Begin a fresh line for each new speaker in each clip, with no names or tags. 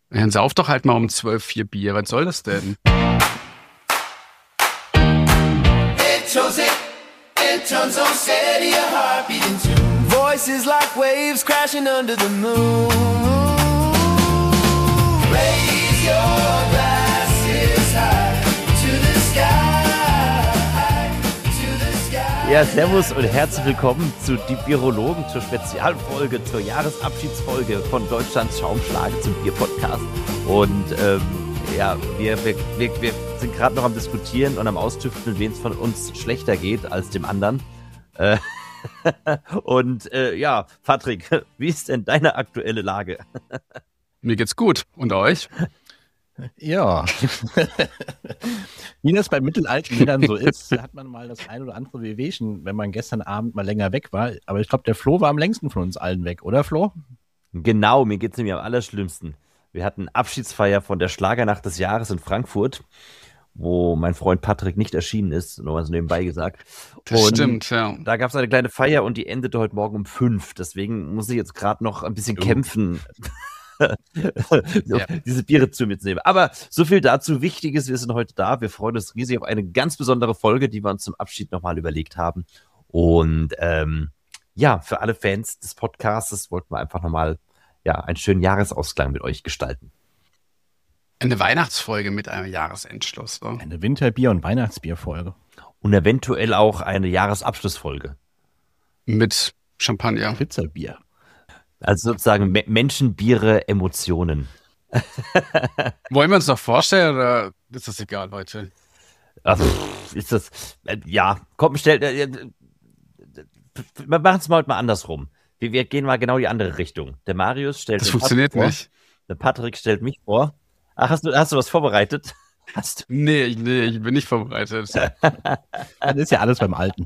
Dann sauf doch halt mal um 12 4 Bier. Was soll das denn?
It turns on steady, your heart beating too. Voices like waves crashing under the moon. Raise your glasses high to the sky, to the sky.
Ja, servus und herzlich willkommen zu Die Virologen, zur Spezialfolge, zur Jahresabschiedsfolge von Deutschlands Schaumschlage zum Bier-Podcast. Und wir sind gerade noch am Diskutieren und am Austüfteln, wen es von uns schlechter geht als dem anderen. Patrick, wie ist denn deine aktuelle Lage?
Mir geht's gut. Und euch?
Ja. Wie das bei mittelalten Männern so ist, hat man mal das ein oder andere Wehwehchen, wenn man gestern Abend mal länger weg war. Aber ich glaube, der Flo war am längsten von uns allen weg, oder Flo?
Genau, mir geht's nämlich am allerschlimmsten. Wir hatten Abschiedsfeier von der Schlagernacht des Jahres in Frankfurt, wo mein Freund Patrick nicht erschienen ist, nur mal so nebenbei gesagt.
Das stimmt, ja.
Da gab es eine kleine Feier und die endete heute Morgen um 5. Deswegen muss ich jetzt gerade noch ein bisschen kämpfen, diese Biere zu mitnehmen. Aber so viel dazu. Wichtiges, wir sind heute da. Wir freuen uns riesig auf eine ganz besondere Folge, die wir uns zum Abschied nochmal überlegt haben. Und für alle Fans des Podcasts wollten wir einfach nochmal einen schönen Jahresausklang mit euch gestalten.
Eine Weihnachtsfolge mit einem Jahresendschluss. So.
Eine Winterbier- und Weihnachtsbierfolge.
Und eventuell auch eine Jahresabschlussfolge.
Mit Champagner.
Pizzabier.
Also sozusagen Menschenbiere, Emotionen.
Wollen wir uns noch vorstellen oder ist das egal heute?
Also, ist das, komm, wir machen es mal heute mal andersrum. Wir gehen mal genau die andere Richtung. Der Marius stellt
Das
den
funktioniert
Patrick vor.
nicht.
Der Patrick stellt mich vor. Ach, hast du was vorbereitet?
Nee, ich bin nicht vorbereitet.
Das ist ja alles beim Alten.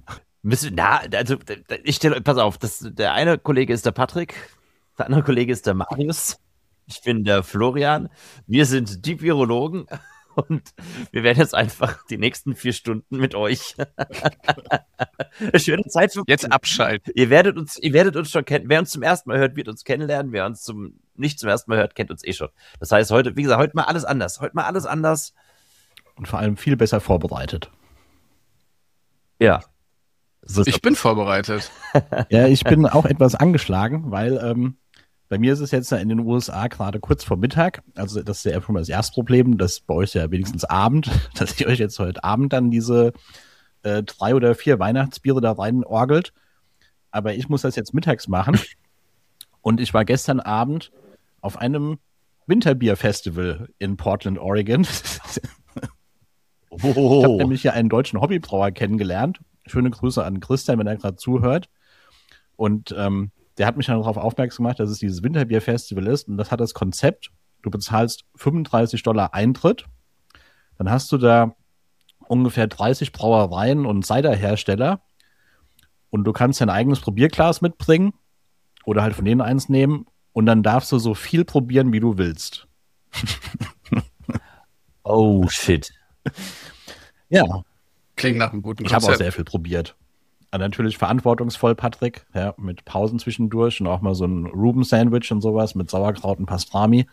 Pass auf, der eine Kollege ist der Patrick, der andere Kollege ist der Marius, ich bin der Florian, wir sind die Virologen und wir werden jetzt einfach die nächsten 4 Stunden mit euch eine schöne Zeit verbringen.
Jetzt abschalten.
Ihr werdet uns schon kennen. Wer uns zum ersten Mal hört, wird uns kennenlernen. Wer uns nicht zum ersten Mal hört, kennt uns eh schon. Das heißt, heute mal alles anders.
Und vor allem viel besser vorbereitet.
Ja.
Ich bin vorbereitet.
Ja, ich bin auch etwas angeschlagen, weil bei mir ist es jetzt in den USA gerade kurz vor Mittag. Also das ist ja schon mal das erste Problem. Das ist bei euch ja wenigstens Abend, dass ihr euch jetzt heute Abend dann diese 3 oder 4 Weihnachtsbiere da rein orgelt. Aber ich muss das jetzt mittags machen. Und ich war gestern Abend auf einem Winterbier-Festival in Portland, Oregon. Ich habe nämlich hier einen deutschen Hobbybrauer kennengelernt. Schöne Grüße an Christian, wenn er gerade zuhört. Und der hat mich dann darauf aufmerksam gemacht, dass es dieses Winterbier-Festival ist. Und das hat das Konzept, du bezahlst $35 Eintritt. Dann hast du da ungefähr 30 Brauereien und Ciderhersteller. Und du kannst dein eigenes Probierglas mitbringen oder halt von denen eins nehmen. Und dann darfst du so viel probieren, wie du willst.
Oh, shit.
Ja.
Klingt nach einem guten
Ich habe
Konzept.
auch sehr viel probiert. Aber natürlich verantwortungsvoll, Patrick, ja, mit Pausen zwischendurch und auch mal so ein Reuben-Sandwich und sowas mit Sauerkraut und Pastrami.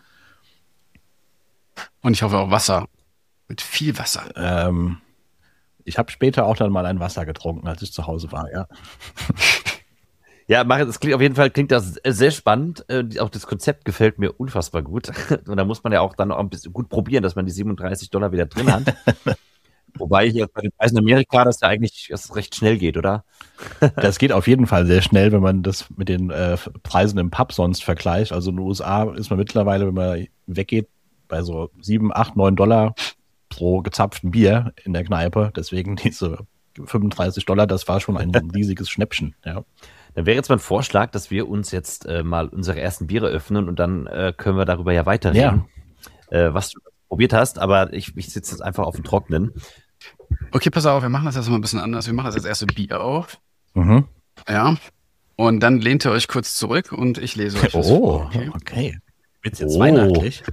Und ich hoffe auch Wasser. Mit viel Wasser.
Ich habe später auch dann mal ein Wasser getrunken, als ich zu Hause war, ja.
Ja, das klingt das sehr spannend. Auch das Konzept gefällt mir unfassbar gut. Und da muss man ja auch dann noch ein bisschen gut probieren, dass man die $37 wieder drin hat. Wobei hier bei den Preisen in Amerika das recht schnell geht, oder?
Das geht auf jeden Fall sehr schnell, wenn man das mit den Preisen im Pub sonst vergleicht. Also in den USA ist man mittlerweile, wenn man weggeht, bei so 7, 8, $9 pro gezapften Bier in der Kneipe. Deswegen diese $35, das war schon ein riesiges Schnäppchen, ja.
Dann wäre jetzt mein Vorschlag, dass wir uns jetzt mal unsere ersten Biere öffnen und dann können wir darüber ja weiterreden, was du probiert hast. Aber ich sitze jetzt einfach auf dem Trockenen.
Okay, pass auf, wir machen das jetzt mal ein bisschen anders. Wir machen das erste Bier auf.
Mhm.
Ja. Und dann lehnt ihr euch kurz zurück und ich lese euch was vor.
Okay. Wird's jetzt weihnachtlich?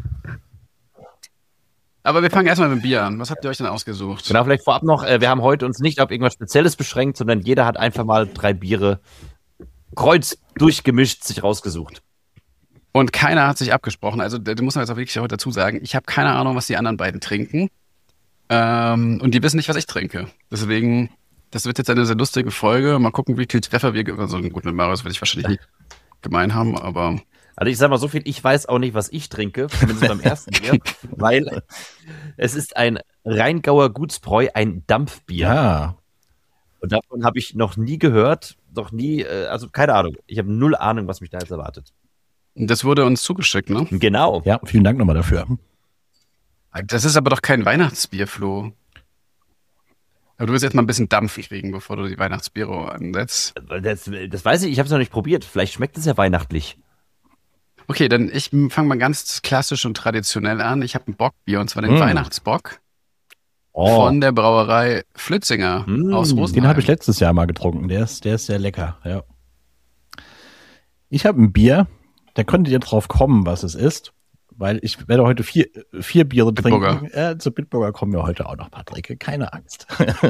Aber wir fangen erstmal mit dem Bier an. Was habt ihr euch denn ausgesucht?
Genau, vielleicht vorab noch, wir haben heute uns nicht auf irgendwas Spezielles beschränkt, sondern jeder hat einfach mal 3 Biere kreuz durchgemischt sich rausgesucht.
Und keiner hat sich abgesprochen. Also, da muss man jetzt auch wirklich heute dazu sagen, ich habe keine Ahnung, was die anderen beiden trinken. Und die wissen nicht, was ich trinke. Deswegen, das wird jetzt eine sehr lustige Folge. Mal gucken, wie viel Treffer wir gewinnen. Also gut, mit Marius werde ich wahrscheinlich nicht gemein haben, aber...
Also ich sag mal so viel, ich weiß auch nicht, was ich trinke, zumindest beim ersten Bier, weil es ist ein Rheingauer Gutsbräu, ein Dampfbier.
Ja.
Und davon habe ich noch nie gehört, also keine Ahnung. Ich habe 0 Ahnung, was mich da jetzt erwartet.
Das wurde uns zugeschickt, ne?
Genau.
Ja, vielen Dank nochmal dafür.
Das ist aber doch kein Weihnachtsbier, Flo. Aber du willst jetzt mal ein bisschen Dampf kriegen, bevor du die Weihnachtsbiere ansetzt.
Das weiß ich habe es noch nicht probiert. Vielleicht schmeckt es ja weihnachtlich.
Okay, dann ich fange mal ganz klassisch und traditionell an. Ich habe ein Bockbier, und zwar den Weihnachtsbock von der Brauerei Flitzinger aus Rosenheim.
Den habe ich letztes Jahr mal getrunken. Der ist sehr lecker, ja. Ich habe ein Bier, da könntet ihr drauf kommen, was es ist, weil ich werde heute vier Biere trinken. Zu Bitburger kommen wir heute auch noch, Patrick. Keine Angst.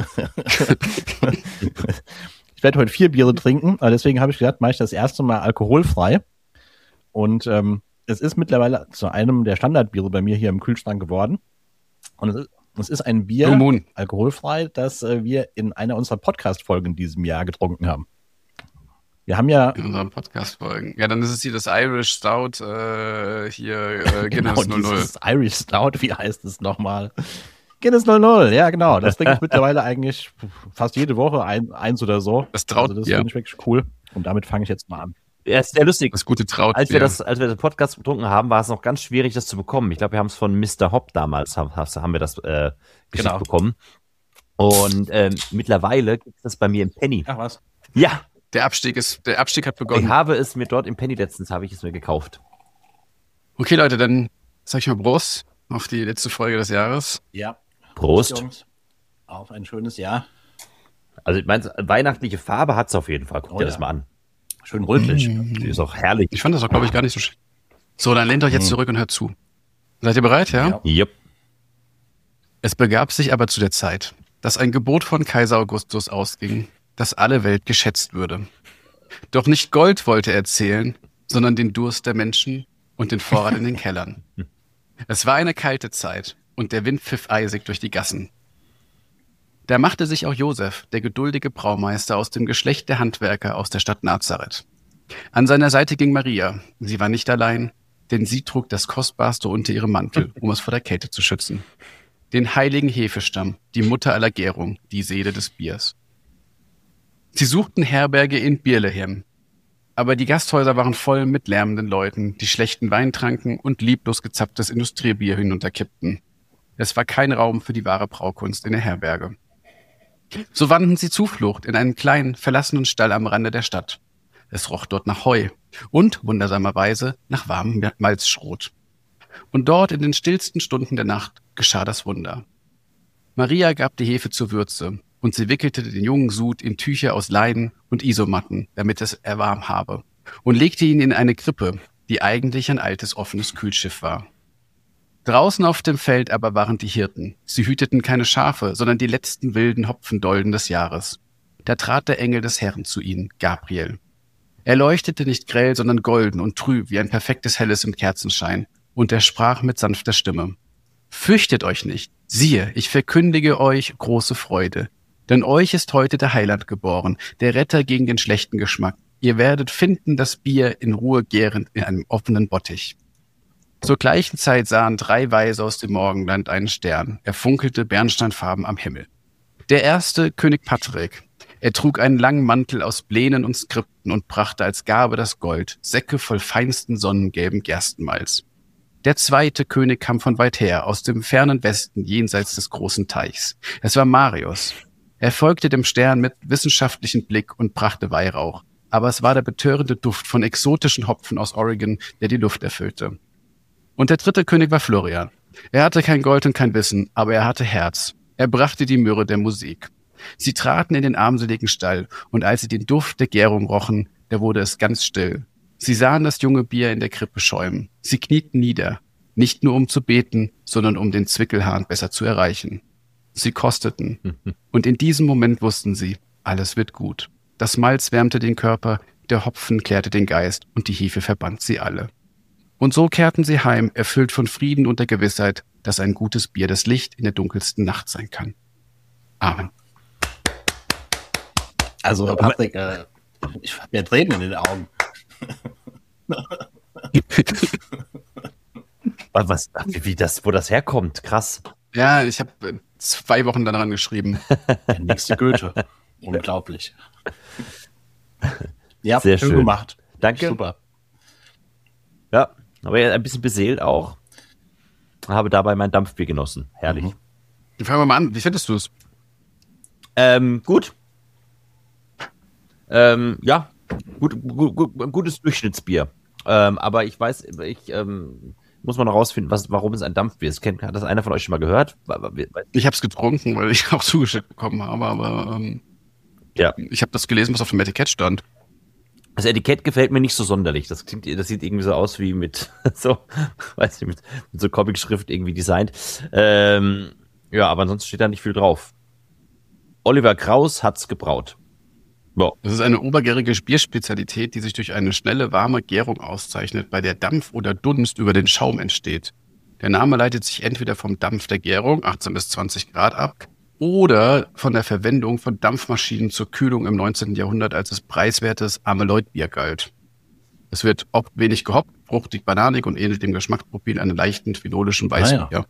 Ich werde heute 4 Biere trinken, aber deswegen habe ich gedacht, mache ich das erste Mal alkoholfrei. Und es ist mittlerweile zu einem der Standardbiere bei mir hier im Kühlschrank geworden. Und es ist ein Bier, alkoholfrei, das wir in einer unserer Podcast-Folgen in diesem Jahr getrunken haben. Wir haben ja...
In unseren Podcast-Folgen. Ja, dann ist es hier das Irish Stout, Guinness
genau,
00.
Dieses Irish Stout, wie heißt es nochmal? Guinness 00, ja genau. Das trinke ich mittlerweile eigentlich fast jede Woche eins oder so.
Das Traut,
also das finde ich wirklich cool. Und damit fange ich jetzt mal an.
Ja, ist sehr lustig.
Das gute Traut.
Als wir den Podcast getrunken haben, war es noch ganz schwierig, das zu bekommen. Ich glaube, wir haben es von Mr. Hopp damals, haben wir das geschickt bekommen. Und mittlerweile gibt es das bei mir im Penny.
Ach was?
Ja.
Der Abstieg hat begonnen.
Ich habe es mir dort im Penny letztens, habe ich es mir gekauft.
Okay, Leute, dann sag ich mal Prost auf die letzte Folge des Jahres.
Ja.
Prost.
Jungs. Auf ein schönes Jahr.
Also ich meine, weihnachtliche Farbe hat es auf jeden Fall. Guckt dir das mal an.
Schön rötlich.
Die ist auch herrlich.
Ich fand das auch, glaube ich, gar nicht so schön. So, dann lehnt euch jetzt zurück und hört zu. Seid ihr bereit, ja?
Jupp.
Es begab sich aber zu der Zeit, dass ein Gebot von Kaiser Augustus ausging, dass alle Welt geschätzt würde. Doch nicht Gold wollte er zählen, sondern den Durst der Menschen und den Vorrat in den Kellern. Es war eine kalte Zeit und der Wind pfiff eisig durch die Gassen. Da machte sich auch Josef, der geduldige Braumeister aus dem Geschlecht der Handwerker aus der Stadt Nazareth. An seiner Seite ging Maria. Sie war nicht allein, denn sie trug das Kostbarste unter ihrem Mantel, um es vor der Kälte zu schützen. Den heiligen Hefestamm, die Mutter aller Gärung, die Seele des Biers. Sie suchten Herberge in Birlehem, aber die Gasthäuser waren voll mit lärmenden Leuten, die schlechten Wein tranken und lieblos gezapftes Industriebier hinunterkippten. Es war kein Raum für die wahre Braukunst in der Herberge. So fanden sie Zuflucht in einen kleinen, verlassenen Stall am Rande der Stadt. Es roch dort nach Heu und, wundersamerweise, nach warmem Malzschrot. Und dort in den stillsten Stunden der Nacht geschah das Wunder. Maria gab die Hefe zur Würze und sie wickelte den jungen Sud in Tücher aus Leinen und Isomatten, damit er warm habe, und legte ihn in eine Krippe, die eigentlich ein altes, offenes Kühlschiff war. Draußen auf dem Feld aber waren die Hirten. Sie hüteten keine Schafe, sondern die letzten wilden Hopfendolden des Jahres. Da trat der Engel des Herrn zu ihnen, Gabriel. Er leuchtete nicht grell, sondern golden und trüb wie ein perfektes Helles im Kerzenschein. Und er sprach mit sanfter Stimme: Fürchtet euch nicht. Siehe, ich verkündige euch große Freude. Denn euch ist heute der Heiland geboren, der Retter gegen den schlechten Geschmack. Ihr werdet finden das Bier in Ruhe gärend in einem offenen Bottich. Zur gleichen Zeit sahen 3 Weise aus dem Morgenland einen Stern. Er funkelte bernsteinfarben am Himmel. Der erste, König Patrick. Er trug einen langen Mantel aus Plänen und Skripten und brachte als Gabe das Gold, Säcke voll feinsten sonnengelben Gerstenmalz. Der zweite König kam von weit her, aus dem fernen Westen, jenseits des großen Teichs. Es war Marius. Er folgte dem Stern mit wissenschaftlichem Blick und brachte Weihrauch. Aber es war der betörende Duft von exotischen Hopfen aus Oregon, der die Luft erfüllte. Und der dritte König war Florian. Er hatte kein Gold und kein Wissen, aber er hatte Herz. Er brachte die Myrrhe der Musik. Sie traten in den armseligen Stall, und als sie den Duft der Gärung rochen, da wurde es ganz still. Sie sahen das junge Bier in der Krippe schäumen. Sie knieten nieder, nicht nur um zu beten, sondern um den Zwickelhahn besser zu erreichen. Sie kosteten, und in diesem Moment wussten sie, alles wird gut. Das Malz wärmte den Körper, der Hopfen klärte den Geist, und die Hefe verband sie alle. Und so kehrten sie heim, erfüllt von Frieden und der Gewissheit, dass ein gutes Bier das Licht in der dunkelsten Nacht sein kann. Amen.
Also, Patrick, ich habe ja Tränen in den Augen.
Wo das herkommt, krass.
Ja, ich habe 2 Wochen daran geschrieben.
Der nächste Goethe. Unglaublich. Ja,
Sehr schön
gemacht.
Danke.
Super.
Ja, aber ein bisschen beseelt auch. Habe dabei mein Dampfbier genossen. Herrlich.
Fangen wir mal an. Wie findest du es?
Gut. Ja, gutes Durchschnittsbier. Aber ich weiß, muss man noch rausfinden, warum es ein Dampfbier ist. Hat das einer von euch schon mal gehört?
Ich habe es getrunken, weil ich auch zugeschickt bekommen habe, aber
ja.
Ich habe das gelesen, was auf dem Etikett stand.
Das Etikett gefällt mir nicht so sonderlich. Das sieht irgendwie so aus wie mit mit so Comic-Schrift irgendwie designt. Ja, aber ansonsten steht da nicht viel drauf. Oliver Kraus hat's gebraut. Wow.
Das ist eine obergärige Bierspezialität, die sich durch eine schnelle, warme Gärung auszeichnet, bei der Dampf oder Dunst über den Schaum entsteht. Der Name leitet sich entweder vom Dampf der Gärung, 18 bis 20 Grad, ab, oder von der Verwendung von Dampfmaschinen zur Kühlung im 19. Jahrhundert, als es preiswertes Armeloid-Bier galt. Es wird oft wenig gehoppt, fruchtig, bananig und ähnelt dem Geschmacksprofil einer leichten phenolischen Weißbier.
Ja.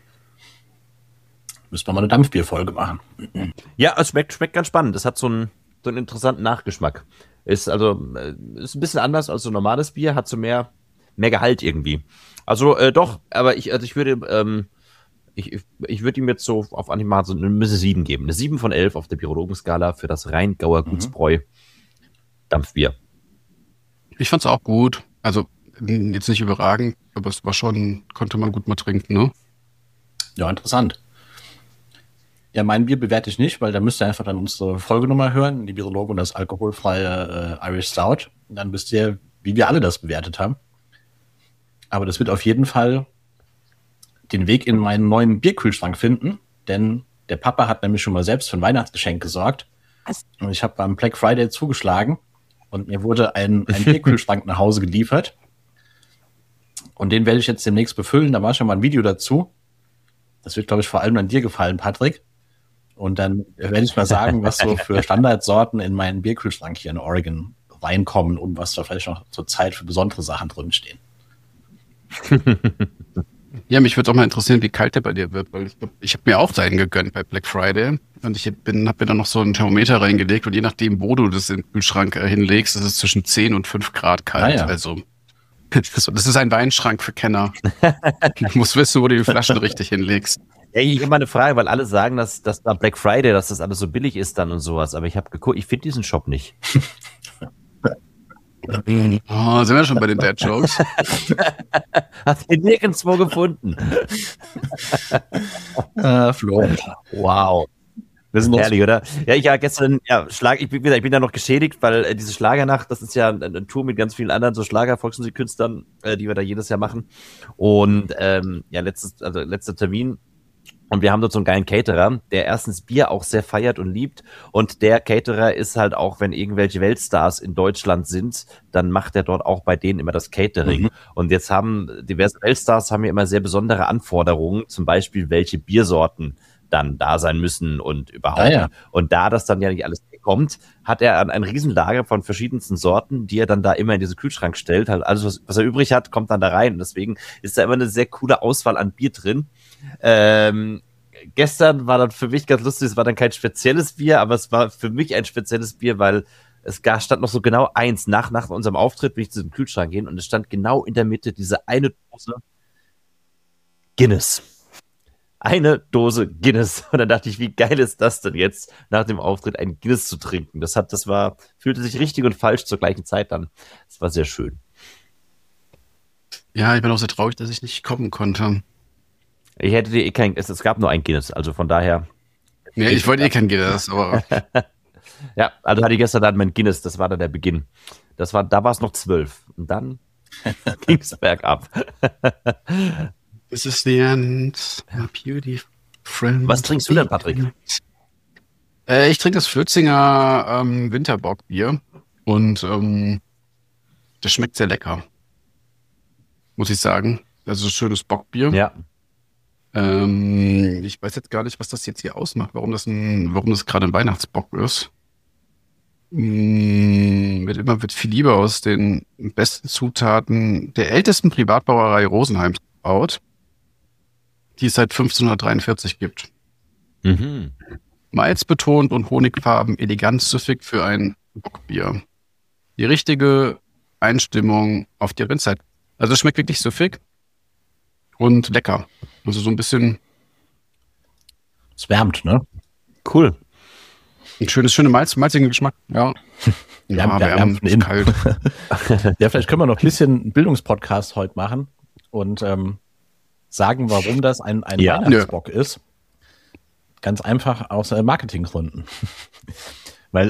Müssen wir mal eine Dampfbierfolge machen.
Ja, es schmeckt ganz spannend. Es hat so einen interessanten Nachgeschmack. Ist ein bisschen anders als so ein normales Bier, hat so mehr Gehalt irgendwie. Also doch, aber ich würde ihm jetzt so auf Anhieb mal so eine 7 geben. Eine 7 von 11 auf der Bierologenskala für das Rheingauer Gutsbräu Dampfbier.
Ich fand's auch gut. Also jetzt nicht überragend, aber es war schon, konnte man gut mal trinken, ne?
Ja, interessant. Ja, mein Bier bewerte ich nicht, weil da müsst ihr einfach dann unsere Folgenummer hören, die Bierologe und das alkoholfreie Irish Stout. Und dann wisst ihr, wie wir alle das bewertet haben. Aber das wird auf jeden Fall den Weg in meinen neuen Bierkühlschrank finden, denn der Papa hat nämlich schon mal selbst für ein Weihnachtsgeschenk gesorgt. Und ich habe beim Black Friday zugeschlagen und mir wurde ein Bierkühlschrank nach Hause geliefert. Und den werde ich jetzt demnächst befüllen. Da war schon mal ein Video dazu. Das wird, glaube ich, vor allem an dir gefallen, Patrick. Und dann werde ich mal sagen, was so für Standardsorten in meinen Bierkühlschrank hier in Oregon reinkommen und was da vielleicht noch zur Zeit für besondere Sachen drinstehen.
Ja, mich würde auch mal interessieren, wie kalt der bei dir wird, weil ich habe mir auch einen gegönnt bei Black Friday und ich habe mir dann noch so ein Thermometer reingelegt und je nachdem, wo du das in den Kühlschrank hinlegst, ist es zwischen 10 und 5 Grad kalt.
Ja.
Also das ist ein Weinschrank für Kenner. Du musst wissen, wo du die Flaschen richtig hinlegst.
Ja, ich habe mal eine Frage, weil alle sagen, dass da Black Friday, dass das alles so billig ist dann und sowas. Aber ich habe geguckt, ich finde diesen Shop nicht.
Oh, sind wir schon bei den Dad-Jokes?
Hast du nirgendwo gefunden.
Flo.
Wow. Das ist herrlich, oder? Ja, ich gestern, ich bin da noch geschädigt, weil diese Schlagernacht, das ist ja eine Tour mit ganz vielen anderen so Volksmusikkünstlern, die wir da jedes Jahr machen. Und letzter Termin. Und wir haben dort so einen geilen Caterer, der erstens Bier auch sehr feiert und liebt. Und der Caterer ist halt auch, wenn irgendwelche Weltstars in Deutschland sind, dann macht er dort auch bei denen immer das Catering. Und jetzt haben diverse Weltstars haben ja immer sehr besondere Anforderungen, zum Beispiel welche Biersorten dann da sein müssen und überhaupt.
Ja.
Und da das dann ja nicht alles kommt, hat er ein Riesenlager von verschiedensten Sorten, die er dann da immer in diesen Kühlschrank stellt. Halt alles, was er übrig hat, kommt dann da rein. Und deswegen ist da immer eine sehr coole Auswahl an Bier drin. Gestern war dann für mich ganz lustig, es war dann kein spezielles Bier, aber es war für mich ein spezielles Bier, weil stand noch so genau eins. Nach unserem Auftritt bin ich zu diesem Kühlschrank gehen und es stand genau in der Mitte diese eine Dose Guinness. Eine Dose Guinness. Und dann dachte ich, wie geil ist das denn jetzt, nach dem Auftritt ein Guinness zu trinken? Fühlte sich richtig und falsch zur gleichen Zeit an. Das war sehr schön.
Ja, ich bin auch sehr traurig, dass ich nicht kommen konnte.
Ich hätte es gab nur ein Guinness, also von daher.
Ja, ich wollte kein Guinness, aber.
Ja, also hatte ich gestern dann mein Guinness, das war dann der Beginn. Da war es noch 12. Und dann ging es bergab.
This is the end, my beauty friend.
Was trinkst du denn, Patrick?
Ich trinke das Flötzinger Winterbockbier und das schmeckt sehr lecker. muss ich sagen. Also schönes Bockbier.
Ja.
Ich weiß jetzt gar nicht, was das jetzt hier ausmacht, warum das gerade ein Weihnachtsbock ist. Wird viel Liebe aus den besten Zutaten der ältesten Privatbrauerei Rosenheim gebaut, die es seit 1543 gibt.
Mhm.
Malz betont und honigfarben, elegant süffig für ein Bockbier. Die richtige Einstimmung auf die Rindzeit. Also es schmeckt wirklich süffig und lecker. Also so ein bisschen
Es wärmt, ne?
Cool.
ein schöner malzigen Geschmack. Ja.
Wärmt von
ist
innen.
kalt.
Ja, vielleicht können wir noch ein bisschen einen Bildungspodcast heute machen und sagen, warum das ein
Ja.
Weihnachtsbock ist. Ganz einfach aus Marketinggründen. Weil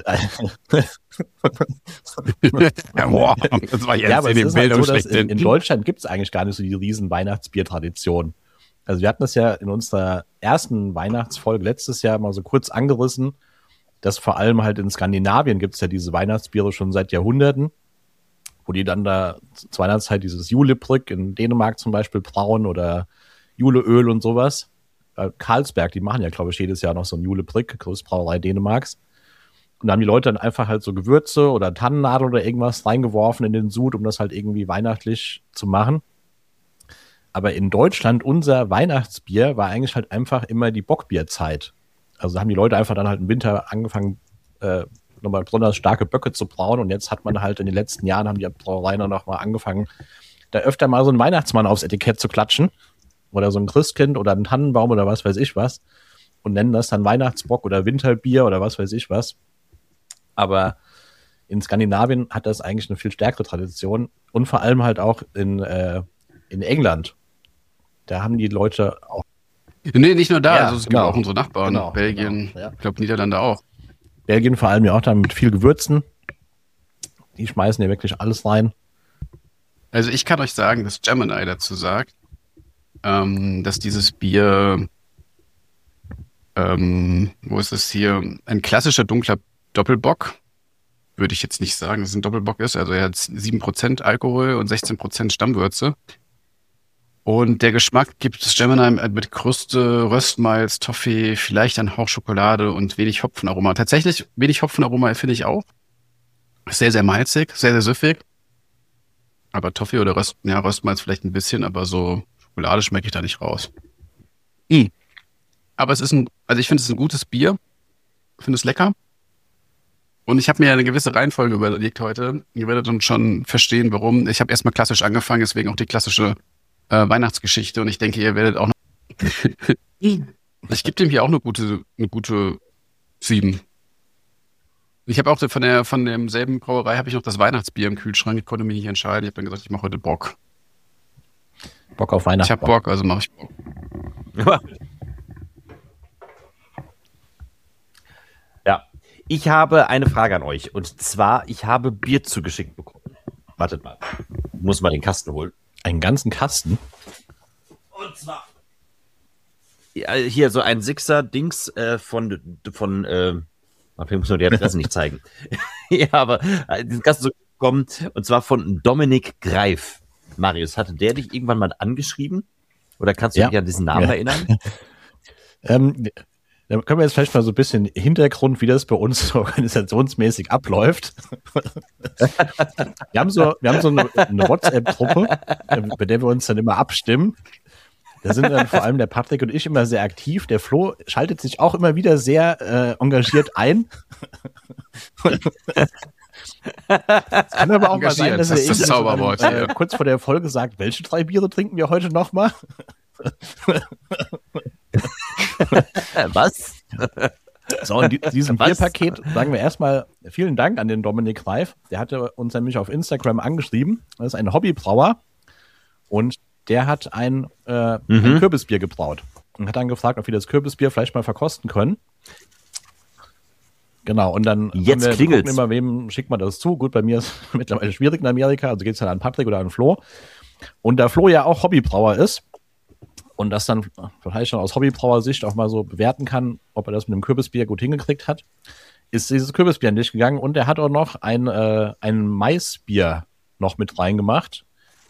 Ja, boah, das war jetzt
ja, aber
in
es
dem
ist halt
Bild
so, dass
schlecht.
in Deutschland gibt es eigentlich gar nicht so die riesen Weihnachtsbier-Tradition. Also wir hatten das ja in unserer ersten Weihnachtsfolge letztes Jahr mal so kurz angerissen, dass vor allem halt in Skandinavien gibt es ja diese Weihnachtsbiere schon seit Jahrhunderten, wo die dann da zur Weihnachtszeit dieses Julebrück in Dänemark zum Beispiel brauen oder Juleöl und sowas. Carlsberg, die machen ja, glaube ich, jedes Jahr noch so ein Julebrück, größte Brauerei Dänemarks. Und da haben die Leute dann einfach halt so Gewürze oder Tannennadel oder irgendwas reingeworfen in den Sud, um das halt irgendwie weihnachtlich zu machen. Aber in Deutschland, unser Weihnachtsbier war eigentlich halt einfach immer die Bockbierzeit. Also haben die Leute einfach dann halt im Winter angefangen, nochmal besonders starke Böcke zu brauen. Und jetzt hat man halt in den letzten Jahren, haben die Brauereien dann nochmal angefangen, da öfter mal so einen Weihnachtsmann aufs Etikett zu klatschen. Oder so ein Christkind oder einen Tannenbaum oder was weiß ich was. Und nennen das dann Weihnachtsbock oder Winterbier oder was weiß ich was. Aber in Skandinavien hat das eigentlich eine viel stärkere Tradition. Und vor allem halt auch in England. Da haben die Leute auch.
Nee, nicht nur da,
Ja,
also es gibt
genau.
auch unsere Nachbarn,
Genau,
Belgien,
genau, ja.
ich glaube Niederlande auch.
Belgien vor allem ja auch da mit viel Gewürzen. Die schmeißen ja wirklich alles rein.
Also ich kann euch sagen, dass Gemini dazu sagt, dass dieses Bier, wo ist es hier, ein klassischer dunkler Doppelbock, würde ich jetzt nicht sagen, dass es ein Doppelbock ist, also er hat 7% Alkohol und 16% Stammwürze. Und der Geschmack gibt es Gemini mit Kruste, Röstmalz, Toffee, vielleicht ein Hauch Schokolade und wenig Hopfenaroma. Tatsächlich wenig Hopfenaroma finde ich auch. Sehr, sehr malzig, sehr, sehr süffig. Aber Toffee oder Röstmalz vielleicht ein bisschen, aber so Schokolade schmecke ich da nicht raus. Aber ich finde es ein gutes Bier. Ich finde es lecker. Und ich habe mir eine gewisse Reihenfolge überlegt heute. Ihr werdet dann schon verstehen, warum. Ich habe erstmal klassisch angefangen, deswegen auch die klassische Weihnachtsgeschichte. Und ich denke, ihr werdet auch noch. Ich gebe dem hier auch eine gute 7. Ich habe auch von demselben Brauerei habe ich noch das Weihnachtsbier im Kühlschrank. Ich konnte mich nicht entscheiden. Ich habe dann gesagt, ich mache heute Bock.
Bock auf
Ich
Weihnachten.
habe Bock, also mache ich Bock.
Ja, ich habe eine Frage an euch. Und zwar, ich habe Bier zugeschickt bekommen. Wartet mal. Ich muss mal den Kasten holen.
Einen ganzen Kasten.
Und zwar ja, hier so ein Sixer-Dings von ich muss nur die Adresse nicht zeigen. Ja, aber diesen Kasten so bekommen. Und zwar von Dominik Greif. Marius, hatte der dich irgendwann mal angeschrieben? Oder kannst du
Ja.
dich an diesen Namen erinnern?
Da können wir jetzt vielleicht mal so ein bisschen Hintergrund, wie das bei uns so organisationsmäßig abläuft. Wir haben so eine WhatsApp-Gruppe, bei der wir uns dann immer abstimmen. Da sind dann vor allem der Patrick und ich immer sehr aktiv. Der Flo schaltet sich auch immer wieder sehr engagiert ein. Es kann aber auch mal sein, dass er
das ist das Zauberwort, ja.
kurz vor der Folge sagt, welche 3 Biere trinken wir heute nochmal?
Was?
So, in diesem
Was?
Bierpaket sagen wir erstmal vielen Dank an den Dominik Reif. Der hatte uns nämlich auf Instagram angeschrieben. Das ist ein Hobbybrauer und der hat ein Kürbisbier gebraut und hat dann gefragt, ob wir das Kürbisbier vielleicht mal verkosten können. Genau, und dann
Jetzt
wir
klingelt's.
gucken immer, wem schickt man das zu. Gut, bei mir ist es mittlerweile schwierig in Amerika, also geht es dann an Patrick oder an Flo. Und da Flo ja auch Hobbybrauer ist und das dann vielleicht schon aus Hobbybrauer-Sicht auch mal so bewerten kann, ob er das mit dem Kürbisbier gut hingekriegt hat, ist dieses Kürbisbier an dich gegangen und er hat auch noch ein Maisbier noch mit reingemacht.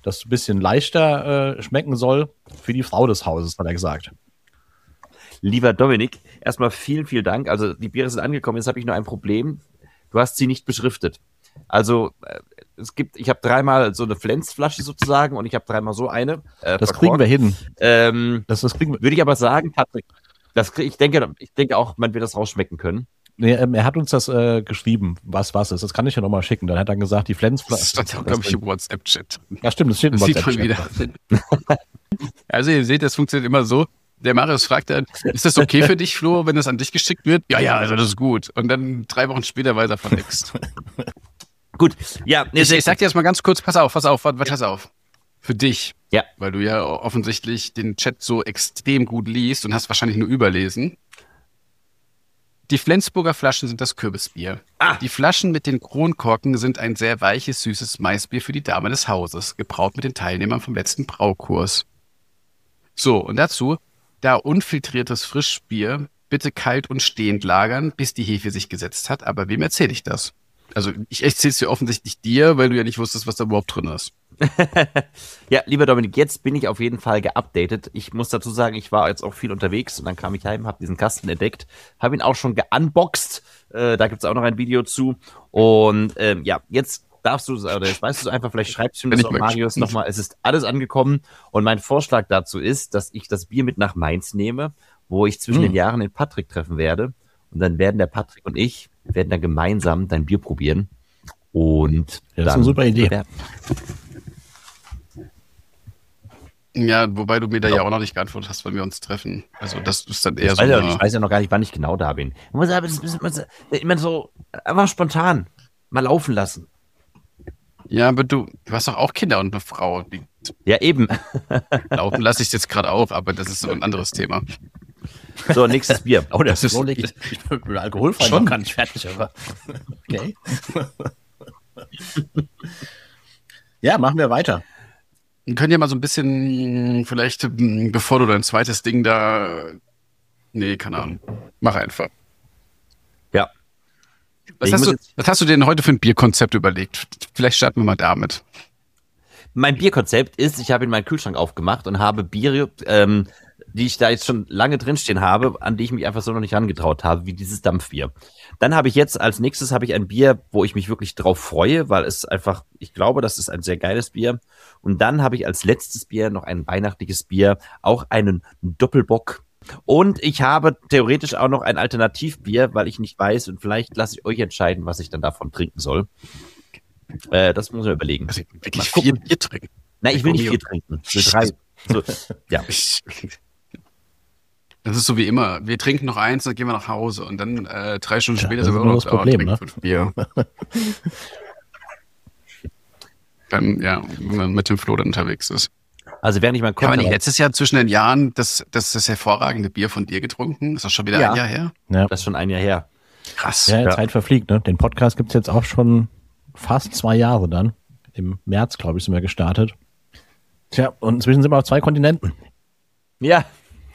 das ein bisschen leichter schmecken soll für die Frau des Hauses, hat er gesagt.
Lieber Dominik, erstmal vielen, vielen Dank. Also die Biere sind angekommen, jetzt habe ich nur ein Problem. Du hast sie nicht beschriftet. Also ich habe 3-mal so eine Flensflasche sozusagen und ich habe 3-mal so eine.
Das kriegen wir hin.
Würde ich aber sagen, Patrick, ich denke auch, man wird das rausschmecken können.
Nee, er hat uns das geschrieben, was ist. Das kann ich ja nochmal schicken. Dann hat er gesagt, die Flensflasche.
Das stand ja auch, glaube ich, im WhatsApp-Chat.
Ja, stimmt, das steht im
Das sieht man
WhatsApp-Chat.
wieder. Also ihr seht, das funktioniert immer so. Der Marius fragt dann, ist das okay für dich, Flo, wenn das an dich geschickt wird? Ja, also das ist gut. Und dann 3 Wochen später weiß er von nichts.
Gut, ja.
Ich sag dir jetzt mal ganz kurz, pass auf. Für dich.
Ja.
Weil du ja offensichtlich den Chat so extrem gut liest und hast wahrscheinlich nur überlesen. Die Flensburger Flaschen sind das Kürbisbier. Die Flaschen mit den Kronkorken sind ein sehr weiches, süßes Maisbier für die Dame des Hauses, gebraut mit den Teilnehmern vom letzten Braukurs. So, und dazu, da unfiltriertes Frischbier, bitte kalt und stehend lagern, bis die Hefe sich gesetzt hat. Aber wem erzähle ich das? Also ich erzähle es dir offensichtlich dir, weil du ja nicht wusstest, was da überhaupt drin ist.
Ja, lieber Dominik, jetzt bin ich auf jeden Fall geupdatet. Ich muss dazu sagen, ich war jetzt auch viel unterwegs und dann kam ich heim, habe diesen Kasten entdeckt, habe ihn auch schon geunboxed. Da gibt es auch noch ein Video zu. Und ja, jetzt darfst du, oder jetzt weißt du einfach, vielleicht schreibst du mir das auch, Marius, nochmal. Es ist alles angekommen und mein Vorschlag dazu ist, dass ich das Bier mit nach Mainz nehme, wo ich zwischen den Jahren den Patrick treffen werde. Und dann werden der Patrick und ich werden dann gemeinsam dein Bier probieren. Und
das ist eine super Idee.
Ja, wobei du mir da ja auch noch nicht geantwortet hast, wenn wir uns treffen. Also das ist dann eher so.
Ich weiß ja noch gar nicht, wann ich genau da bin. Man muss aber immer so einfach spontan mal laufen lassen.
Ja, aber du hast doch auch Kinder und eine Frau.
Ja, eben.
Laufen lasse ich jetzt gerade auf, aber das ist so ein anderes Thema.
So, nächstes Bier.
Oh, das ist so ich bin alkoholfrei
schon
noch gar nicht fertig, aber okay. Ja, machen wir weiter.
Wir können ja mal so ein bisschen, vielleicht, bevor du dein zweites Ding da. Nee, keine Ahnung. Mach einfach.
Ja.
Was hast du denn heute für ein Bierkonzept überlegt? Vielleicht starten wir mal damit.
Mein Bierkonzept ist, ich habe in meinen Kühlschrank aufgemacht und habe Biere, die ich da jetzt schon lange drinstehen habe, an die ich mich einfach so noch nicht herangetraut habe, wie dieses Dampfbier. Dann habe ich jetzt als nächstes ein Bier, wo ich mich wirklich drauf freue, weil es einfach, ich glaube, das ist ein sehr geiles Bier. Und dann habe ich als letztes Bier noch ein weihnachtliches Bier, auch einen Doppelbock. Und ich habe theoretisch auch noch ein Alternativbier, weil ich nicht weiß und vielleicht lasse ich euch entscheiden, was ich dann davon trinken soll. Das muss man überlegen.
Also wirklich 4 Bier trinken?
Nein, ich will nicht 4 trinken. Ich will 3. So, ja.
Das ist so wie immer. Wir trinken noch 1, dann gehen wir nach Hause und dann 3 Stunden später sind wir
auch noch das Problem, ne?
5 Bier. Dann, ja, wenn man mit dem Flo dann unterwegs ist.
Also während ich mal
Haben wir nicht letztes Jahr zwischen den Jahren das hervorragende Bier von dir getrunken? Ist das schon wieder ein Jahr her?
Ja.
Das ist schon ein Jahr her.
Krass.
Ja, Zeit verfliegt, ne? Den Podcast gibt es jetzt auch schon fast 2 Jahre dann. Im März, glaube ich, sind wir gestartet. Tja, und inzwischen sind wir auf 2 Kontinenten.
Ja.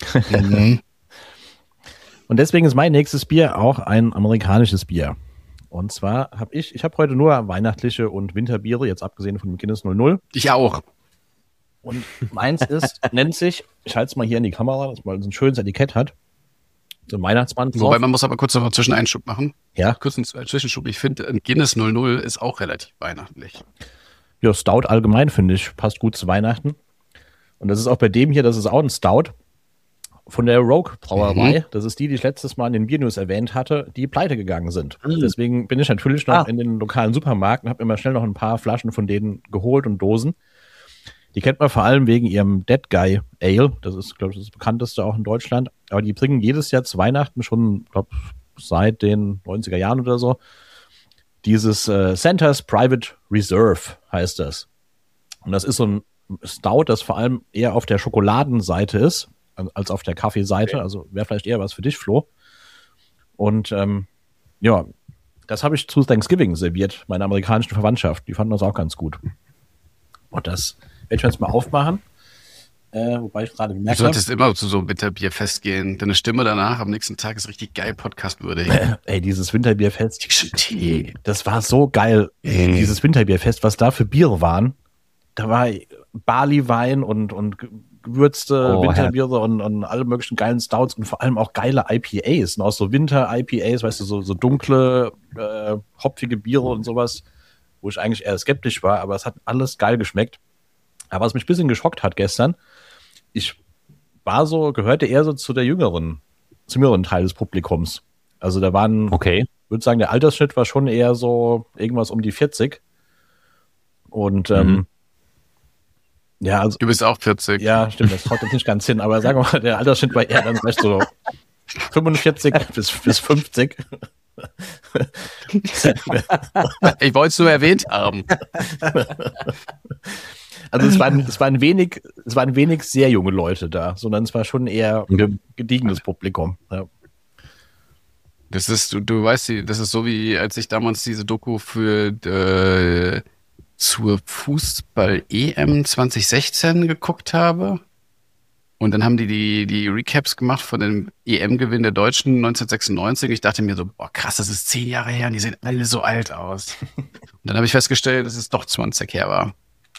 Und deswegen ist mein nächstes Bier auch ein amerikanisches Bier. Und zwar habe ich heute nur weihnachtliche und Winterbiere, jetzt abgesehen von dem Guinness 00.
Ich auch.
Und meins nennt sich, ich halte es mal hier in die Kamera, weil es ein schönes Etikett hat. So ein Weihnachtsmann drauf.
Wobei man muss aber kurz noch einen Zwischeneinschub machen.
Ja.
Kurz einen Zwischenschub. Ich finde, ein Guinness 00 ist auch relativ weihnachtlich.
Ja, Stout allgemein, finde ich, passt gut zu Weihnachten. Und das ist auch bei dem hier, das ist auch ein Stout von der Rogue Brauerei. Das ist die ich letztes Mal in den Biernews erwähnt hatte, die pleite gegangen sind. Deswegen bin ich natürlich noch in den lokalen Supermarkt und habe immer schnell noch ein paar Flaschen von denen geholt und Dosen. Die kennt man vor allem wegen ihrem Dead Guy Ale. Das ist, glaube ich, das bekannteste auch in Deutschland. Aber die bringen jedes Jahr zu Weihnachten schon, glaube seit den 90er Jahren oder so, dieses Santa's Private Reserve heißt das. Und das ist so ein Stout, das vor allem eher auf der Schokoladenseite ist, als auf der Kaffeeseite. Okay. Also wäre vielleicht eher was für dich, Flo. Und ja, das habe ich zu Thanksgiving serviert, meiner amerikanischen Verwandtschaft. Die fanden das auch ganz gut. Und das werde ich jetzt mal aufmachen. Wobei ich gerade gemerkt habe.
Du solltest immer zu so einem Winterbierfest gehen. Deine Stimme danach am nächsten Tag ist richtig geil podcastwürdig.
Ey, dieses Winterbierfest, das war so geil. Dieses Winterbierfest, was da für Biere waren. da war Barleywein und gewürzte Winterbiere und alle möglichen geilen Stouts und vor allem auch geile IPAs und auch so Winter-IPAs, weißt du, so dunkle, hopfige Biere und sowas, wo ich eigentlich eher skeptisch war, aber es hat alles geil geschmeckt. Aber was mich ein bisschen geschockt hat gestern, ich gehörte eher so zum jüngeren Teil des Publikums. Also da waren,
Okay.
ich würde sagen, der Altersschnitt war schon eher so irgendwas um die 40. Und ja, also,
Du bist auch 40.
ja, stimmt, das haut jetzt nicht ganz hin, aber sagen wir mal, der Altersschnitt war eher dann vielleicht so 45 bis 50.
Ich wollte es nur erwähnt haben.
Also es waren wenig sehr junge Leute da, sondern es war schon eher gediegenes Publikum. Ja.
Das ist, du weißt, das ist so wie, als ich damals diese Doku zur Fußball-EM 2016 geguckt habe. Und dann haben die Recaps gemacht von dem EM-Gewinn der Deutschen 1996. Ich dachte mir so, boah, krass, das ist 10 Jahre her und die sehen alle so alt aus. Und dann habe ich festgestellt, dass es doch 20 her war.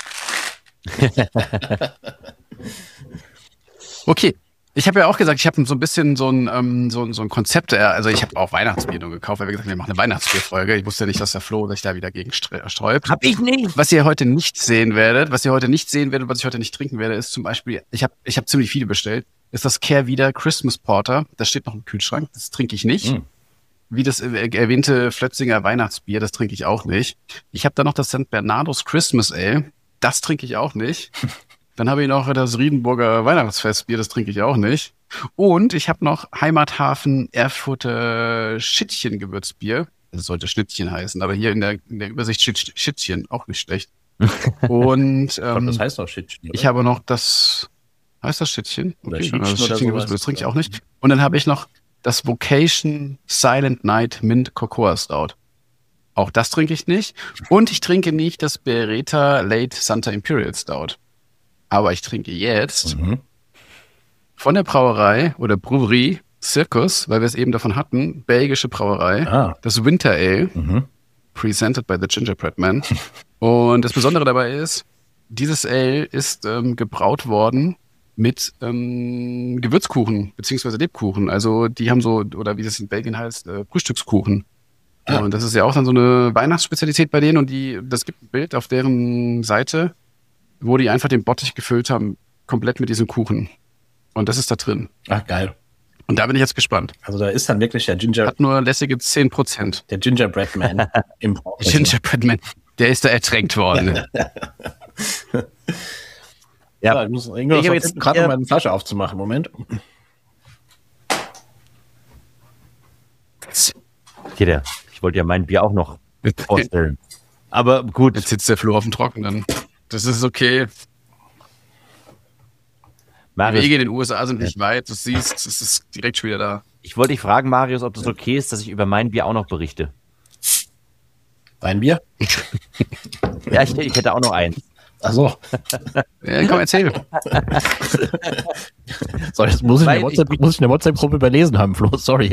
Okay. Ich habe ja auch gesagt, ich habe so ein bisschen so ein Konzept, also ich habe auch Weihnachtsbier nur gekauft, weil wir gesagt haben, wir machen eine Weihnachtsbierfolge. Ich wusste ja nicht, dass der Flo sich da wieder gegen sträubt.
Hab ich nicht.
Was ihr heute nicht sehen werdet, was ich heute nicht trinken werde, ist zum Beispiel, ich hab ziemlich viele bestellt, ist das Kehrwieder Christmas Porter. Das steht noch im Kühlschrank, das trinke ich nicht. Wie das erwähnte Flötzinger Weihnachtsbier, das trinke ich auch nicht. Ich habe da noch das St. Bernardos Christmas Ale, das trinke ich auch nicht. Dann habe ich noch das Riedenburger Weihnachtsfestbier, das trinke ich auch nicht. Und ich habe noch Heimathafen Erfurter Schittchen-Gewürzbier. Das sollte Schnittchen heißen, aber hier in der Übersicht steht Schittchen, auch nicht schlecht. Und
Ich glaub, das heißt auch Schittchen,
ich habe noch das, heißt das Schittchen?
Oder
Okay,
Schittchen
also
oder
Schittchen-Gewürzbier,
sowas.
das trinke ich auch nicht. Und dann habe ich noch das Vocation Silent Night Mint Cocoa Stout. Auch das trinke ich nicht. Und ich trinke nicht das Beretta Late Santa Imperial Stout. Aber ich trinke jetzt von der Brauerei oder Brewerie Circus, weil wir es eben davon hatten, belgische Brauerei, das Winter Ale, presented by the Gingerbread Man. Und das Besondere dabei ist, dieses Ale ist gebraut worden mit Gewürzkuchen beziehungsweise Lebkuchen. Also die haben so, oder wie das in Belgien heißt, Frühstückskuchen. Und das ist ja auch dann so eine Weihnachtsspezialität bei denen. Und das gibt ein Bild auf deren Seite, wo die einfach den Bottich gefüllt haben, komplett mit diesem Kuchen. Und das ist da drin.
Ach, geil.
Und da bin ich jetzt gespannt.
Also da ist dann wirklich der
Hat nur lässige 10%.
der Gingerbread Man im Brauch.
Gingerbread Man, der ist da ertränkt worden.
Ja, ich muss irgendwas
Ich hab jetzt
gerade noch meine Flasche aufzumachen. Moment.
Jeder. Ich wollte ja mein Bier auch noch vorstellen. Aber gut.
Jetzt sitzt der Flo auf dem Trockenen. Das ist okay. Die
Marius,
Wege in den USA sind nicht weit. Du siehst, es ist direkt schon wieder da.
ich wollte dich fragen, Marius, ob das okay ist, dass ich über mein Bier auch noch berichte.
Dein Bier?
Ja, ich hätte auch noch eins.
Ach so.
Ja, komm, erzähl.
So, jetzt muss ich
Weil
eine WhatsApp-Gruppe überlesen haben, Flo. Sorry.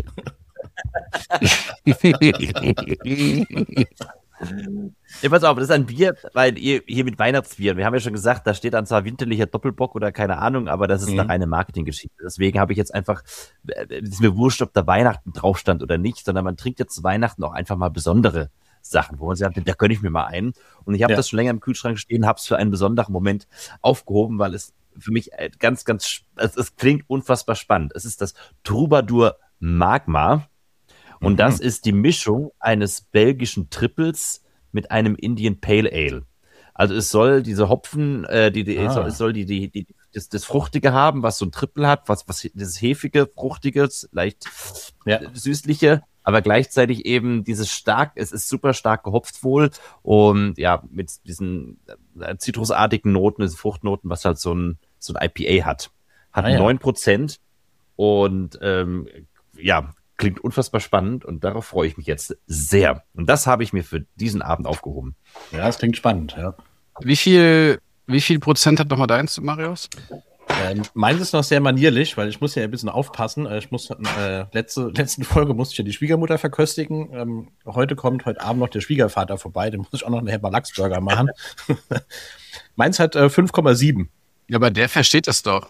Ja, pass auf, das ist ein Bier, weil ihr hier mit Weihnachtsbier, wir haben ja schon gesagt, da steht dann zwar winterlicher Doppelbock oder keine Ahnung, aber das ist eine reine Marketinggeschichte. Deswegen habe ich jetzt einfach, es ist mir wurscht, ob da Weihnachten drauf stand oder nicht, sondern man trinkt jetzt zu Weihnachten auch einfach mal besondere Sachen, wo man sagt, da gönne ich mir mal einen. Und ich habe das schon länger im Kühlschrank stehen, habe es für einen besonderen Moment aufgehoben, weil es für mich es klingt unfassbar spannend. Es ist das Troubadour Magma. Und das ist die Mischung eines belgischen Triples mit einem Indian Pale Ale. Also es soll diese Hopfen, es soll das Fruchtige haben, was so ein Triple hat, was dieses hefige, fruchtige, leicht süßliche, aber gleichzeitig eben es ist super stark gehopft wohl und ja, mit diesen zitrusartigen Noten, diesen Fruchtnoten, was halt so ein IPA hat. Hat 9% und klingt unfassbar spannend und darauf freue ich mich jetzt sehr. Und das habe ich mir für diesen Abend aufgehoben.
Ja, das klingt spannend, ja.
Wie viel Prozent hat nochmal deins, Marius?
Meins ist noch sehr manierlich, weil ich muss ja ein bisschen aufpassen. Ich muss letzten Folge musste ich ja die Schwiegermutter verköstigen. Heute Abend noch der Schwiegervater vorbei, dem muss ich auch noch einen Lachsburger machen. Meins hat 5,7.
Ja, aber der versteht das doch.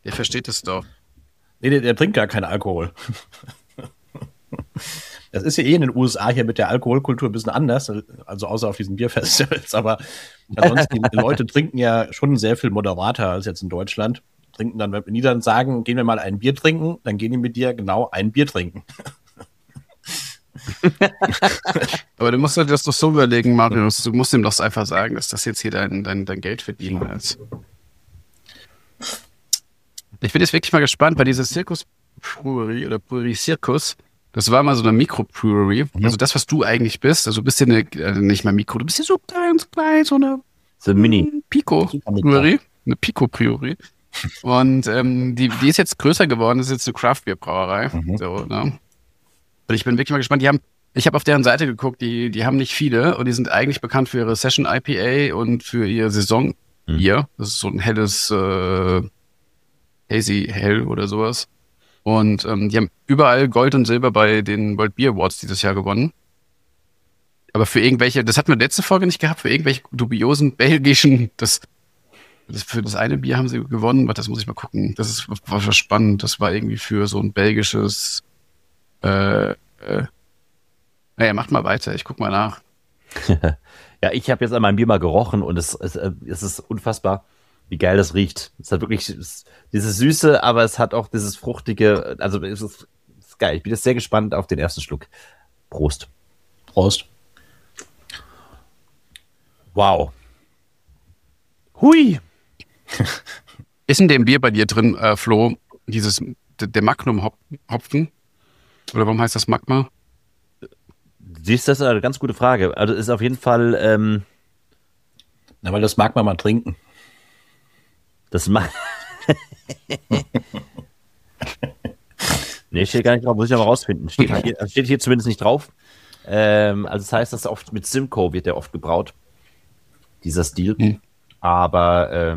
Nee, der trinkt gar keinen Alkohol. Das ist ja in den USA hier mit der Alkoholkultur ein bisschen anders, also außer auf diesen Bierfestivals, aber ansonsten, die Leute trinken ja schon sehr viel moderater als jetzt in Deutschland. Trinken dann, wenn die dann sagen, gehen wir mal ein Bier trinken, dann gehen die mit dir genau ein Bier trinken.
Aber du musst dir das doch so überlegen, Marius, du musst ihm doch einfach sagen, dass das jetzt hier dein Geld verdienen ist. Ich bin jetzt wirklich mal gespannt, weil diese Circus Brewery oder Brewery Circus, das war mal so eine Mikrobrewery. Also das, was du eigentlich bist, also du bist ja nicht mal Mikro, du bist ja so ganz klein, so eine
Mini.
Pico-Brewery, eine Pico-Brewery. Und die ist jetzt größer geworden, das ist jetzt eine Craft-Beer-Brauerei. So, ne? Und ich bin wirklich mal gespannt, ich habe auf deren Seite geguckt, die haben nicht viele und die sind eigentlich bekannt für ihre Session IPA und für ihr Saison-Bier. Das ist so ein helles Hazy Hell oder sowas. Und die haben überall Gold und Silber bei den World Beer Awards dieses Jahr gewonnen. Aber für irgendwelche, das hatten wir letzte Folge nicht gehabt, für irgendwelche dubiosen belgischen, für das eine Bier haben sie gewonnen. Warte, das muss ich mal gucken. Das war spannend. Das war irgendwie für so ein belgisches naja, macht mal weiter. Ich guck mal nach.
Ja, ich habe jetzt an meinem Bier mal gerochen und es ist unfassbar, wie geil das riecht. Es hat wirklich dieses Süße, aber es hat auch dieses Fruchtige. Also es ist geil. Ich bin jetzt sehr gespannt auf den ersten Schluck. Prost.
Prost.
Wow. Hui.
Ist in dem Bier bei dir drin, Flo, der Magnum-Hopfen? Oder warum heißt das Magma?
Siehst du, das ist eine ganz gute Frage. Also ist auf jeden Fall.
Na, weil das mag man mal trinken.
Das macht. Nee, steht gar nicht drauf, muss ich aber rausfinden. Steht hier zumindest nicht drauf. Also das heißt, dass oft mit Simcoe wird der oft gebraut. Dieser Stil. Aber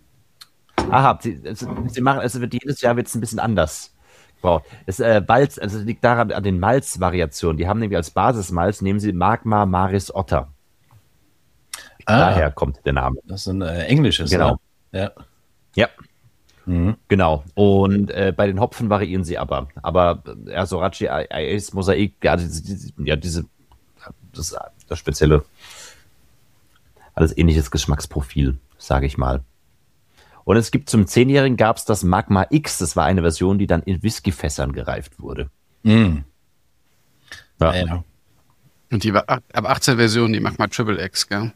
sie machen, also jedes Jahr wird es ein bisschen anders gebraut. Es liegt daran an den Malzvariationen. Die haben nämlich als Basismalz, nehmen sie Magma Maris Otter. Daher kommt der Name.
Das ist ein englisches.
Genau.
Ne?
Ja. Genau. Und bei den Hopfen variieren sie aber. Aber Sorachi, Ace, Mosaik, das spezielle, alles ähnliches Geschmacksprofil, sage ich mal. Und es gibt zum 10-Jährigen gab es das Magma X, das war eine Version, die dann in Whiskyfässern gereift wurde. Ja.
Und die war ab 18 Version, die Magma Triple X, gell?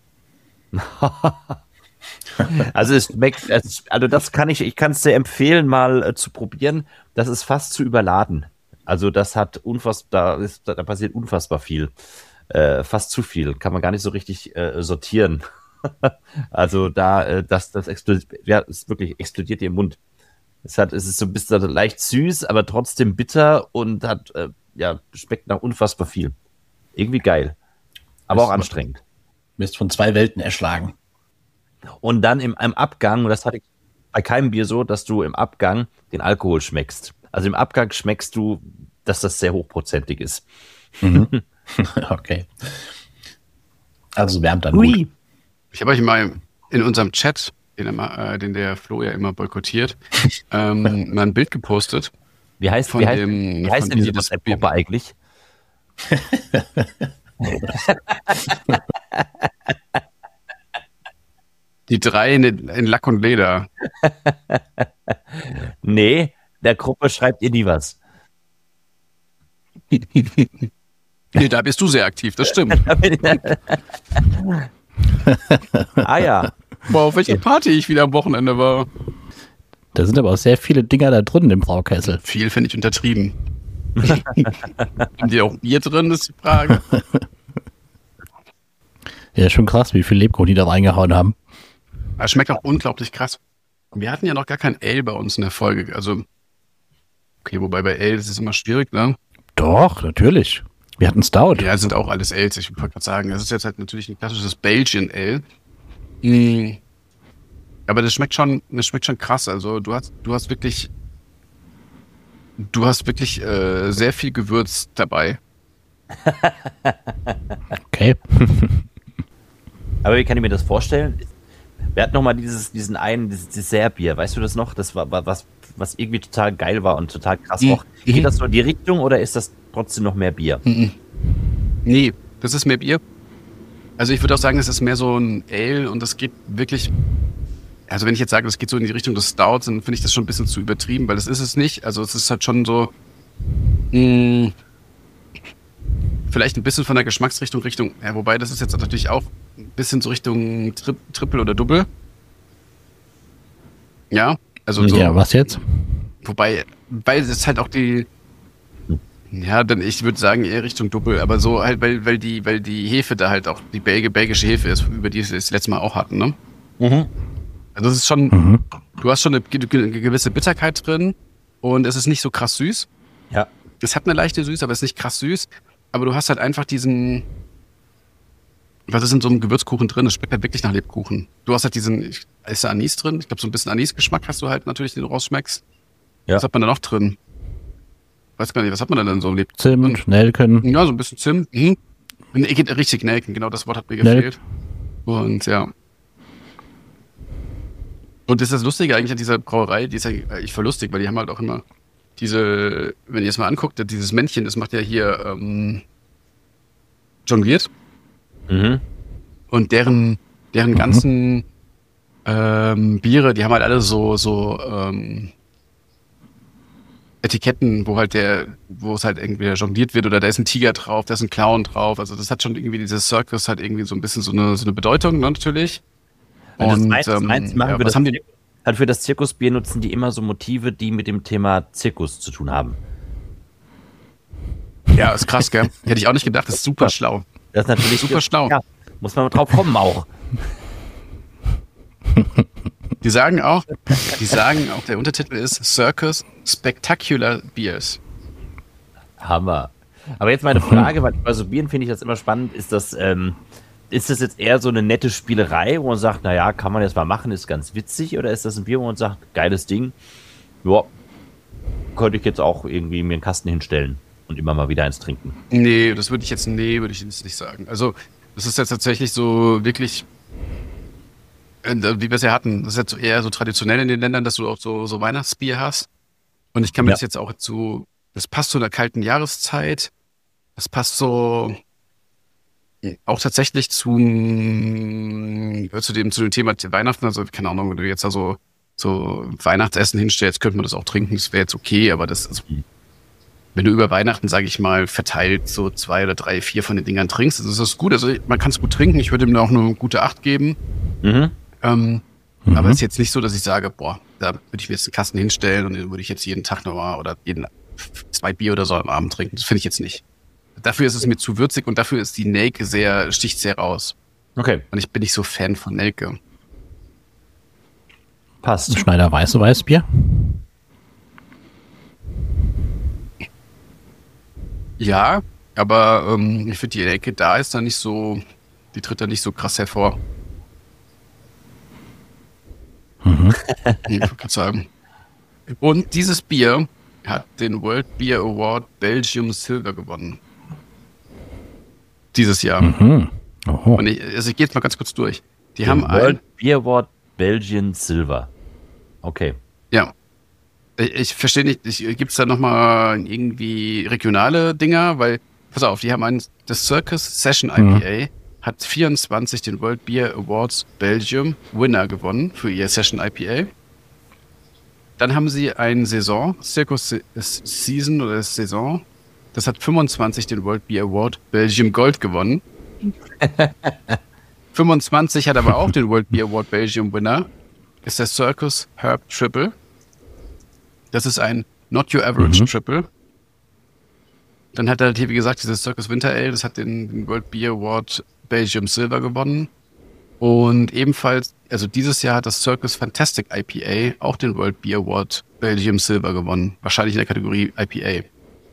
Also das kann ich kann es sehr empfehlen, mal zu probieren. Das ist fast zu überladen. Also das hat da passiert unfassbar viel. Fast zu viel. Kann man gar nicht so richtig sortieren. Also das explodiert, ja, es wirklich explodiert dir im Mund. Es ist so ein bisschen leicht süß, aber trotzdem bitter und hat schmeckt nach unfassbar viel. Irgendwie geil. Aber auch anstrengend.
Du bist von zwei Welten erschlagen.
Und dann im Abgang, und das hatte ich bei keinem Bier so, dass du im Abgang den Alkohol schmeckst. Also im Abgang schmeckst du, dass das sehr hochprozentig ist.
Okay. Also wärmt dann
gut.
Ich habe euch mal in unserem Chat, den der Flo ja immer boykottiert, mal ein Bild gepostet.
Wie heißt denn diese WhatsApp-Gruppe eigentlich?
Die 3 in Lack und Leder.
Nee, der Gruppe schreibt ihr nie was.
Nee, da bist du sehr aktiv, das stimmt.
Ja.
Wow, auf welcher Party ich wieder am Wochenende war.
Da sind aber auch sehr viele Dinger da drin im Braukessel.
Viel finde ich untertrieben. Haben die auch Bier drin, ist die Frage.
Ja, schon krass, wie viel Lebkuchen die da reingehauen haben.
Das schmeckt auch unglaublich krass. Wir hatten ja noch gar kein Ale bei uns in der Folge. Also, okay, wobei bei Ale ist es immer schwierig, ne?
Doch, natürlich. Wir hatten Stout.
Ja, sind auch alles Ales. Ich wollte gerade sagen, das ist jetzt halt natürlich ein klassisches Belgian Ale. Aber das schmeckt schon krass. Also du hast wirklich sehr viel Gewürz dabei.
Okay.
Aber wie kann ich mir das vorstellen? Wir hatten noch mal dieses Dessertbier, weißt du das noch? Das war was irgendwie total geil war und total krass roch. Geht das so in die Richtung oder ist das trotzdem noch mehr Bier?
Nee, das ist mehr Bier. Also ich würde auch sagen, es ist mehr so ein Ale und das geht wirklich, also wenn ich jetzt sage, das geht so in die Richtung des Stouts, dann finde ich das schon ein bisschen zu übertrieben, weil das ist es nicht. Also es ist halt schon so, vielleicht ein bisschen von der Geschmacksrichtung ja, wobei das ist jetzt natürlich auch ein bisschen so Richtung Triple oder Double. Ja, also so.
Ja, was jetzt?
Wobei, weil es halt auch ja, dann ich würde sagen eher Richtung Double, aber so halt, weil die Hefe da halt auch die belgische Hefe ist, über die wir das letzte Mal auch hatten, ne? Also das ist schon, du hast schon eine gewisse Bitterkeit drin und es ist nicht so krass süß.
Ja.
Es hat eine leichte Süße, aber es ist nicht krass süß. Aber du hast halt einfach diesen, was ist in so einem Gewürzkuchen drin? Das schmeckt halt wirklich nach Lebkuchen. Du hast halt ist da Anis drin? Ich glaube, so ein bisschen Anisgeschmack hast du halt natürlich, den du rausschmeckst.
Ja.
Was hat man da noch drin? Weiß gar nicht, was hat man da denn so?
Zimt, Nelken.
Ja, so ein bisschen Zimt. Richtig Nelken, genau, das Wort hat mir gefehlt. Und ja. Und das ist das Lustige eigentlich an dieser Brauerei, die ist ja eigentlich voll lustig, weil die haben halt auch immer wenn ihr es mal anguckt, dieses Männchen, das macht ja hier jongliert. Und deren ganzen Biere, die haben halt alle so Etiketten, wo es halt irgendwie jongliert wird oder da ist ein Tiger drauf, da ist ein Clown drauf. Also das hat schon irgendwie dieses Circus halt irgendwie so ein bisschen so eine Bedeutung, ne, natürlich.
Und meinst, machen wir das halt für das Zirkusbier nutzen die immer so Motive, die mit dem Thema Zirkus zu tun haben.
Ja, ist krass, gell? Hätte ich auch nicht gedacht, das ist super schlau.
Das ist natürlich
super schlau.
Ja, muss man drauf kommen auch.
Die sagen auch, der Untertitel ist Circus Spectacular Beers.
Hammer. Aber jetzt meine Frage, weil bei so Bieren finde ich das immer spannend, ist das jetzt eher so eine nette Spielerei, wo man sagt, naja, kann man jetzt mal machen, ist ganz witzig, oder ist das ein Bier, wo man sagt, geiles Ding, ja, könnte ich jetzt auch irgendwie mir einen Kasten hinstellen und immer mal wieder eins trinken?
Nee, würde ich jetzt nicht sagen. Also, das ist jetzt tatsächlich so wirklich, wie wir es ja hatten, das ist jetzt eher so traditionell in den Ländern, dass du auch so Weihnachtsbier hast. Und ich kann mir das jetzt auch das passt zu einer kalten Jahreszeit, das passt so auch tatsächlich zu dem Thema Weihnachten, also keine Ahnung, wenn du jetzt da so Weihnachtsessen hinstellst, könnte man das auch trinken, das wäre jetzt okay, aber wenn du über Weihnachten, sage ich mal, verteilt so 2 oder 3, 4 von den Dingern trinkst, das ist gut, also man kann es gut trinken, ich würde ihm da auch eine gute 8 geben, aber es ist jetzt nicht so, dass ich sage, boah, da würde ich mir jetzt einen Kasten hinstellen und den würde ich jetzt jeden Tag nochmal oder jeden 2 Bier oder so am Abend trinken, das finde ich jetzt nicht. Dafür ist es mir zu würzig und dafür ist die Nelke sticht sehr raus.
Okay.
Und ich bin nicht so Fan von Nelke.
Passt. Schneider Weißbier?
Ja, aber ich finde, die Nelke da ist da nicht so, die tritt da nicht so krass hervor. Ich würde sagen. Und dieses Bier hat den World Beer Award Belgium Silver gewonnen. Dieses Jahr. Und ich gehe jetzt mal ganz kurz durch. Die haben
World Beer Award Belgian Silver. Okay.
Ja. Ich verstehe nicht, gibt es da nochmal irgendwie regionale Dinger? Weil, pass auf, die haben das Circus Session IPA hat 24 den World Beer Awards Belgium Winner gewonnen für ihr Session IPA. Dann haben sie ein Circus Season oder Saison. Das hat 25 den World Beer Award Belgium Gold gewonnen. 25 hat aber auch den World Beer Award Belgium Winner. Ist der Circus Herb Triple. Das ist ein Not Your Average Triple. Dann hat er, wie gesagt, dieses Circus Winter Ale, das hat den World Beer Award Belgium Silver gewonnen. Und ebenfalls, also dieses Jahr hat das Circus Fantastic IPA auch den World Beer Award Belgium Silver gewonnen. Wahrscheinlich in der Kategorie IPA.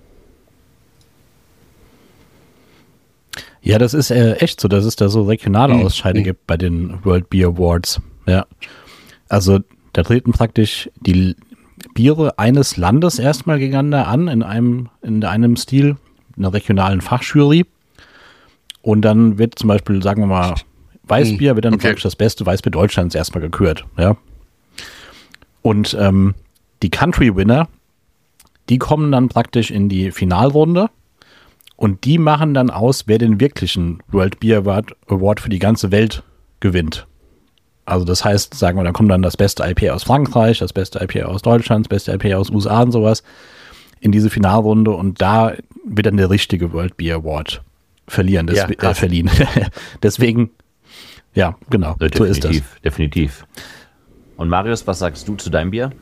Ja, das ist echt so, dass es da so regionale Ausscheide gibt bei den World Beer Awards. Ja. Also da treten praktisch die Biere eines Landes erstmal gegeneinander an in einem Stil, einer regionalen Fachjury. Und dann wird zum Beispiel, sagen wir mal, Weißbier wird dann praktisch das beste Weißbier Deutschlands erstmal gekürt. Ja. Und die Country-Winner, die kommen dann praktisch in die Finalrunde und die machen dann aus, wer den wirklichen World Beer Award für die ganze Welt gewinnt. Also das heißt, sagen wir, dann kommt dann das beste IPA aus Frankreich, das beste IPA aus Deutschland, das beste IPA aus USA und sowas in diese Finalrunde und da wird dann der richtige World Beer Award verliehen. Deswegen, ja, genau, so ist das.
Definitiv. Und Marius, was sagst du zu deinem Bier?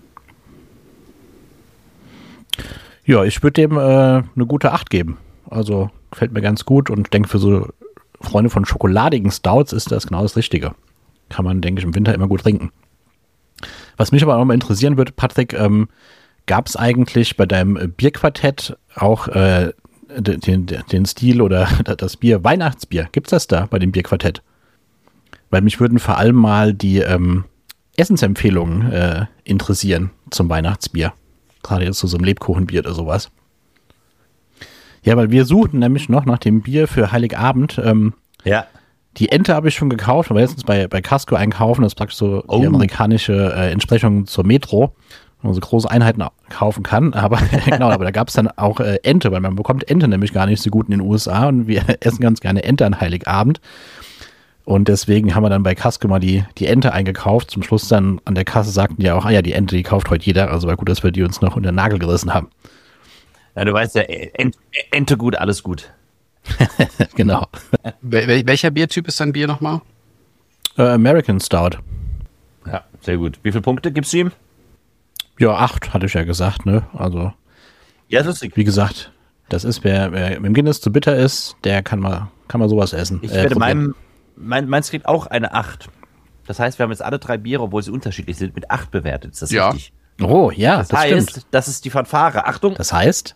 Ja, ich würde dem eine gute 8 geben. Also gefällt mir ganz gut und denke, für so Freunde von schokoladigen Stouts ist das genau das Richtige. Kann man, denke ich, im Winter immer gut trinken. Was mich aber auch mal interessieren würde, Patrick, gab es eigentlich bei deinem Bierquartett auch den Stil oder das Bier Weihnachtsbier? Gibt es das da bei dem Bierquartett? Weil mich würden vor allem mal die Essensempfehlungen interessieren zum Weihnachtsbier. Gerade jetzt zu so einem Lebkuchenbier oder sowas. Ja, weil wir suchen nämlich noch nach dem Bier für Heiligabend.
Ja.
Die Ente habe ich schon gekauft, aber letztens bei Casco einkaufen. Das ist praktisch so die amerikanische Entsprechung zur Metro, wo man so große Einheiten kaufen kann. Aber genau, aber da gab es dann auch Ente, weil man bekommt Ente nämlich gar nicht so gut in den USA und wir essen ganz gerne Ente an Heiligabend. Und deswegen haben wir dann bei Casco mal die Ente eingekauft. Zum Schluss dann an der Kasse sagten die auch, die Ente, die kauft heute jeder. Also war gut, dass wir die uns noch unter den Nagel gerissen haben.
Ja, du weißt ja, Ente gut, alles gut.
Genau.
Welcher Biertyp ist dein Bier nochmal?
American Stout.
Ja, sehr gut. Wie viele Punkte gibst du ihm?
Ja, 8, hatte ich ja gesagt, ne? Also,
ja, lustig.
Wie gesagt, das ist, wer im Guinness zu bitter ist, der kann mal sowas essen.
Ich werde meins kriegt auch eine 8. Das heißt, wir haben jetzt alle 3 Biere, obwohl sie unterschiedlich sind, mit 8 bewertet. Ist das richtig?
Oh, ja,
das heißt, stimmt. Das ist die Fanfare. Achtung.
Das heißt?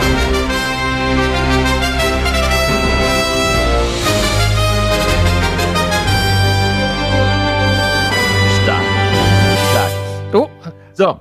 Stark.
Oh.
So.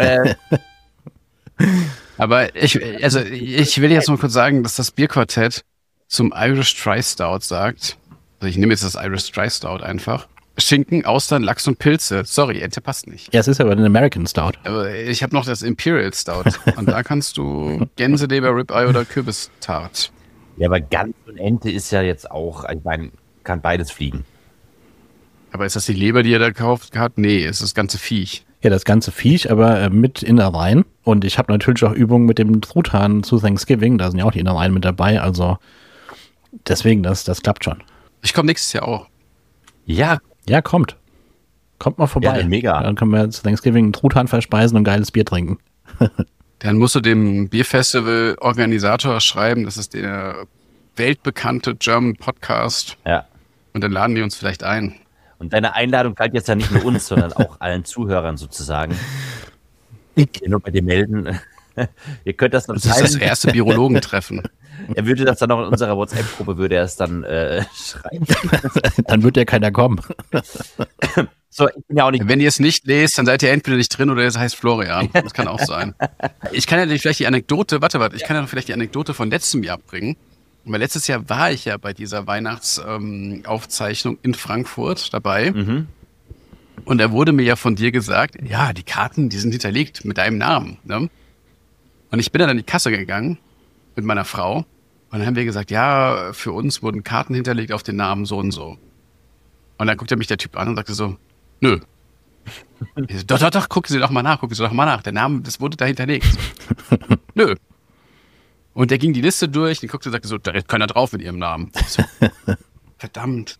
Aber ich will jetzt mal kurz sagen, dass das Bierquartett zum Irish Dry Stout sagt. Also ich nehme jetzt das Irish Dry Stout einfach. Schinken, Austern, Lachs und Pilze. Sorry, Ente passt nicht.
Ja, es ist aber ein American Stout.
Aber ich habe noch das Imperial Stout. Und da kannst du Gänseleber, Ribeye oder Kürbistart.
Ja, aber Gans und Ente ist ja jetzt auch, ich meine, kann beides fliegen.
Aber ist das die Leber, die er da gekauft hat? Nee, ist das ganze Viech.
Ja, das ganze Viech, aber mit Innereien. Und ich habe natürlich auch Übungen mit dem Truthahn zu Thanksgiving. Da sind ja auch die Innereien mit dabei. Also deswegen, das klappt schon.
Ich komme nächstes Jahr auch.
Ja, kommt. Kommt mal vorbei.
Ja, mega.
Dann können wir zu Thanksgiving einen Truthahn verspeisen und geiles Bier trinken.
Dann musst du dem Bierfestival-Organisator schreiben, das ist der weltbekannte German Podcast.
Ja.
Und dann laden die uns vielleicht ein.
Und deine Einladung galt jetzt ja nicht nur uns, sondern auch allen Zuhörern sozusagen. Die nur bei dir melden. Ihr könnt das noch
teilen. Das ist das erste Virologentreffen.
Er würde das dann noch in unserer WhatsApp-Gruppe, würde er es dann schreiben.
Dann wird ja keiner kommen.
So, ich bin ja auch nicht.
Wenn ihr es nicht lest, dann seid ihr entweder nicht drin oder es heißt Florian. Das kann auch sein. Ich kann ja vielleicht die Anekdote, ich kann ja vielleicht die Anekdote von letztem Jahr bringen. Weil letztes Jahr war ich ja bei dieser Weihnachtsaufzeichnung in Frankfurt dabei. Mhm. Und da wurde mir ja von dir gesagt, ja, die Karten, die sind hinterlegt mit deinem Namen. Ne? Und ich bin dann an die Kasse gegangen mit meiner Frau. Und dann haben wir gesagt, ja, für uns wurden Karten hinterlegt auf den Namen so und so. Und dann guckte mich der Typ an und sagte so, nö. Ich so, doch, gucken Sie doch mal nach. Der Name, das wurde da hinterlegt. Nö. Und der ging die Liste durch und guckte und sagte so, da ist keiner drauf mit Ihrem Namen. So, verdammt.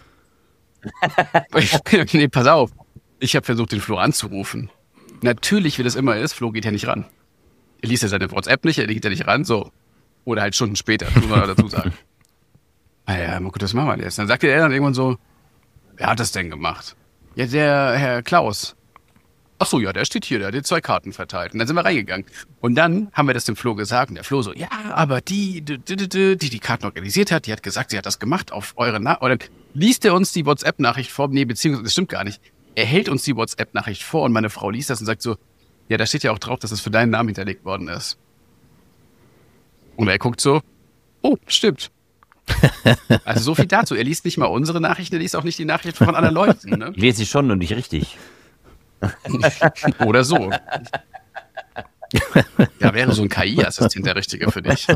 Nee, pass auf. Ich habe versucht, den Flo anzurufen. Natürlich, wie das immer ist, Flo geht ja nicht ran. Er liest ja seine WhatsApp nicht, er geht ja nicht ran, so. Oder halt Stunden später, muss man dazu sagen. Naja, mal gut, was machen wir jetzt? Dann sagte er dann irgendwann so, wer hat das denn gemacht? Ja, der Herr Klaus. Ach so, ja, der steht hier, der hat dir 2 Karten verteilt. Und dann sind wir reingegangen. Und dann haben wir das dem Flo gesagt. Und der Flo so, ja, aber die Karten organisiert hat, die hat gesagt, sie hat das gemacht auf eure Nachricht. Und dann liest er uns die WhatsApp-Nachricht vor. Nee, beziehungsweise, das stimmt gar nicht. Er hält uns die WhatsApp-Nachricht vor und meine Frau liest das und sagt so, ja, da steht ja auch drauf, dass es für deinen Namen hinterlegt worden ist. Und er guckt so, oh, stimmt. Also so viel dazu. Er liest nicht mal unsere Nachrichten, er liest auch nicht die Nachrichten von anderen Leuten. Ne?
Ich lese sie schon und nicht richtig.
Oder so. Ja, wäre so ein KI-Assistent der Richtige für dich.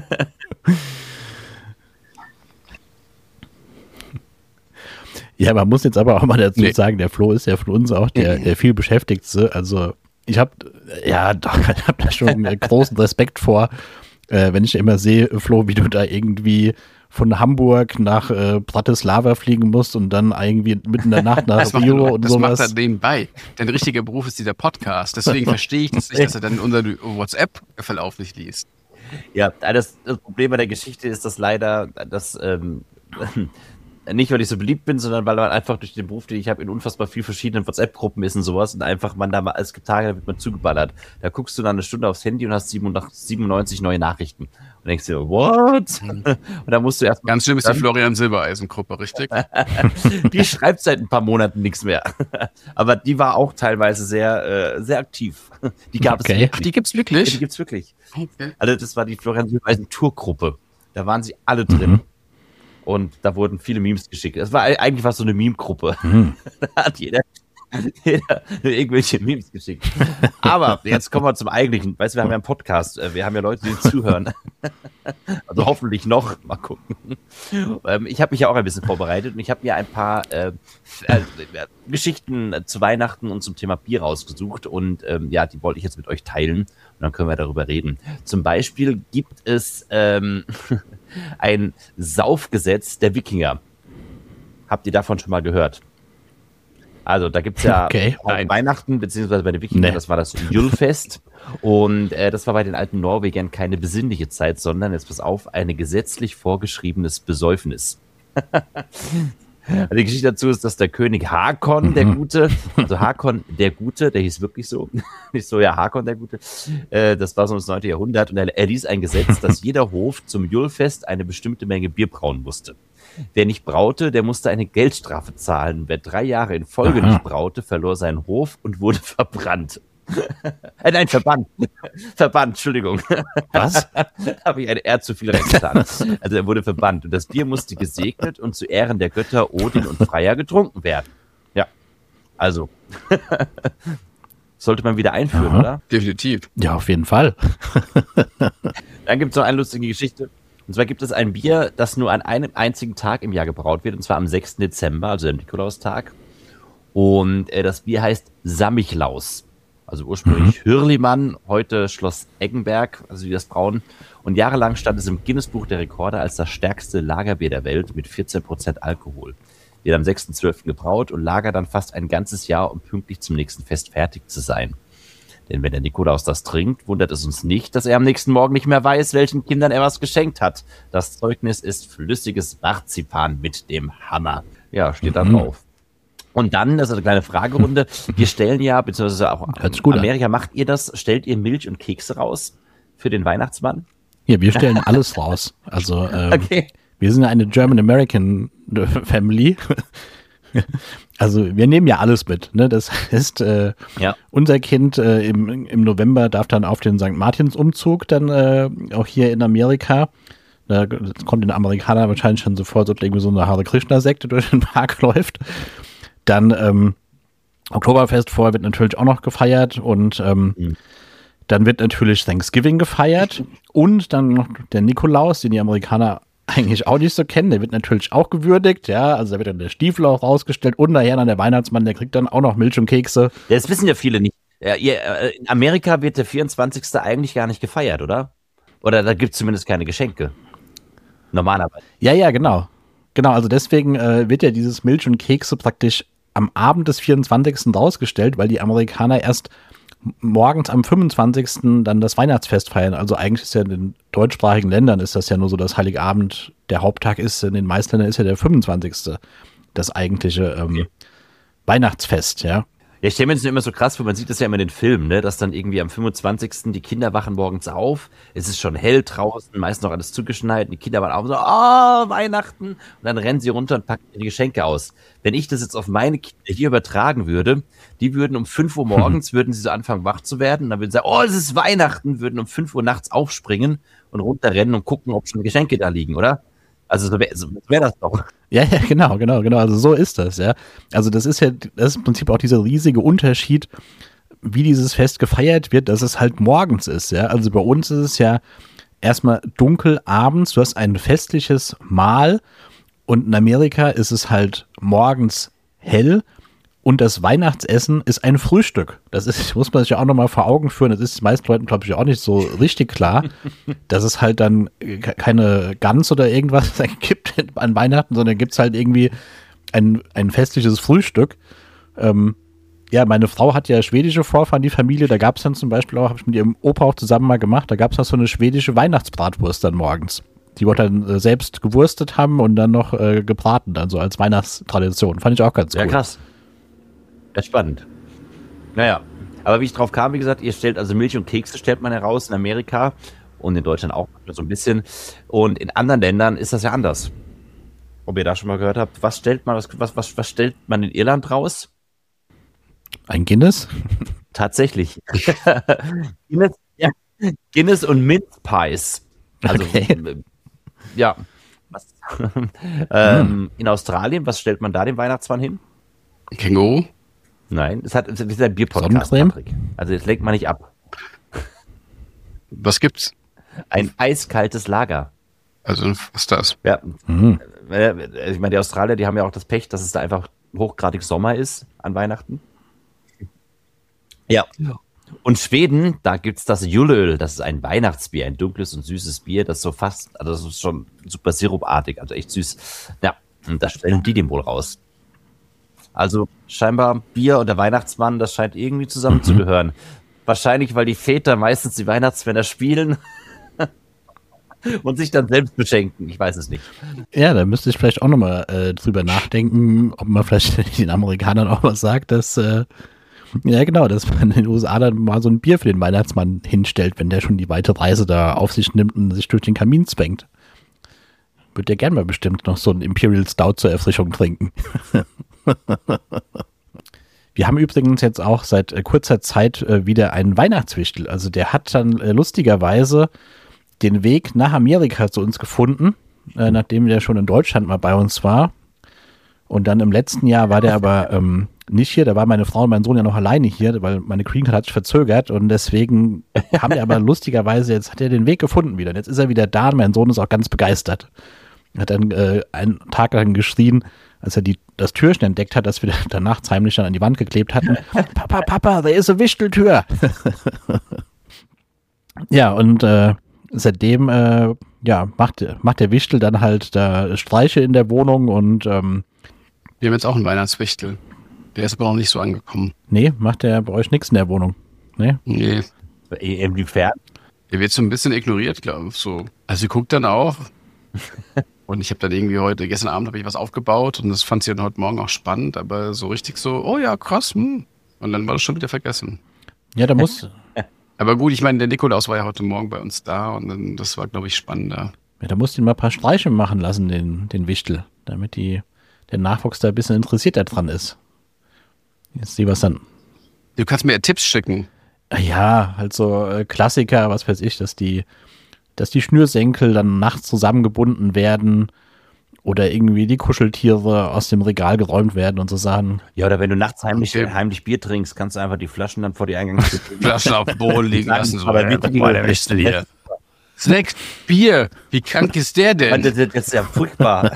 Ja, man muss jetzt aber auch mal dazu sagen, der Flo ist ja von uns auch der viel Beschäftigtste. Also ich habe da schon großen Respekt vor, wenn ich immer sehe, Flo, wie du da irgendwie von Hamburg nach Bratislava fliegen musst und dann irgendwie mitten in der Nacht nach Rio und sowas.
Das macht er nebenbei. Dein richtiger Beruf ist dieser Podcast. Deswegen verstehe ich das nicht, dass er dann unseren WhatsApp-Verlauf nicht liest.
Ja, das Problem bei der Geschichte ist, dass leider das nicht, weil ich so beliebt bin, sondern weil man einfach durch den Beruf, den ich habe, in unfassbar viel verschiedenen WhatsApp-Gruppen ist und sowas und einfach man da mal, es gibt Tage, da wird man zugeballert. Da guckst du dann eine Stunde aufs Handy und hast 97 neue Nachrichten. Und denkst dir, what? Und da musst du erst
Ganz schlimm ist die Florian Silbereisen-Gruppe, richtig?
Die schreibt seit ein paar Monaten nichts mehr. Aber die war auch teilweise sehr, sehr aktiv. Die gab es wirklich.
Ach, die gibt's wirklich?
Ja, die gibt's wirklich.
Okay.
Also das war die Florian Silbereisen-Tour-Gruppe. Da waren sie alle drin. Und da wurden viele Memes geschickt. Es war eigentlich so eine Meme-Gruppe. Da hat jeder irgendwelche Memes geschickt. Aber jetzt kommen wir zum Eigentlichen. Weißt du, wir haben ja einen Podcast. Wir haben ja Leute, die zuhören. Also hoffentlich noch. Mal gucken. Ich habe mich ja auch ein bisschen vorbereitet und ich habe mir ein paar Geschichten zu Weihnachten und zum Thema Bier rausgesucht. Und ja, die wollte ich jetzt mit euch teilen. Und dann können wir darüber reden. Zum Beispiel gibt es ein Saufgesetz der Wikinger. Habt ihr davon schon mal gehört? Also da gibt es ja Weihnachten, beziehungsweise bei den Wikingern, das war das Julfest. Und das war bei den alten Norwegern keine besinnliche Zeit, sondern, jetzt pass auf, eine gesetzlich vorgeschriebenes Besäufnis. Die Geschichte dazu ist, dass der König Hakon der Gute, also Hakon der Gute, der hieß wirklich so, nicht so, ja, Hakon der Gute, das war so das 9. Jahrhundert und er ließ ein Gesetz, dass jeder Hof zum Julfest eine bestimmte Menge Bier brauen musste. Wer nicht braute, der musste eine Geldstrafe zahlen. Wer 3 Jahre in Folge nicht braute, verlor seinen Hof und wurde verbrannt. Nein, verbannt. Verbannt, Entschuldigung.
Was?
Habe ich ein R zu viel reingetan. Also er wurde verbannt. Und das Bier musste gesegnet und zu Ehren der Götter Odin und Freya getrunken werden. Ja, also. Sollte man wieder einführen, oder?
Definitiv.
Ja, auf jeden Fall.
Dann gibt es noch eine lustige Geschichte. Und zwar gibt es ein Bier, das nur an einem einzigen Tag im Jahr gebraut wird, und zwar am 6. Dezember, also dem Nikolaustag. Und das Bier heißt Samichlaus. Also ursprünglich Hürlimann, heute Schloss Eggenberg, also die das brauen. Und jahrelang stand es im Guinness-Buch der Rekorde als das stärkste Lagerbier der Welt mit 14% Alkohol. Wird am 6.12. gebraut und lagert dann fast ein ganzes Jahr, um pünktlich zum nächsten Fest fertig zu sein. Denn wenn der Nikolaus das trinkt, wundert es uns nicht, dass er am nächsten Morgen nicht mehr weiß, welchen Kindern er was geschenkt hat. Das Zeugnis ist flüssiges Marzipan mit dem Hammer. Ja, steht da drauf. Und dann, das ist eine kleine Fragerunde. Wir stellen ja, beziehungsweise auch in Amerika macht ihr das, stellt ihr Milch und Kekse raus für den Weihnachtsmann?
Ja, wir stellen alles raus. Also wir sind ja eine German-American Family. Also wir nehmen ja alles mit. Ne? Das heißt, unser Kind im November darf dann auf den St. Martins-Umzug dann auch hier in Amerika. Da kommt den Amerikanern wahrscheinlich schon so vor, als ob irgendwie so eine Hare Krishna-Sekte durch den Park läuft. Dann Oktoberfest vorher wird natürlich auch noch gefeiert und dann wird natürlich Thanksgiving gefeiert und dann noch der Nikolaus, den die Amerikaner eigentlich auch nicht so kennen, der wird natürlich auch gewürdigt, ja, also da wird dann der Stiefel auch rausgestellt und daher dann der Weihnachtsmann, der kriegt dann auch noch Milch und Kekse.
Das wissen ja viele nicht. In Amerika wird der 24. eigentlich gar nicht gefeiert, oder? Oder da gibt es zumindest keine Geschenke. Normalerweise.
Ja, genau. Genau, also deswegen wird ja dieses Milch und Kekse praktisch am Abend des 24. rausgestellt, weil die Amerikaner erst morgens am 25. dann das Weihnachtsfest feiern. Also eigentlich ist ja in den deutschsprachigen Ländern ist das ja nur so, dass Heiligabend der Haupttag ist. In den meisten Ländern ist ja der 25. das eigentliche Weihnachtsfest, ja.
Ja, ich stelle mir das immer so krass vor, man sieht das ja immer in den Filmen, ne, dass dann irgendwie am 25. die Kinder wachen morgens auf, es ist schon hell draußen, meist noch alles zugeschneit, die Kinder waren auf so, Weihnachten, und dann rennen sie runter und packen die Geschenke aus. Wenn ich das jetzt auf meine Kinder hier übertragen würde, die würden um 5 Uhr morgens, würden sie so anfangen wach zu werden, und dann würden sie sagen, es ist Weihnachten, würden um 5 Uhr nachts aufspringen und runterrennen und gucken, ob schon Geschenke da liegen, oder? Also so wär das doch.
Ja, genau. Also so ist das, ja. Also das ist im Prinzip auch dieser riesige Unterschied, wie dieses Fest gefeiert wird, dass es halt morgens ist, ja. Also bei uns ist es ja erstmal dunkel abends, du hast ein festliches Mahl und in Amerika ist es halt morgens hell und das Weihnachtsessen ist ein Frühstück. Muss man sich ja auch nochmal vor Augen führen, das ist den meisten Leuten, glaube ich, auch nicht so richtig klar, dass es halt dann keine Gans oder irgendwas gibt an Weihnachten, sondern gibt es halt irgendwie ein festliches Frühstück. Ja, meine Frau hat ja schwedische Vorfahren, die Familie, da gab es dann zum Beispiel auch, habe ich mit ihrem Opa auch zusammen mal gemacht, da gab es auch so eine schwedische Weihnachtsbratwurst dann morgens. Die wir dann selbst gewurstet haben und dann noch gebraten, dann so als Weihnachtstradition. Fand ich auch ganz cool.
Ja, krass. Ja, spannend. Naja, aber wie ich drauf kam, wie gesagt, ihr stellt also Milch und Kekse stellt man heraus in Amerika und in Deutschland auch so ein bisschen. Und in anderen Ländern ist das ja anders. Ob ihr da schon mal gehört habt, was stellt man in Irland raus?
Ein Guinness?
Tatsächlich. Guinness und Mince Pies. Also,
Okay.
ja. In Australien, was stellt man da dem Weihnachtsmann hin?
Känguru?
Nein, wir sind ein Bierpodcast,
Sonnencreme?
Patrick. Also jetzt lenkt man nicht ab.
Was gibt's?
Ein eiskaltes Lager.
Also, was ist das?
Ja. Ich meine, die Australier, die haben ja auch das Pech, dass es da einfach hochgradig Sommer ist an Weihnachten. Ja. Und Schweden, da gibt es das Juleöl. Das ist ein Weihnachtsbier, ein dunkles und süßes Bier, das so fast, also das ist schon super sirupartig, also echt süß. Ja, und das stellen die dem wohl raus. Also scheinbar Bier und der Weihnachtsmann, das scheint irgendwie zusammenzugehören. Wahrscheinlich, weil die Väter meistens die Weihnachtsmänner spielen und sich dann selbst beschenken. Ich weiß es nicht.
Ja, da müsste ich vielleicht auch nochmal drüber nachdenken, ob man vielleicht den Amerikanern auch was sagt, dass ja, genau, dass man in den USA dann mal so ein Bier für den Weihnachtsmann hinstellt, wenn der schon die weite Reise da auf sich nimmt und sich durch den Kamin zwängt. Würde der gern mal bestimmt noch so ein Imperial Stout zur Erfrischung trinken. Wir haben übrigens jetzt auch seit kurzer Zeit wieder einen Weihnachtswichtel. Also der hat dann lustigerweise den Weg nach Amerika zu uns gefunden, nachdem der schon in Deutschland mal bei uns war. Und dann im letzten Jahr war der aber nicht hier, da war meine Frau und mein Sohn ja noch alleine hier, weil meine Green Card hat sich verzögert und deswegen haben wir aber lustigerweise, jetzt hat er den Weg gefunden wieder. Und jetzt ist er wieder da und mein Sohn ist auch ganz begeistert. Er hat dann einen Tag lang geschrien, als er das Türchen entdeckt hat, das wir dann nachts heimlich dann an die Wand geklebt hatten. Papa, da ist eine Wichteltür. Ja, und seitdem macht der Wichtel dann halt da Streiche in der Wohnung und
Wir haben jetzt auch einen Weihnachtswichtel. Der ist aber noch nicht so angekommen.
nee, macht der bei euch nichts in der Wohnung. Nee?
Nee.
Inwiefern?
Der wird so ein bisschen ignoriert, glaube ich. So. Also sie guckt dann auch. Und ich habe dann irgendwie gestern Abend habe ich was aufgebaut und das fand sie dann heute Morgen auch spannend, aber so richtig so, oh ja, krass, Und dann war das schon wieder vergessen.
Ja, da muss,
Aber gut, ich meine, der Nikolaus war ja heute Morgen bei uns da und dann, das war, glaube ich, spannender.
ja, da musst du ihn mal ein paar Streiche machen lassen, den Wichtel, damit der Nachwuchs da ein bisschen interessierter dran ist. Jetzt sieh was dann.
Du kannst mir ja Tipps schicken.
Ja, halt so Klassiker, was weiß ich, dass die Schnürsenkel dann nachts zusammengebunden werden oder irgendwie die Kuscheltiere aus dem Regal geräumt werden und so Sachen.
Ja, oder wenn du nachts
Okay.
heimlich Bier trinkst, kannst du einfach die Flaschen dann vor die Eingangstür
Flaschen auf dem Boden liegen lassen. So,
Aber
ja,
wichtige-
guck mal, der Wichtel hier. Snacks, Bier, wie krank ist der denn?
Das ist ja furchtbar.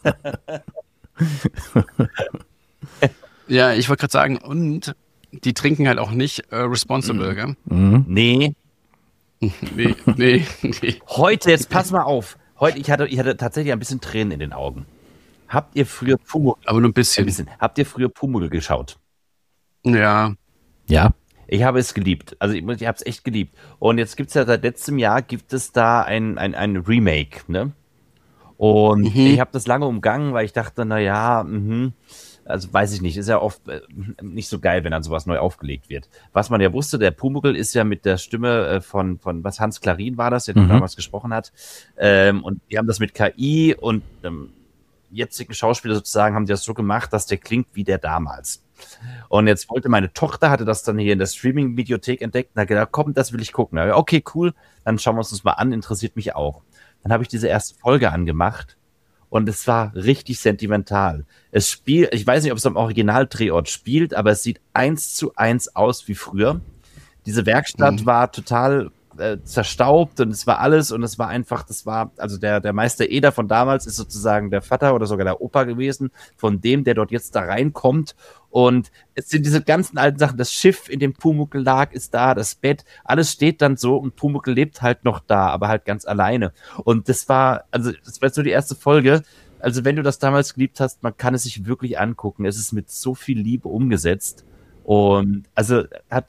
Ja, ich wollte gerade sagen, und die trinken halt auch nicht responsible, gell?
Nee.
Nee.
Heute, jetzt pass mal auf. Heute, ich hatte tatsächlich ein bisschen Tränen in den Augen. Habt ihr früher Pumuckl
Aber nur ein bisschen.
geschaut?
Ja.
Ja.
Ich habe es geliebt. Also ich habe es echt geliebt. Und jetzt gibt es ja seit letztem Jahr gibt es da ein Remake, ne? Und ich habe das lange umgangen, weil ich dachte, naja, also weiß ich nicht, ist ja oft nicht so geil, wenn dann sowas neu aufgelegt wird. Was man ja wusste, der Pumuckl ist ja mit der Stimme von was Hans Klarin war das, der damals gesprochen hat. Und die haben das mit KI und jetzigen Schauspieler sozusagen haben die das so gemacht, dass der klingt wie der damals. Und jetzt meine Tochter hatte das dann hier in der Streaming-Videothek entdeckt und hat gedacht, komm, das will ich gucken. Okay, cool, dann schauen wir uns das mal an, interessiert mich auch. Dann habe ich diese erste Folge angemacht Und es war richtig sentimental. Es spielt, ich weiß nicht, ob es am Originaldrehort spielt, aber es sieht 1:1 aus wie früher. Diese Werkstatt war total zerstaubt und es war alles und es war einfach, also der Meister Eder von damals ist sozusagen der Vater oder sogar der Opa gewesen von dem, der dort jetzt da reinkommt. Und es sind diese ganzen alten Sachen, das Schiff, in dem Pumuckl lag, ist da, das Bett, alles steht dann so und Pumuckl lebt halt noch da, aber halt ganz alleine. Und das war so die erste Folge. Also wenn du das damals geliebt hast, man kann es sich wirklich angucken. Es ist mit so viel Liebe umgesetzt. Und also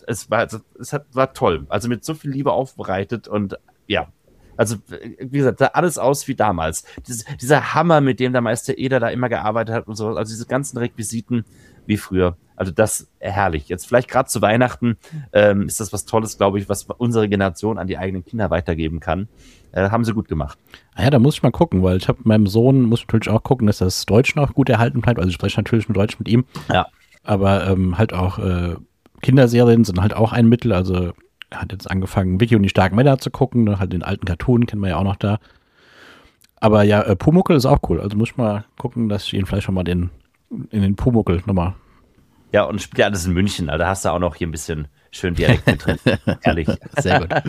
war toll. Also mit so viel Liebe aufbereitet und ja, also wie gesagt, sah alles aus wie damals. Dieser Hammer, mit dem der Meister Eder da immer gearbeitet hat und so, also diese ganzen Requisiten wie früher. Also das herrlich. Jetzt vielleicht gerade zu Weihnachten ist das was Tolles, glaube ich, was unsere Generation an die eigenen Kinder weitergeben kann. Haben sie gut gemacht.
Ja, da muss ich mal gucken, weil ich habe meinem Sohn, muss natürlich auch gucken, dass das Deutsch noch gut erhalten bleibt. Also ich spreche natürlich mit Deutsch mit ihm.
Ja.
Aber halt auch Kinderserien sind halt auch ein Mittel. Also er hat jetzt angefangen, Vicky und die starken Männer zu gucken. Ne? Halt den alten Cartoon kennen wir ja auch noch da. Aber ja, Pumuckl ist auch cool. Also muss ich mal gucken, dass ich ihn vielleicht schon mal in den Pumuckl nochmal.
Ja, und spielt ja alles in München. Also da hast du auch noch hier ein bisschen schön Dialekt mit drin. Ehrlich.
Sehr gut.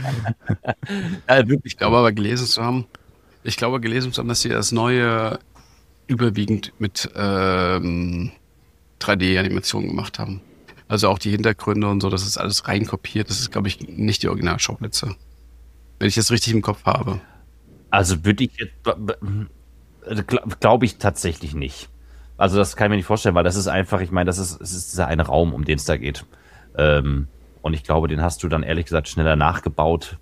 Ich glaube aber gelesen zu haben, dass sie das Neue überwiegend mit 3D-Animationen gemacht haben. Also auch die Hintergründe und so, das ist alles reinkopiert. Das ist, glaube ich, nicht die Originalschauplätze. Wenn ich das richtig im Kopf habe.
Also würde ich jetzt, glaube ich tatsächlich nicht. Also das kann ich mir nicht vorstellen, weil das ist einfach, ich meine, es ist dieser eine Raum, um den es da geht. Und ich glaube, den hast du dann ehrlich gesagt schneller nachgebaut,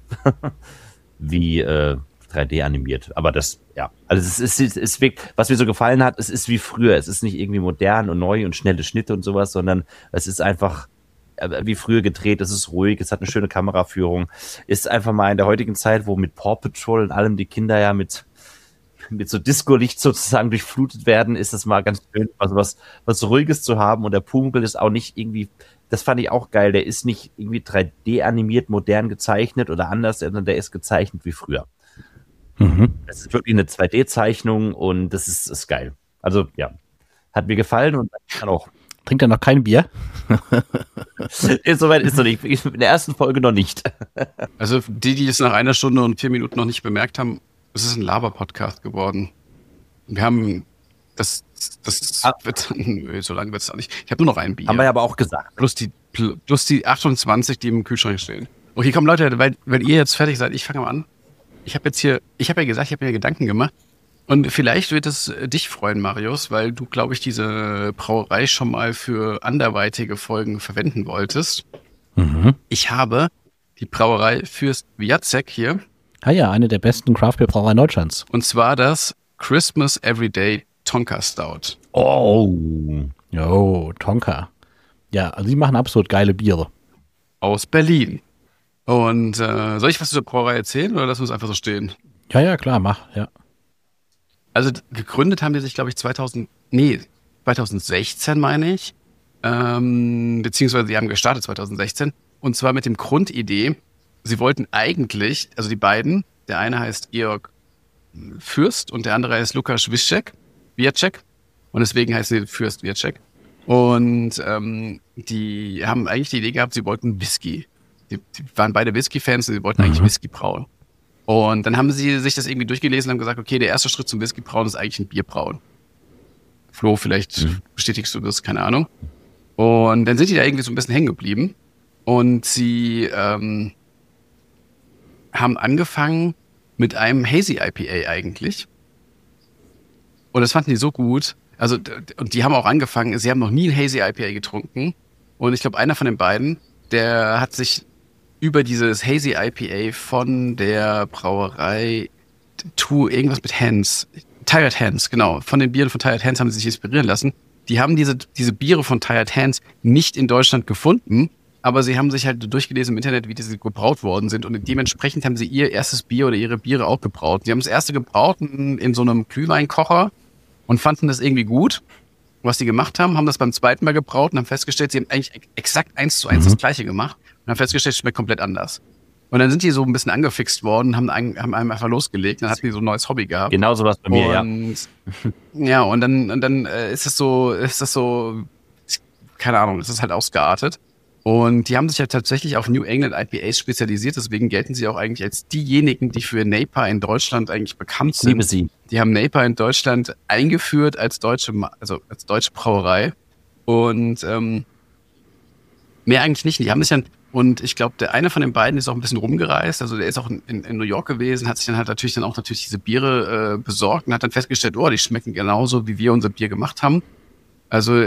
wie 3D animiert. Aber das, ja, also es ist wirklich, was mir so gefallen hat, es ist wie früher. Es ist nicht irgendwie modern und neu und schnelle Schnitte und sowas, sondern es ist einfach wie früher gedreht. Es ist ruhig, es hat eine schöne Kameraführung. Ist einfach mal in der heutigen Zeit, wo mit Paw Patrol und allem die Kinder ja mit so Disco-Licht sozusagen durchflutet werden, ist das mal ganz schön, also was Ruhiges zu haben. Und der Pumuckl ist auch nicht irgendwie, das fand ich auch geil, der ist nicht irgendwie 3D animiert, modern gezeichnet oder anders, sondern der ist gezeichnet wie früher. Das ist wirklich eine 2D-Zeichnung und das ist geil. Also ja, hat mir gefallen und dann auch.
Trinkt er noch kein Bier?
Soweit ist noch nicht. In der ersten Folge noch nicht.
Also die es nach 1 Stunde und 4 Minuten noch nicht bemerkt haben, es ist ein Laber-Podcast geworden. Wir haben das wird, nö, so lange wird es auch nicht. Ich habe nur noch ein Bier.
Haben wir ja aber auch gesagt.
Plus die 28, die im Kühlschrank stehen. Okay, komm Leute, weil ihr jetzt fertig seid, ich fange mal an. Ich habe ja gesagt, ich habe mir Gedanken gemacht. Und vielleicht wird es dich freuen, Marius, weil du, glaube ich, diese Brauerei schon mal für anderweitige Folgen verwenden wolltest. Ich habe die Brauerei Fürst Wiatek hier.
Ah ja, eine der besten Craft-Bier-Brauereien Deutschlands.
Und zwar das Christmas Everyday Tonka Stout.
Oh, Tonka. Ja, also die machen absolut geile Biere.
Aus Berlin. Und soll ich was zur Brauerei erzählen oder lassen wir es einfach so stehen?
Ja, klar, mach, ja.
Also gegründet haben die sich, glaube ich, 2016, meine ich. Beziehungsweise die haben gestartet 2016. Und zwar mit dem Grundidee, sie wollten eigentlich, also die beiden, der eine heißt Georg Fürst und der andere heißt Lukas Wiacek. Und deswegen heißen sie Fürst Wiacek. Und die haben eigentlich die Idee gehabt, sie wollten Whisky. Die waren beide Whisky-Fans und sie wollten eigentlich Whisky brauen. Und dann haben sie sich das irgendwie durchgelesen und haben gesagt, okay, der erste Schritt zum Whisky-Brauen ist eigentlich ein Bier brauen. Flo, vielleicht bestätigst du das, keine Ahnung. Und dann sind die da irgendwie so ein bisschen hängen geblieben. Und sie haben angefangen mit einem Hazy IPA eigentlich. Und das fanden die so gut. Also, und die haben auch angefangen, sie haben noch nie ein Hazy IPA getrunken. Und ich glaube, einer von den beiden, der hat sich über dieses Hazy IPA von der Brauerei irgendwas mit Hands, Tired Hands, genau. Von den Bieren von Tired Hands haben sie sich inspirieren lassen. Die haben diese Biere von Tired Hands nicht in Deutschland gefunden, aber sie haben sich halt durchgelesen im Internet, wie diese gebraut worden sind. Und dementsprechend haben sie ihr erstes Bier oder ihre Biere auch gebraut. Sie haben das erste gebraut in so einem Glühweinkocher und fanden das irgendwie gut, was sie gemacht haben das beim zweiten Mal gebraut und haben festgestellt, sie haben eigentlich exakt 1:1 das Gleiche gemacht und haben festgestellt, es schmeckt komplett anders. Und dann sind die so ein bisschen angefixt worden, haben einem einfach losgelegt, dann hatten die so ein neues Hobby gehabt.
Genau so was bei mir, ja.
Ja, und dann ist das so, keine Ahnung, es ist halt ausgeartet. Und die haben sich ja tatsächlich auf New England IPAs spezialisiert, deswegen gelten sie auch eigentlich als diejenigen, die für Napa in Deutschland eigentlich bekannt sind.
Liebe sie.
Die haben Napa in Deutschland eingeführt als deutsche Brauerei. Und mehr eigentlich nicht. Die haben sich dann, und ich glaube, der eine von den beiden ist auch ein bisschen rumgereist. Also der ist auch in New York gewesen, hat sich dann halt natürlich diese Biere besorgt und hat dann festgestellt, die schmecken genauso, wie wir unser Bier gemacht haben. Also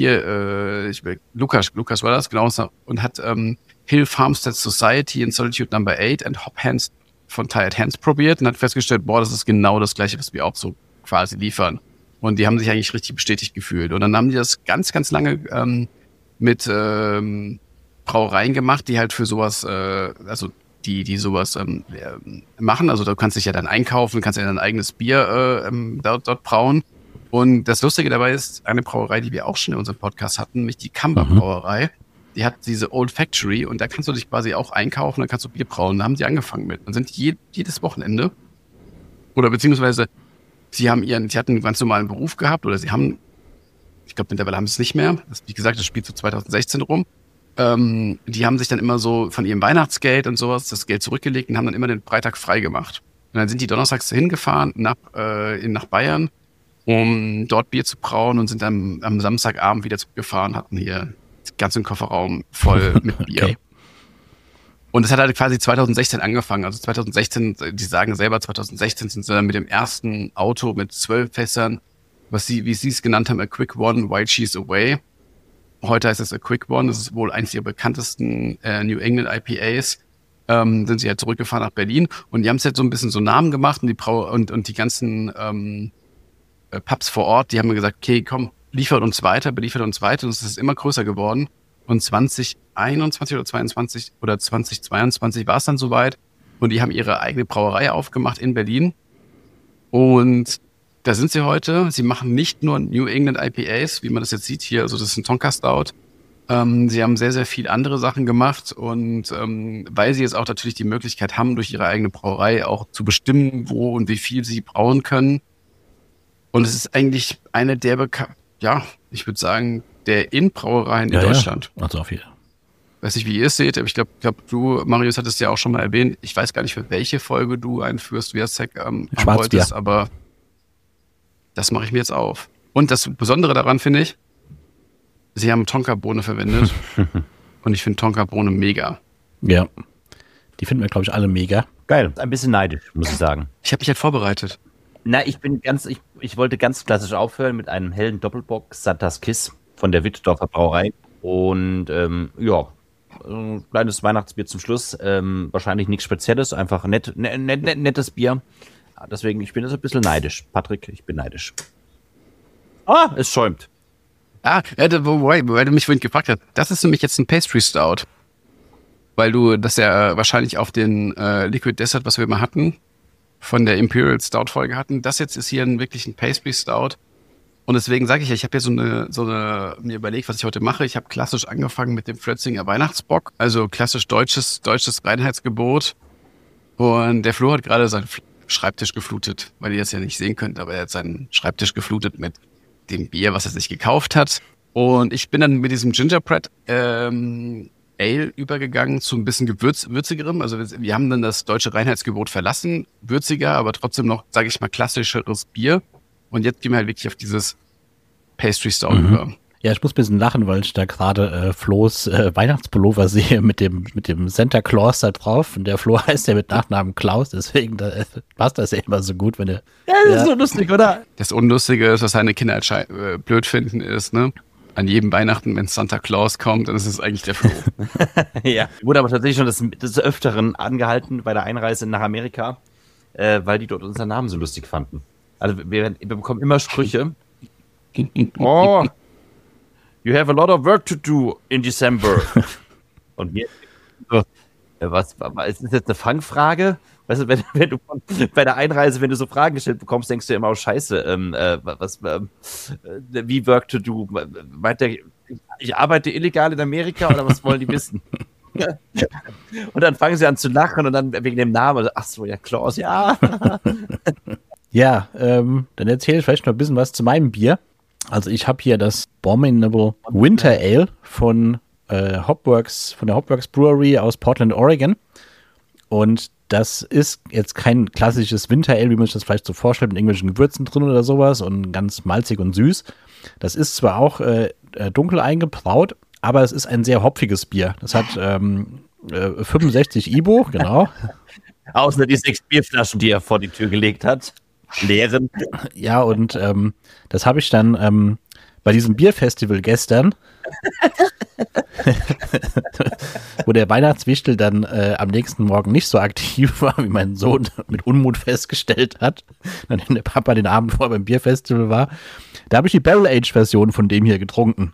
Lukas war das, genau, und hat Hill Farmstead Society in Solitude No. 8 and Hop Hands von Tired Hands probiert und hat festgestellt, das ist genau das Gleiche, was wir auch so quasi liefern. Und die haben sich eigentlich richtig bestätigt gefühlt. Und dann haben die das ganz, ganz lange mit Brauereien gemacht, die halt für sowas, die sowas machen. Also du kannst dich ja dann einkaufen, kannst ja dein eigenes Bier dort brauen. Und das Lustige dabei ist, eine Brauerei, die wir auch schon in unserem Podcast hatten, nämlich die Kamba Brauerei, die hat diese Old Factory und da kannst du dich quasi auch einkaufen, dann kannst du Bier brauen. Da haben die angefangen mit. Dann sind jedes Wochenende oder beziehungsweise sie hatten einen ganz normalen Beruf gehabt oder ich glaube mittlerweile haben sie es nicht mehr. Wie gesagt, das spielt so 2016 rum. Die haben sich dann immer so von ihrem Weihnachtsgeld und sowas das Geld zurückgelegt und haben dann immer den Freitag frei gemacht. Und dann sind die donnerstags hingefahren nach Bayern, um dort Bier zu brauen und sind dann am Samstagabend wieder zurückgefahren, hatten hier den ganzen Kofferraum voll mit Bier. Okay. Und es hat halt quasi 2016 angefangen. Also 2016, die sagen selber, 2016 sind sie dann mit dem ersten Auto mit 12 Fässern, wie sie es genannt haben, a Quick One, While She's Away. Heute heißt es a Quick One, das ist wohl eines ihrer bekanntesten New England IPAs. Sind sie halt zurückgefahren nach Berlin und die haben es jetzt so ein bisschen so Namen gemacht und die ganzen Pubs vor Ort, die haben mir gesagt, okay, komm, beliefert uns weiter und es ist immer größer geworden. Und 2021 oder 2022 oder 2022 war es dann soweit und die haben ihre eigene Brauerei aufgemacht in Berlin und da sind sie heute. Sie machen nicht nur New England IPAs, wie man das jetzt sieht hier, also das ist ein Tonka Stout. Sie haben sehr, sehr viel andere Sachen gemacht und weil sie jetzt auch natürlich die Möglichkeit haben, durch ihre eigene Brauerei auch zu bestimmen, wo und wie viel sie brauen können. Und es ist eigentlich eine der ich würde sagen, der In-Brauereien in Deutschland.
Ja. Also auf jeden Fall.
Weiß nicht, wie ihr es seht, aber ich glaube, du, Marius, hattest ja auch schon mal erwähnt. Ich weiß gar nicht, für welche Folge du einführst, Viasec wolltest, aber das mache ich mir jetzt auf. Und das Besondere daran finde ich, sie haben Tonka-Bohne verwendet und ich finde Tonka-Bohne mega.
Ja, die finden wir, glaube ich, alle mega.
Geil, ein bisschen neidisch, muss ich sagen.
Ich habe mich halt vorbereitet.
Na, ich wollte ganz klassisch aufhören mit einem hellen Doppelbock Santas Kiss von der Wittdorfer Brauerei. Und ein kleines Weihnachtsbier zum Schluss. Wahrscheinlich nichts Spezielles, einfach nettes Bier. Deswegen, ich bin jetzt ein bisschen neidisch. Patrick, ich bin neidisch. Es schäumt.
Weil du mich vorhin gefragt hast. Das ist nämlich jetzt ein Pastry Stout. Weil du das ja wahrscheinlich auf den Liquid Desert, was wir mal hatten, von der Imperial Stout Folge hatten. Das jetzt ist hier wirklich ein Pastry Stout. Und deswegen sage ich habe ja mir überlegt, was ich heute mache. Ich habe klassisch angefangen mit dem Frötzinger Weihnachtsbock, also klassisch deutsches Reinheitsgebot. Und der Flo hat gerade seinen Schreibtisch geflutet, weil ihr das ja nicht sehen könnt, aber er hat seinen Schreibtisch geflutet mit dem Bier, was er sich gekauft hat. Und ich bin dann mit diesem Gingerbread Ale übergegangen zu ein bisschen würzigerem. Also wir haben dann das deutsche Reinheitsgebot verlassen, würziger, aber trotzdem noch, sage ich mal, klassischeres Bier. Und jetzt gehen wir halt wirklich auf dieses Pastry Stout über.
Ja, ich muss ein bisschen lachen, weil ich da gerade Flo's Weihnachtspullover sehe mit dem Santa Claus da drauf. Und der Flo heißt ja mit Nachnamen Klaus, deswegen passt das ja immer so gut, wenn er.
Ja, das ist so lustig, oder?
Das Unlustige ist, was seine Kinder blöd finden, ist, ne? An jedem Weihnachten, wenn Santa Claus kommt, dann ist es eigentlich der Flo.
Ja. Wurde aber tatsächlich schon des Öfteren angehalten bei der Einreise nach Amerika, weil die dort unseren Namen so lustig fanden. Also wir bekommen immer Sprüche. Oh, you have a lot of work to do in December. Und mir ist das jetzt eine Fangfrage? Weißt du, wenn du bei der Einreise, wenn du so Fragen gestellt bekommst, denkst du immer, oh Scheiße, wie work to do? Meint der, ich arbeite illegal in Amerika oder was wollen die wissen? Und dann fangen sie an zu lachen und dann wegen dem Namen. Also, ach so, ja, Klaus, ja.
Ja, dann erzähle ich vielleicht noch ein bisschen was zu meinem Bier. Also ich habe hier das Abominable Winter Ale von der Hopworks Brewery aus Portland, Oregon. Und das ist jetzt kein klassisches Winter Ale, wie man sich das vielleicht so vorstellt, mit irgendwelchen Gewürzen drin oder sowas und ganz malzig und süß. Das ist zwar auch dunkel eingebraut, aber es ist ein sehr hopfiges Bier. Das hat 65 IBU, genau.
Außer die 6 Bierflaschen, die er vor die Tür gelegt hat. Leeren.
Ja, und das habe ich dann bei diesem Bierfestival gestern, wo der Weihnachtswichtel dann am nächsten Morgen nicht so aktiv war, wie mein Sohn mit Unmut festgestellt hat, nachdem der Papa den Abend vorher beim Bierfestival war, da habe ich die Barrel-Age-Version von dem hier getrunken.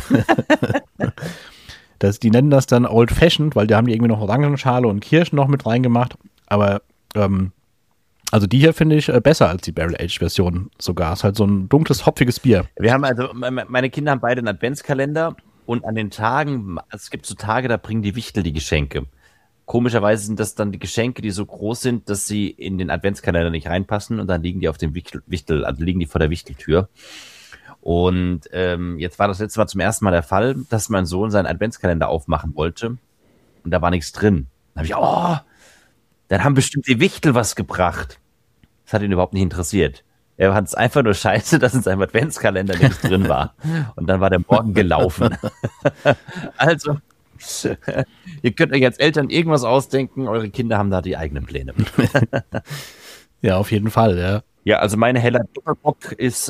Die nennen das dann Old Fashioned, weil da haben die irgendwie noch Orangenschale und Kirschen noch mit reingemacht, aber also die hier finde ich besser als die Barrel-Aged-Version sogar. Ist halt so ein dunkles, hopfiges Bier.
Wir haben also, meine Kinder haben beide einen Adventskalender und an den Tagen, es gibt so Tage, da bringen die Wichtel die Geschenke. Komischerweise sind das dann die Geschenke, die so groß sind, dass sie in den Adventskalender nicht reinpassen und dann liegen die auf dem Wichtel, also liegen die vor der Wichteltür. Und jetzt war das letzte Mal zum ersten Mal der Fall, dass mein Sohn seinen Adventskalender aufmachen wollte und da war nichts drin. Dann habe ich, dann haben bestimmt die Wichtel was gebracht. Das hat ihn überhaupt nicht interessiert. Er fand es einfach nur scheiße, dass in seinem Adventskalender nichts drin war. Und dann war der Morgen gelaufen. Also, ihr könnt euch als Eltern irgendwas ausdenken, eure Kinder haben da die eigenen Pläne.
Ja, auf jeden Fall, ja.
Ja, also meine Heller Doppelbock ist,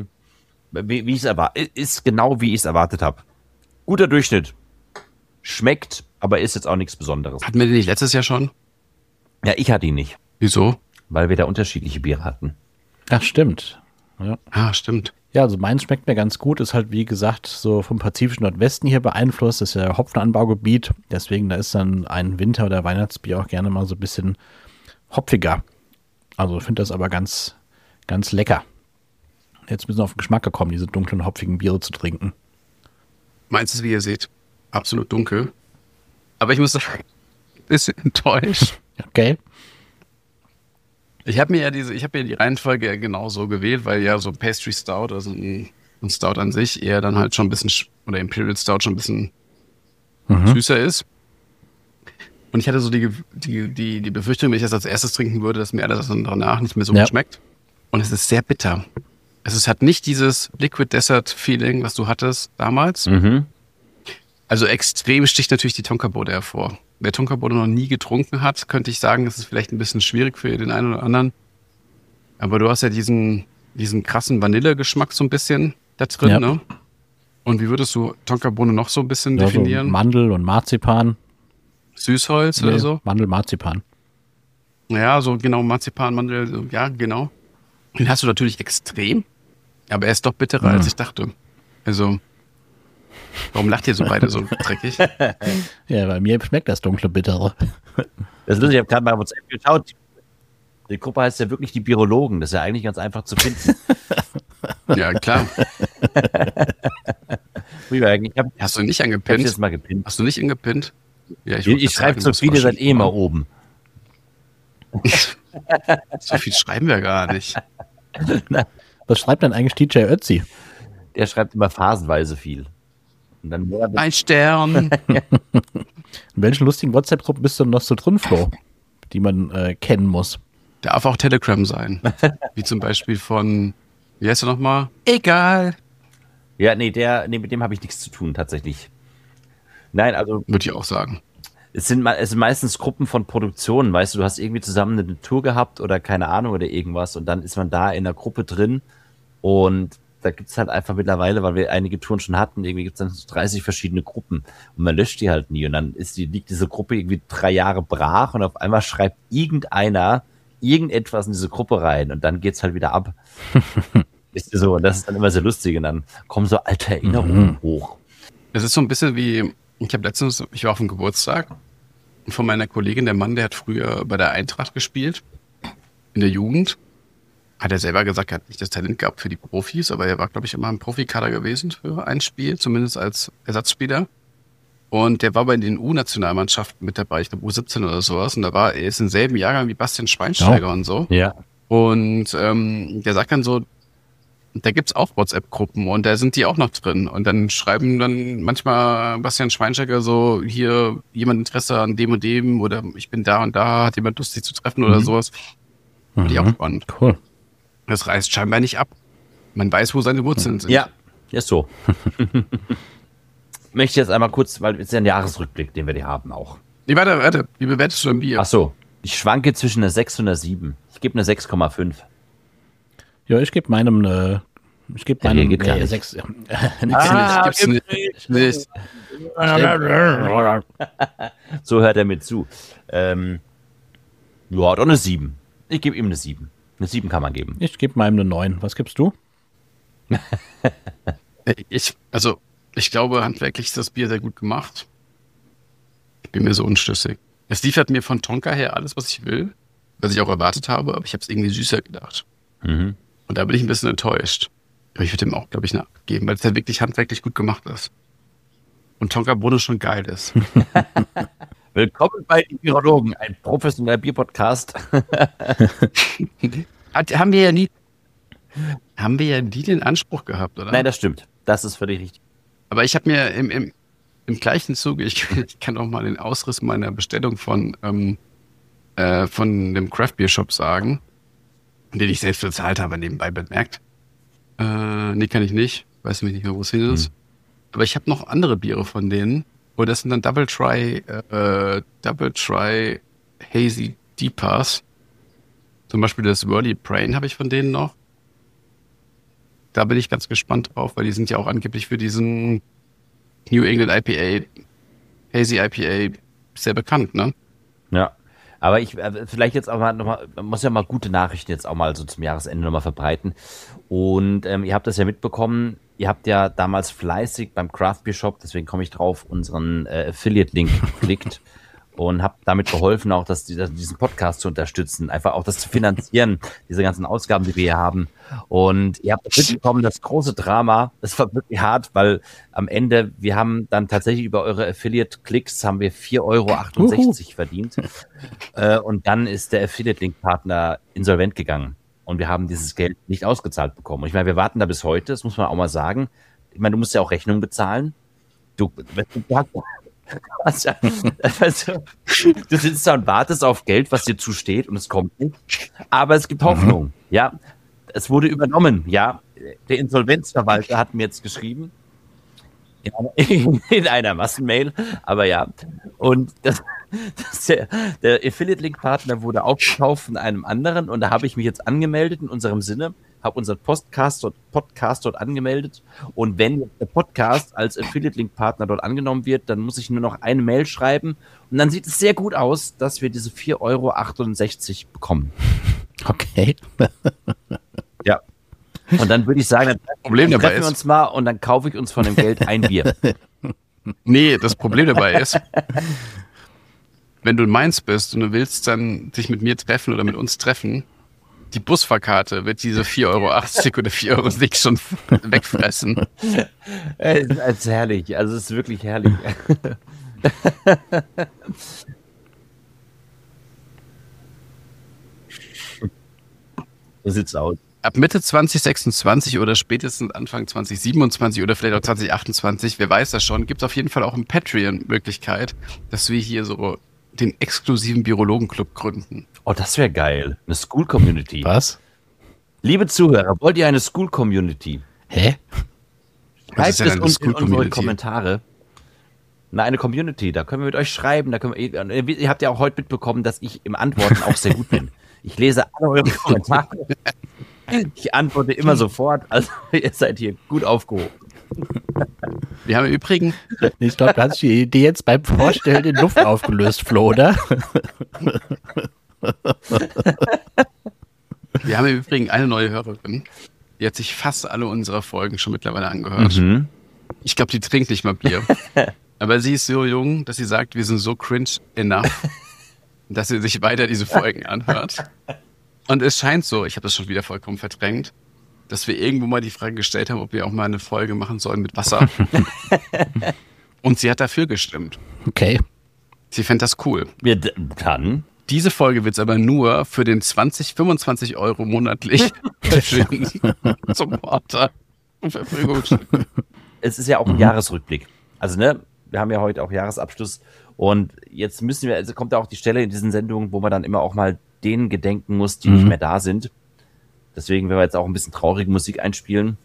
ist genau wie ich es erwartet habe. Guter Durchschnitt. Schmeckt, aber ist jetzt auch nichts Besonderes.
Hatten wir den nicht letztes Jahr schon?
Ja, ich hatte ihn nicht.
Wieso?
Weil wir da unterschiedliche Biere hatten.
Ach, stimmt. Ja.
Ah, stimmt.
Ja, also meins schmeckt mir ganz gut. Ist halt, wie gesagt, so vom pazifischen Nordwesten hier beeinflusst. Das ist ja Hopfenanbaugebiet. Deswegen, da ist dann ein Winter- oder Weihnachtsbier auch gerne mal so ein bisschen hopfiger. Also ich finde das aber ganz, ganz lecker. Jetzt müssen wir auf den Geschmack gekommen, diese dunklen, hopfigen Biere zu trinken.
Meins ist, wie ihr seht, absolut dunkel. Aber ich muss sagen, ein bisschen enttäuscht.
Okay.
Ich habe mir die Reihenfolge ja genau so gewählt, weil ja so Pastry Stout, also ein Stout an sich, eher dann halt schon ein bisschen, oder Imperial Stout schon ein bisschen süßer ist. Und ich hatte so die Befürchtung, wenn ich das als erstes trinken würde, dass mir alles danach nicht mehr so gut schmeckt. Und es ist sehr bitter. Es hat nicht dieses Liquid Desert Feeling, was du hattest damals.
Mhm.
Also extrem sticht natürlich die Tonka Boda hervor. Wer Tonka Boda noch nie getrunken hat, könnte ich sagen, das ist vielleicht ein bisschen schwierig für den einen oder anderen. Aber du hast ja diesen krassen Vanillegeschmack so ein bisschen da drin, ne? Und wie würdest du Tonka Boda noch so ein bisschen definieren?
So Mandel und Marzipan.
Süßholz oder so?
Mandel, Marzipan.
Ja, so genau, Marzipan, Mandel, so, ja, genau. Den hast du natürlich extrem, aber er ist doch bitterer, als ich dachte. Also, warum lacht ihr so beide so dreckig?
Ja, bei mir schmeckt das dunkle Bittere.
Das ist lustig, ich habe gerade mal auf WhatsApp geschaut. Die Gruppe heißt ja wirklich die Birologen. Das ist ja eigentlich ganz einfach zu finden.
Ja, klar. Hast du nicht angepinnt?
Ich jetzt mal gepinnt.
Hast du nicht angepinnt? Ja,
ich schreibe so viele, seid eh mal oben.
So viel schreiben wir gar nicht.
Was schreibt denn eigentlich DJ Ötzi?
Der schreibt immer phasenweise viel. Und dann
ein Stern.
In welchen lustigen WhatsApp-Gruppen bist du denn noch so drin, Flo? Die man kennen muss.
Darf auch Telegram sein. Wie zum Beispiel von, wie heißt er nochmal? Egal.
Ja, nee, mit dem habe ich nichts zu tun, tatsächlich. Nein, also.
Würde ich auch sagen.
Es sind meistens Gruppen von Produktionen, weißt du, hast irgendwie zusammen eine Tour gehabt oder keine Ahnung oder irgendwas und dann ist man da in der Gruppe drin und da gibt es halt einfach mittlerweile, weil wir einige Touren schon hatten, irgendwie gibt es dann so 30 verschiedene Gruppen und man löscht die halt nie und dann liegt diese Gruppe irgendwie 3 Jahre brach und auf einmal schreibt irgendeiner irgendetwas in diese Gruppe rein und dann geht's halt wieder ab. Ist so, und das ist dann immer sehr lustig und dann kommen so alte Erinnerungen hoch.
Das ist so ein bisschen wie, ich war auf dem Geburtstag von meiner Kollegin, der Mann, der hat früher bei der Eintracht gespielt, in der Jugend. Hat er selber gesagt, er hat nicht das Talent gehabt für die Profis, aber er war, glaube ich, immer im Profikader gewesen für ein Spiel, zumindest als Ersatzspieler. Und der war bei den U-Nationalmannschaften mit dabei, ich glaube U17 oder sowas. Und er ist im selben Jahrgang wie Bastian Schweinsteiger und so.
Ja.
Und der sagt dann so, da gibt's auch WhatsApp-Gruppen und da sind die auch noch drin. Und dann schreiben dann manchmal Bastian Schweinsteiger so, hier jemand Interesse an dem und dem oder ich bin da und da, hat jemand Lust, sich zu treffen oder sowas. Finde ich auch spannend.
Cool.
Das reißt scheinbar nicht ab. Man weiß, wo seine Wurzeln sind.
Ja, ist so. Möchte jetzt einmal kurz, weil es ist ja ein Jahresrückblick, den wir die haben auch.
Nee, warte. Wie bewertest du ein Bier?
Ach so, ich schwanke zwischen einer 6 und einer 7. Ich gebe eine 6,5.
Ja, ich gebe meinem eine. Ich gebe meinem
geht gar nicht.
6.
Gibt's nicht.
So hört er mir zu. Ja, doch eine 7. Ich gebe ihm eine 7. Eine 7 kann man geben.
Ich gebe meinem eine 9. Was gibst du?
Ich glaube, handwerklich ist das Bier sehr gut gemacht. Ich bin mir so unschlüssig. Es liefert mir von Tonka her alles, was ich will, was ich auch erwartet habe, aber ich habe es irgendwie süßer gedacht.
Mhm.
Und da bin ich ein bisschen enttäuscht. Aber ich würde ihm auch, glaube ich, eine 8 geben, weil es ja wirklich handwerklich gut gemacht ist. Und Tonka Bohne schon geil ist.
Willkommen bei den Virologen, ein professioneller Bierpodcast.
Haben wir ja nie den Anspruch gehabt, oder?
Nein, das stimmt. Das ist völlig richtig.
Aber ich habe mir im gleichen Zuge, ich kann auch mal den Ausriss meiner Bestellung von dem Craft Beer Shop sagen, den ich selbst bezahlt habe, nebenbei bemerkt. Nee, kann ich nicht. Weiß nämlich nicht mehr, wo es hin ist. Aber ich habe noch andere Biere von denen. Und das sind dann Double Try Hazy Deepers. Zum Beispiel das Whirly Brain habe ich von denen noch. Da bin ich ganz gespannt drauf, weil die sind ja auch angeblich für diesen New England IPA, Hazy IPA sehr bekannt, ne?
Ja. Aber ich vielleicht jetzt auch mal nochmal, man muss ja mal gute Nachrichten jetzt auch mal so zum Jahresende nochmal verbreiten. Und ihr habt das ja mitbekommen, ihr habt ja damals fleißig beim Craft Beer Shop, deswegen komme ich drauf, unseren Affiliate-Link geklickt und habt damit geholfen, auch diesen Podcast zu unterstützen, einfach auch das zu finanzieren, diese ganzen Ausgaben, die wir hier haben. Und ihr habt mitbekommen, das große Drama, das war wirklich hart, weil am Ende, wir haben dann tatsächlich über eure Affiliate-Klicks haben wir 4,68 € verdient. Und dann ist der Affiliate-Link-Partner insolvent gegangen. Und wir haben dieses Geld nicht ausgezahlt bekommen. Und ich meine, wir warten da bis heute, das muss man auch mal sagen. Ich meine, du musst ja auch Rechnungen bezahlen. Du sitzt da und wartest auf Geld, was dir zusteht und es kommt nicht. Aber es gibt Hoffnung. Ja, es wurde übernommen. Ja, der Insolvenzverwalter hat mir jetzt geschrieben in einer Massenmail. Aber ja, und der Affiliate-Link-Partner wurde aufgekauft von einem anderen und da habe ich mich jetzt angemeldet in unserem Sinne, habe unseren Podcast dort angemeldet und wenn der Podcast als Affiliate-Link-Partner dort angenommen wird, dann muss ich nur noch eine Mail schreiben und dann sieht es sehr gut aus, dass wir diese 4,68 € bekommen.
Okay.
Ja. Und dann würde ich sagen, dann
Problem dabei
treffen wir
ist,
uns mal und dann kaufe ich uns von dem Geld ein Bier.
nee, das Problem dabei ist, wenn du in Mainz bist und du willst dann dich mit mir treffen oder mit uns treffen, die Busfahrkarte wird diese 4,80 € oder 4,06 € schon wegfressen.
Es ist herrlich, also es ist wirklich herrlich. So sieht's aus.
Ab Mitte 2026 oder spätestens Anfang 2027 oder vielleicht auch 2028, wer weiß das schon, gibt es auf jeden Fall auch eine Patreon-Möglichkeit, dass wir hier so den exklusiven Virologen-Club gründen.
Oh, das wäre geil. Eine School-Community.
Was?
Liebe Zuhörer, wollt ihr eine School-Community?
Hä?
Was ist
Schreibt
denn
es
eine
uns in unsere
School-Community?
Kommentare. Na, eine Community, da können wir mit euch schreiben. Ihr habt ja auch heute mitbekommen, dass ich im Antworten auch sehr gut bin. Ich lese alle eure Kommentare. Ich antworte immer sofort. Also ihr seid hier gut aufgehoben.
Wir haben im Übrigen,
Ich glaube, du hast die Idee jetzt beim Vorstellen in Luft aufgelöst, Flo, oder?
eine neue Hörerin, die hat sich fast alle unserer Folgen schon mittlerweile angehört.
Mhm.
Ich glaube, die trinkt nicht mal Bier. Aber sie ist so jung, dass sie sagt, wir sind so cringe enough, dass sie sich weiter diese Folgen anhört. Und es scheint so, ich habe das schon wieder vollkommen verdrängt, dass wir irgendwo mal die Frage gestellt haben, ob wir auch mal eine Folge machen sollen mit Wasser. Und sie hat dafür gestimmt.
Okay.
Sie fände das cool.
Ja, dann.
Diese Folge wird es aber nur für den 25 € monatlich Supporter zur Verfügung.
Es ist ja auch ein Jahresrückblick. Also, ne, wir haben ja heute auch Jahresabschluss und jetzt müssen wir, also kommt da auch die Stelle in diesen Sendungen, wo man dann immer auch mal denen gedenken muss, die nicht mehr da sind. Deswegen werden wir jetzt auch ein bisschen traurige Musik einspielen.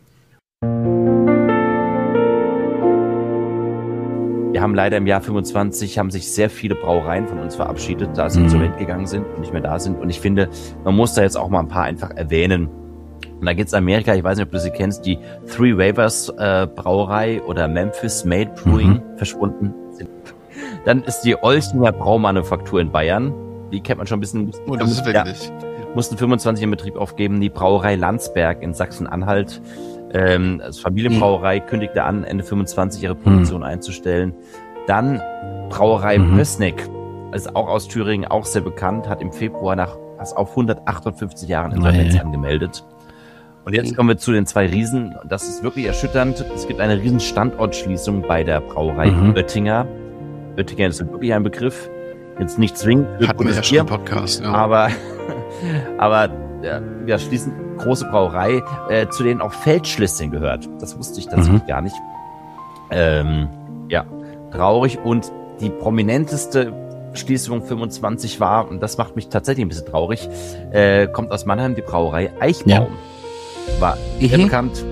Wir haben leider im Jahr 25 haben sich sehr viele Brauereien von uns verabschiedet, da sie insolvent gegangen sind und nicht mehr da sind. Und ich finde, man muss da jetzt auch mal ein paar einfach erwähnen. Und da gibt's Amerika, ich weiß nicht, ob du sie kennst, die Three Rivers Brauerei oder Memphis Made Brewing verschwunden sind. Dann ist die Olchinger Braumanufaktur in Bayern. Die kennt man schon ein bisschen.
Oh, das ist wirklich.
Mussten 25 in Betrieb aufgeben. Die Brauerei Landsberg in Sachsen-Anhalt. Als Familienbrauerei kündigte an, Ende 25 ihre Produktion einzustellen. Dann Brauerei Pößneck, ist auch aus Thüringen, auch sehr bekannt, hat im Februar nach fast auf 158 Jahren Insolvenz angemeldet. Und jetzt kommen wir zu den zwei Riesen. Das ist wirklich erschütternd. Es gibt eine riesen Standortschließung bei der Brauerei Oettinger. Oettinger ist wirklich ein Begriff. Jetzt nicht zwingend.
Hatten wir ja schon im Podcast. Ja.
Aber wir schließen große Brauerei, zu denen auch Feldschlösschen gehört. Das wusste ich tatsächlich gar nicht. Ja, traurig. Und die prominenteste Schließung 25 war, und das macht mich tatsächlich ein bisschen traurig, kommt aus Mannheim, die Brauerei Eichbaum. War sehr bekannt.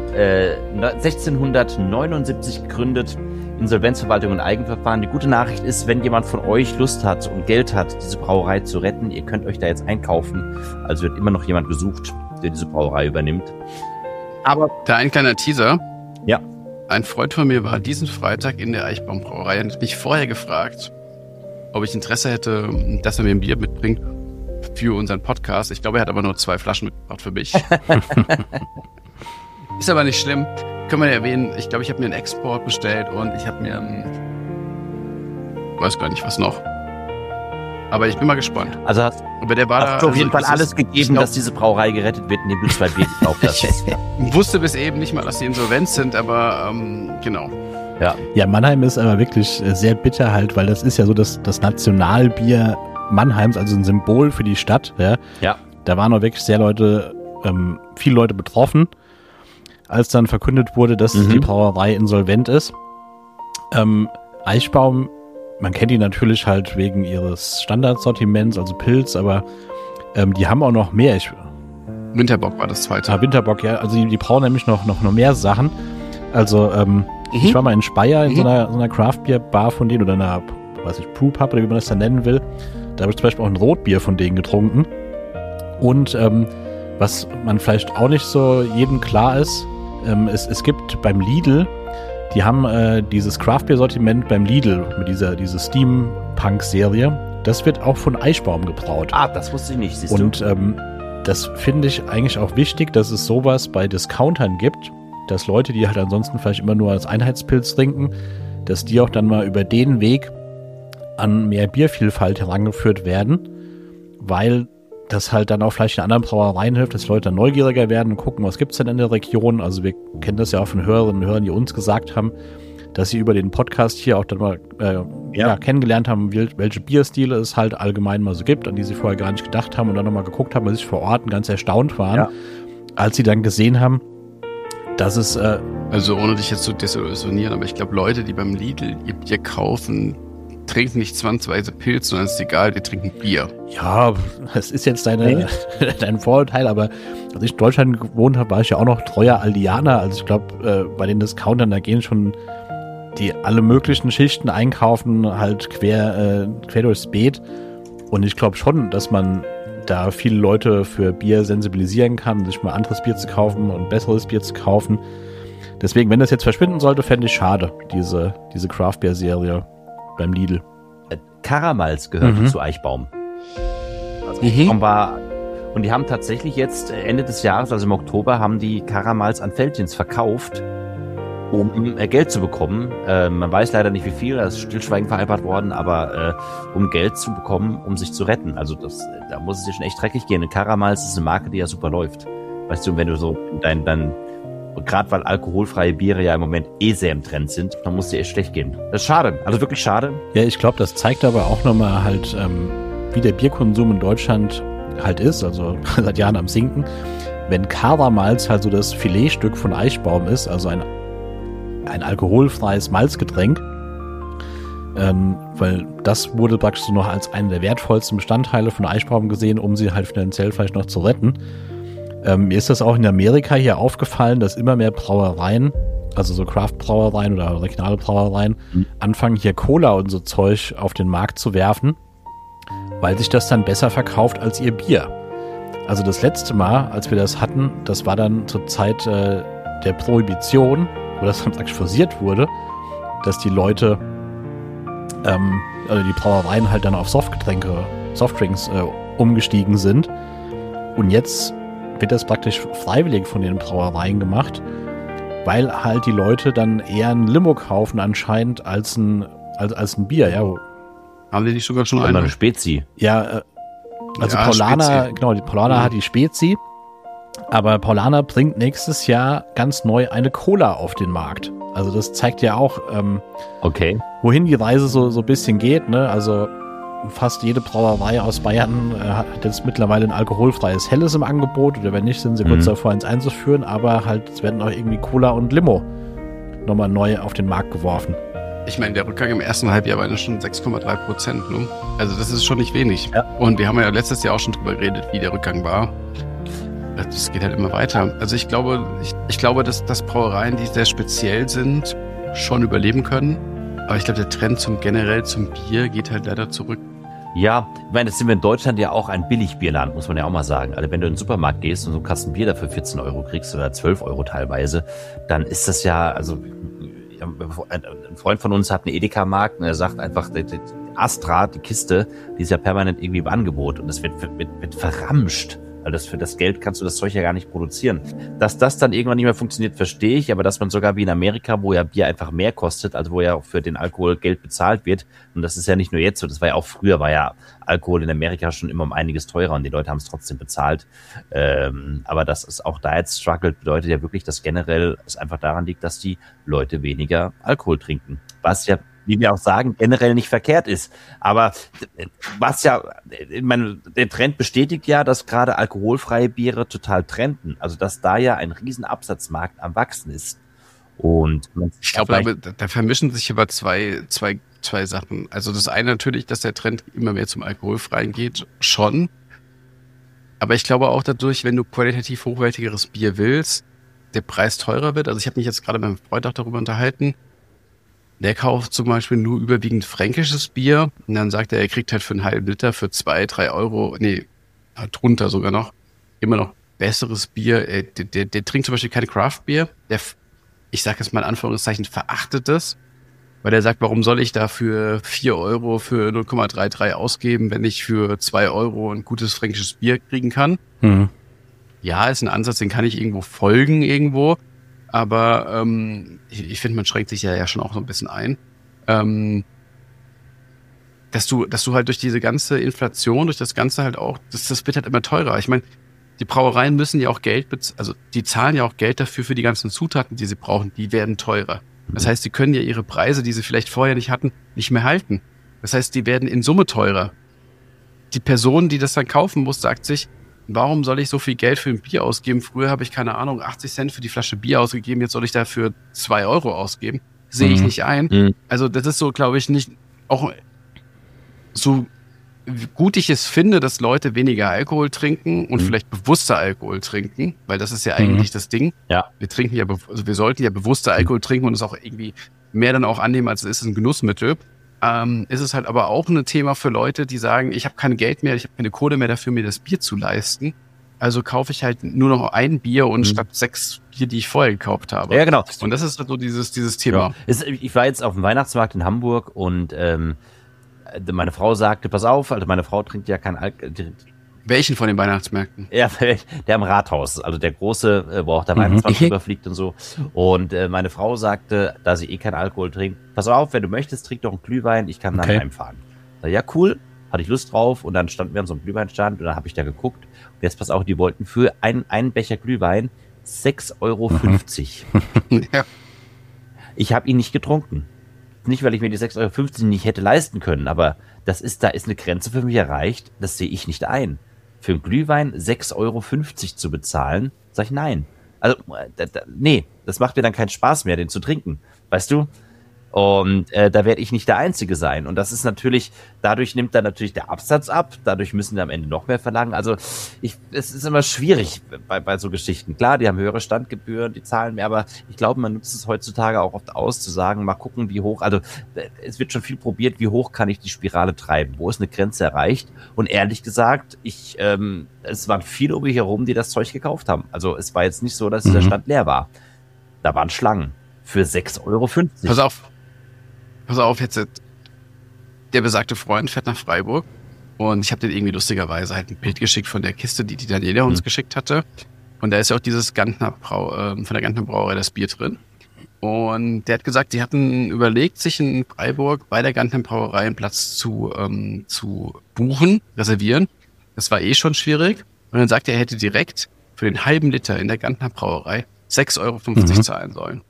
1679 gegründet. Insolvenzverwaltung und Eigenverfahren. Die gute Nachricht ist, wenn jemand von euch Lust hat und Geld hat, diese Brauerei zu retten, ihr könnt euch da jetzt einkaufen. Also wird immer noch jemand gesucht, der diese Brauerei übernimmt. Aber
da ein kleiner Teaser.
Ja.
Ein Freund von mir war diesen Freitag in der Eichbaum Brauerei und hat mich vorher gefragt, ob ich Interesse hätte, dass er mir ein Bier mitbringt für unseren Podcast. Ich glaube, er hat aber nur 2 Flaschen mitgebracht für mich. Ist aber nicht schlimm. Können wir ja erwähnen, ich glaube, ich habe mir einen Export bestellt und ich habe mir weiß gar nicht, was noch. Aber ich bin mal gespannt.
Also hast du auf jeden Fall alles gegeben, dass diese Brauerei gerettet wird, indem du 2 Bier gekauft hast.
Ich wusste bis eben nicht mal, dass sie insolvent sind, aber genau.
Ja, Mannheim ist aber wirklich sehr bitter halt, weil das ist ja so das Nationalbier Mannheims, also ein Symbol für die Stadt. Ja. Da waren auch wirklich viele Leute betroffen, als dann verkündet wurde, dass die Brauerei insolvent ist. Eichbaum, man kennt die natürlich halt wegen ihres Standardsortiments, also Pilz, aber die haben auch noch mehr.
Winterbock war das zweite.
Winterbock, ja. Also die brauen nämlich noch mehr Sachen. Also ich war mal in Speyer in so einer Craft-Bier-Bar von denen oder einer, Brewpub oder wie man das dann nennen will. Da habe ich zum Beispiel auch ein Rotbier von denen getrunken. Und was man vielleicht auch nicht so jedem klar ist, es gibt beim Lidl, die haben dieses Craft-Bier-Sortiment beim Lidl mit diese Steampunk-Serie. Das wird auch von Eichbaum gebraut.
Ah, das wusste ich nicht, siehst du.
Und das finde ich eigentlich auch wichtig, dass es sowas bei Discountern gibt, dass Leute, die halt ansonsten vielleicht immer nur als Einheitspilz trinken, dass die auch dann mal über den Weg an mehr Biervielfalt herangeführt werden, weil das halt dann auch vielleicht in anderen Brauereien hilft, dass Leute dann neugieriger werden und gucken, was gibt's denn in der Region. Also wir kennen das ja auch von Hörerinnen und Hörern, die uns gesagt haben, dass sie über den Podcast hier auch dann mal kennengelernt haben, welche Bierstile es halt allgemein mal so gibt, an die sie vorher gar nicht gedacht haben und dann nochmal geguckt haben, weil sie vor Ort ganz erstaunt waren, als sie dann gesehen haben, dass es...
also ohne dich jetzt zu desillusionieren, aber ich glaube, Leute, die beim Lidl ihr Bier kaufen, trinken nicht zwangsweise Pilz, sondern es ist egal, die trinken Bier.
Ja, das ist jetzt dein Vorurteil, aber als ich in Deutschland gewohnt habe, war ich ja auch noch treuer Aldianer. Also ich glaube, bei den Discountern, da gehen schon die alle möglichen Schichten einkaufen, halt quer durchs Beet. Und ich glaube schon, dass man da viele Leute für Bier sensibilisieren kann, sich mal anderes Bier zu kaufen und besseres Bier zu kaufen. Deswegen, wenn das jetzt verschwinden sollte, fände ich schade, diese Craft-Bier-Serie beim Lidl.
Karamals gehört zu Eichbaum. Also Eichbaum war, und die haben tatsächlich jetzt Ende des Jahres, also im Oktober, haben die Karamals an Veltins verkauft, um Geld zu bekommen. Man weiß leider nicht wie viel, da ist Stillschweigen vereinbart worden, aber um Geld zu bekommen, um sich zu retten. Also da muss es dir schon echt dreckig gehen. Und Karamals ist eine Marke, die ja super läuft. Weißt du, wenn du so dein Und gerade weil alkoholfreie Biere ja im Moment sehr im Trend sind, dann muss dir echt schlecht gehen. Das ist schade, also wirklich schade.
Ja, ich glaube, das zeigt aber auch nochmal halt, wie der Bierkonsum in Deutschland halt ist, also seit Jahren am Sinken. Wenn Kara-Malz halt so das Filetstück von Eichbaum ist, also ein alkoholfreies Malzgetränk, weil das wurde praktisch so noch als einen der wertvollsten Bestandteile von Eichbaum gesehen, um sie halt finanziell vielleicht noch zu retten. Mir ist das auch in Amerika hier aufgefallen, dass immer mehr Brauereien, also so Craft-Brauereien oder regionale Brauereien, anfangen hier Cola und so Zeug auf den Markt zu werfen, weil sich das dann besser verkauft als ihr Bier. Also das letzte Mal, als wir das hatten, das war dann zur Zeit der Prohibition, wo das dann praktisch forciert wurde, dass die Leute, also die Brauereien halt dann auf Softdrinks umgestiegen sind. Und jetzt wird das praktisch freiwillig von den Brauereien gemacht, weil halt die Leute dann eher ein Limo kaufen anscheinend als ein Bier. Ja.
Haben die nicht sogar schon
eine Spezi?
Ja, also
ja,
Paulaner,
Spezi.
genau, die Paulaner hat die Spezi, aber Paulaner bringt nächstes Jahr ganz neu eine Cola auf den Markt. Also das zeigt ja auch,
okay,
wohin die Reise so ein bisschen geht, ne? Also fast jede Brauerei aus Bayern hat jetzt mittlerweile ein alkoholfreies Helles im Angebot, oder wenn nicht, sind sie kurz davor, eins einzuführen, aber halt es werden auch irgendwie Cola und Limo nochmal neu auf den Markt geworfen.
Ich meine, der Rückgang im ersten Halbjahr war schon 6,3%. Ne? Also das ist schon nicht wenig.
Ja.
Und wir haben ja letztes Jahr auch schon drüber geredet, wie der Rückgang war. Das geht halt immer weiter. Also ich glaube, dass Brauereien, die sehr speziell sind, schon überleben können. Aber ich glaube, der Trend generell zum Bier geht halt leider zurück.
Ja, ich meine, das sind wir in Deutschland ja auch ein Billigbierland, muss man ja auch mal sagen. Also wenn du in den Supermarkt gehst und so einen Kasten Bier dafür 14 Euro kriegst oder 12 Euro teilweise, dann ist das ja, also ein Freund von uns hat einen Edeka-Markt und er sagt einfach, die Astra, die Kiste, die ist ja permanent irgendwie im Angebot und das wird verramscht. Weil für das Geld kannst du das Zeug ja gar nicht produzieren. Dass das dann irgendwann nicht mehr funktioniert, verstehe ich, aber dass man sogar wie in Amerika, wo ja Bier einfach mehr kostet, also wo ja auch für den Alkohol Geld bezahlt wird, und das ist ja nicht nur jetzt so, das war ja auch früher, war ja Alkohol in Amerika schon immer um einiges teurer und die Leute haben es trotzdem bezahlt. Aber dass es auch da jetzt struggelt, bedeutet ja wirklich, dass generell es einfach daran liegt, dass die Leute weniger Alkohol trinken. Was ja, wie wir auch sagen, generell nicht verkehrt ist. Aber was ja, ich meine, der Trend bestätigt ja, dass gerade alkoholfreie Biere total trenden. Also dass da ja ein riesen Absatzmarkt am Wachsen ist. Und
ich glaube, da vermischen sich aber zwei Sachen. Also das eine natürlich, dass der Trend immer mehr zum Alkoholfreien geht, schon. Aber ich glaube auch dadurch, wenn du qualitativ hochwertigeres Bier willst, der Preis teurer wird. Also ich habe mich jetzt gerade mit meinem Freund auch darüber unterhalten. Der kauft zum Beispiel nur überwiegend fränkisches Bier und dann sagt er kriegt halt für einen halben Liter für 2, 3 Euro, drunter sogar noch, immer noch besseres Bier. Der trinkt zum Beispiel keine Craft-Bier. Ich sage jetzt mal in Anführungszeichen, verachtet das, weil er sagt, warum soll ich da für 4 Euro für 0,33 ausgeben, wenn ich für 2 Euro ein gutes fränkisches Bier kriegen kann.
Mhm.
Ja, ist ein Ansatz, den kann ich irgendwo folgen irgendwo. Aber ich finde, man schränkt sich ja schon auch so ein bisschen ein. Dass du halt durch diese ganze Inflation, durch das Ganze halt auch, das wird halt immer teurer. Ich meine, die Brauereien müssen ja auch die zahlen ja auch Geld dafür für die ganzen Zutaten, die sie brauchen, die werden teurer. Das heißt, sie können ja ihre Preise, die sie vielleicht vorher nicht hatten, nicht mehr halten. Das heißt, die werden in Summe teurer. Die Person, die das dann kaufen muss, sagt sich, warum soll ich so viel Geld für ein Bier ausgeben? Früher habe ich, keine Ahnung, 80 Cent für die Flasche Bier ausgegeben, jetzt soll ich dafür 2 Euro ausgeben. Sehe ich nicht ein. Also das ist so, glaube ich, nicht, auch so gut ich es finde, dass Leute weniger Alkohol trinken und vielleicht bewusster Alkohol trinken, weil das ist ja eigentlich das Ding.
Ja.
Wir sollten ja bewusster Alkohol trinken und es auch irgendwie mehr dann auch annehmen, als es ist ein Genussmittel. Ist es halt aber auch ein Thema für Leute, die sagen, ich habe kein Geld mehr, ich habe keine Kohle mehr dafür, mir das Bier zu leisten. Also kaufe ich halt nur noch ein Bier und statt 6 Bier, die ich vorher gekauft habe.
Ja, genau.
Und das ist halt so dieses Thema.
Ja. Ich war jetzt auf dem Weihnachtsmarkt in Hamburg und meine Frau sagte, pass auf, also meine Frau trinkt ja kein Alkohol.
Welchen von den Weihnachtsmärkten?
Ja, der im Rathaus, also der große, wo auch der Weihnachtsmann überfliegt und so. Und meine Frau sagte, da sie keinen Alkohol trinkt, pass auf, wenn du möchtest, trink doch einen Glühwein, ich kann dann heimfahren. Ja, cool, hatte ich Lust drauf und dann standen wir an so einem Glühweinstand und dann habe ich da geguckt. Und jetzt pass auf, die wollten für einen Becher Glühwein 6,50 €.
Ja.
Ich habe ihn nicht getrunken. Nicht, weil ich mir die 6,50 € nicht hätte leisten können, aber da ist eine Grenze für mich erreicht, das sehe ich nicht ein. Für einen Glühwein 6,50 € zu bezahlen, sage ich nein. Also, nee, das macht mir dann keinen Spaß mehr, den zu trinken. Weißt du? Und da werde ich nicht der Einzige sein. Und das ist natürlich, dadurch nimmt dann natürlich der Absatz ab. Dadurch müssen wir am Ende noch mehr verlangen. Also es ist immer schwierig bei so Geschichten. Klar, die haben höhere Standgebühren, die zahlen mehr, aber ich glaube, man nutzt es heutzutage auch oft aus, zu sagen, mal gucken, wie hoch, also es wird schon viel probiert, wie hoch kann ich die Spirale treiben? Wo ist eine Grenze erreicht? Und ehrlich gesagt, es waren viele um mich herum, die das Zeug gekauft haben. Also es war jetzt nicht so, dass der Stand leer war. Da waren Schlangen für 6,50 €.
Pass auf, jetzt der besagte Freund fährt nach Freiburg und ich habe den irgendwie lustigerweise halt ein Bild geschickt von der Kiste, die Daniela uns geschickt hatte. Und da ist ja auch dieses von der Gantner Brauerei das Bier drin. Und der hat gesagt, die hatten überlegt, sich in Freiburg bei der Gantner Brauerei einen Platz zu buchen, reservieren. Das war eh schon schwierig. Und dann sagt er hätte direkt für den halben Liter in der Gantner Brauerei 6,50 € zahlen sollen.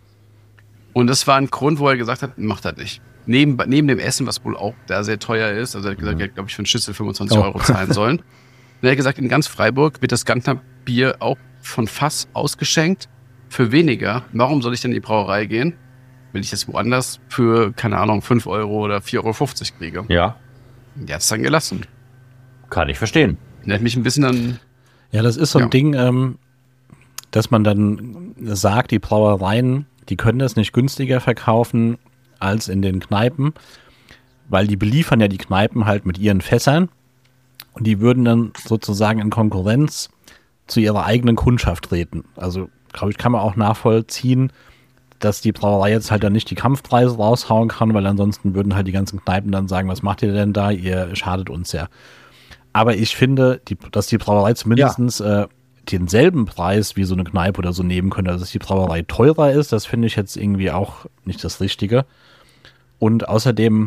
Und das war ein Grund, wo er gesagt hat, macht das nicht. Neben dem Essen, was wohl auch da sehr teuer ist, also er hat gesagt, er hat, glaube ich, für einen Schnitzel 25 € zahlen sollen. Und er hat gesagt, in ganz Freiburg wird das Gantner Bier auch von Fass ausgeschenkt für weniger. Warum soll ich denn in die Brauerei gehen, wenn ich das woanders für, keine Ahnung, 5 € oder 4,50 € kriege?
Ja.
Der hat es dann gelassen.
Kann ich verstehen.
Der hat mich ein bisschen dann...
Ja, das ist so ein Ding, dass man dann sagt, die Brauereien, die können das nicht günstiger verkaufen als in den Kneipen, weil die beliefern ja die Kneipen halt mit ihren Fässern und die würden dann sozusagen in Konkurrenz zu ihrer eigenen Kundschaft treten. Also, glaube ich, kann man auch nachvollziehen, dass die Brauerei jetzt halt dann nicht die Kampfpreise raushauen kann, weil ansonsten würden halt die ganzen Kneipen dann sagen, was macht ihr denn da? Ihr schadet uns ja. Aber ich finde, dass die Brauerei zumindest denselben Preis wie so eine Kneipe oder so nehmen könnte. Also, dass die Brauerei teurer ist, das finde ich jetzt irgendwie auch nicht das Richtige. Und außerdem,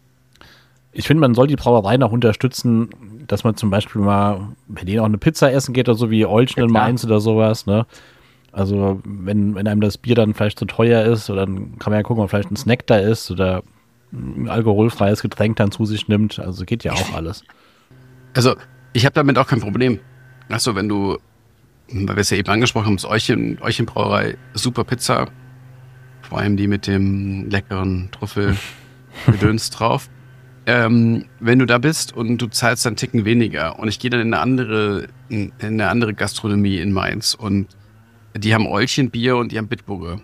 ich finde, man soll die Brauereien auch unterstützen, dass man zum Beispiel mal bei denen auch eine Pizza essen geht oder so wie Eulchen in Mainz oder sowas, ne? Also, wenn einem das Bier dann vielleicht zu teuer ist, oder dann kann man ja gucken, ob vielleicht ein Snack da ist oder ein alkoholfreies Getränk dann zu sich nimmt. Also, geht ja auch alles.
Also, ich habe damit auch kein Problem. Achso, wenn du, weil wir es ja eben angesprochen haben, das Eulchen Brauerei, super Pizza. Vor allem die mit dem leckeren Trüffelgedöns drauf. Wenn du da bist und du zahlst dann einen Ticken weniger und ich gehe dann in eine andere Gastronomie in Mainz und die haben Eulchenbier und die haben Bitburger.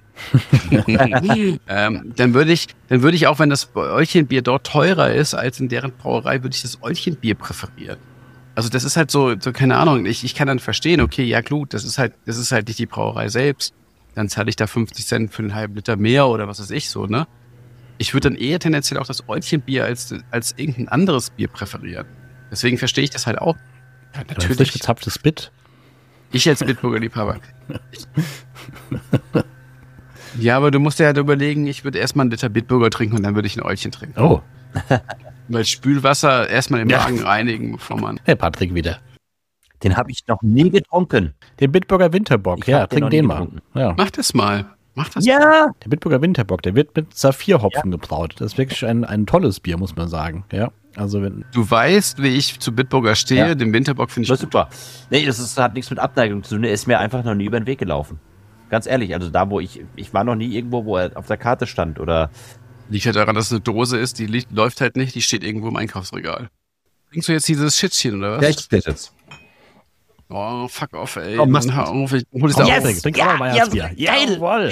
Dann würde ich auch, wenn das Eulchenbier dort teurer ist als in deren Brauerei, würde ich das Eulchenbier präferieren. Also das ist halt so keine Ahnung, ich kann dann verstehen, okay, ja gut, das ist halt nicht die Brauerei selbst. Dann zahle ich da 50 Cent für einen halben Liter mehr oder was weiß ich so, ne? Ich würde dann eher tendenziell auch das Eulchenbier als irgendein anderes Bier präferieren. Deswegen verstehe ich das halt auch. Ja,
natürlich. Frisch gezapftes Bit.
Ich als Bitburger Liebhaber. Ja, aber du musst dir halt überlegen, ich würde erstmal einen Liter Bitburger trinken und dann würde ich ein Eulchen trinken.
Oh.
Weil Spülwasser erstmal den Magen reinigen, bevor man...
Hey, Patrick wieder.
Den habe ich noch nie getrunken.
Den Bitburger Winterbock, trink den mal. Ja.
Mach das mal.
Ja.
Der Bitburger Winterbock, der wird mit Saphirhopfen gebraut. Das ist wirklich ein tolles Bier, muss man sagen. Ja. Also
du weißt, wie ich zu Bitburger stehe, den Winterbock finde ich
das super. Nee, hat nichts mit Abneigung zu tun. Er ist mir einfach noch nie über den Weg gelaufen. Ganz ehrlich, also da, wo ich war noch nie irgendwo, wo er auf der Karte stand oder...
Liegt halt daran, dass es eine Dose ist, die läuft halt nicht, die steht irgendwo im Einkaufsregal. Trinkst du jetzt dieses Schätzchen, oder was?
Ja, ich trinke jetzt.
Oh, fuck off, ey.
Komm,
Mann, hör auf, ich hol das da auf.
Trink auch mal ein Bier. Jawohl.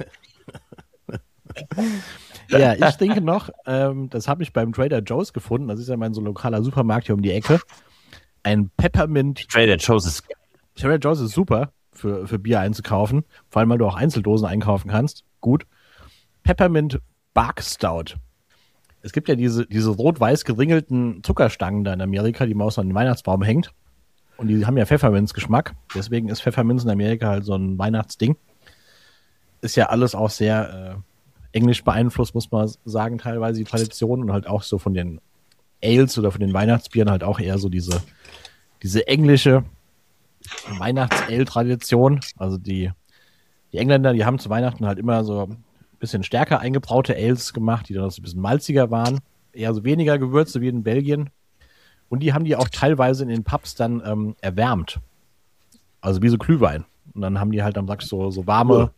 Ja, ich trinke noch, das habe ich beim Trader Joe's gefunden, das ist ja mein so lokaler Supermarkt hier um die Ecke, ein Peppermint.
Trader Joe's
ist super für Bier einzukaufen, vor allem, weil du auch Einzeldosen einkaufen kannst. Gut. Peppermint Bark Stout. Es gibt ja diese rot-weiß geringelten Zuckerstangen da in Amerika, die man aus einem Weihnachtsbaum hängt. Und die haben ja Pfefferminzgeschmack. Deswegen ist Pfefferminz in Amerika halt so ein Weihnachtsding. Ist ja alles auch sehr englisch beeinflusst, muss man sagen, teilweise die Tradition. Und halt auch so von den Ales oder von den Weihnachtsbieren halt auch eher so diese englische Weihnachts-Ale-Tradition. Also die Engländer, die haben zu Weihnachten halt immer so ein bisschen stärker eingebraute Ales gemacht, die dann so ein bisschen malziger waren. Eher so weniger Gewürze wie in Belgien. Und die haben die auch teilweise in den Pubs dann erwärmt. Also wie so Glühwein. Und dann haben die halt am Tag so warme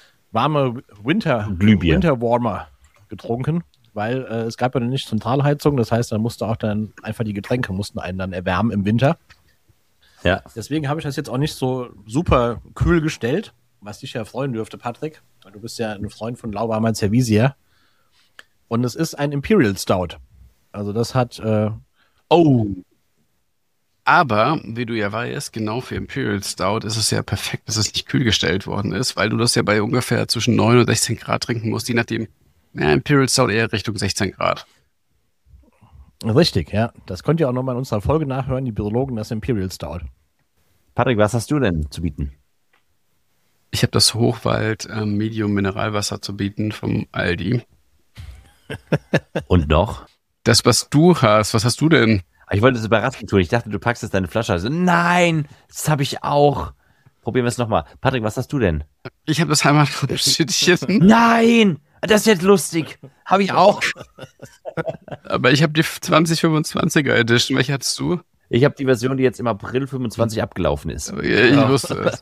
Winterwarmer getrunken, weil es gab ja nicht Zentralheizung. Das heißt, dann musste auch dann einfach die Getränke mussten einen dann erwärmen im Winter.
Ja.
Deswegen habe ich das jetzt auch nicht so super kühl gestellt, was dich ja freuen dürfte, Patrick. Weil du bist ja ein Freund von lauwarmer Cervisia. Und es ist ein Imperial Stout. Also das hat
Aber, wie du ja weißt, genau für Imperial Stout ist es ja perfekt, dass es nicht kühl gestellt worden ist, weil du das ja bei ungefähr zwischen 9 und 16 Grad trinken musst, je nachdem, Imperial Stout eher Richtung 16 Grad.
Richtig, ja. Das könnt ihr auch nochmal in unserer Folge nachhören, die Virologen, das Imperial Stout.
Patrick, was hast du denn zu bieten?
Ich habe das Hochwald Medium Mineralwasser zu bieten vom Aldi.
Und noch?
Das, was du hast, was hast du denn?
Ich wollte es überraschend tun. Ich dachte, du packst jetzt deine Flasche. Also, nein, das habe ich auch. Probieren wir es nochmal. Patrick, was hast du denn?
Ich habe das Heimatschüttchen.
Nein, das ist jetzt lustig. Habe ich auch.
Aber ich habe die 2025er Edition. Welche hattest du?
Ich habe die Version, die jetzt im April 25 abgelaufen ist.
Ich wusste es.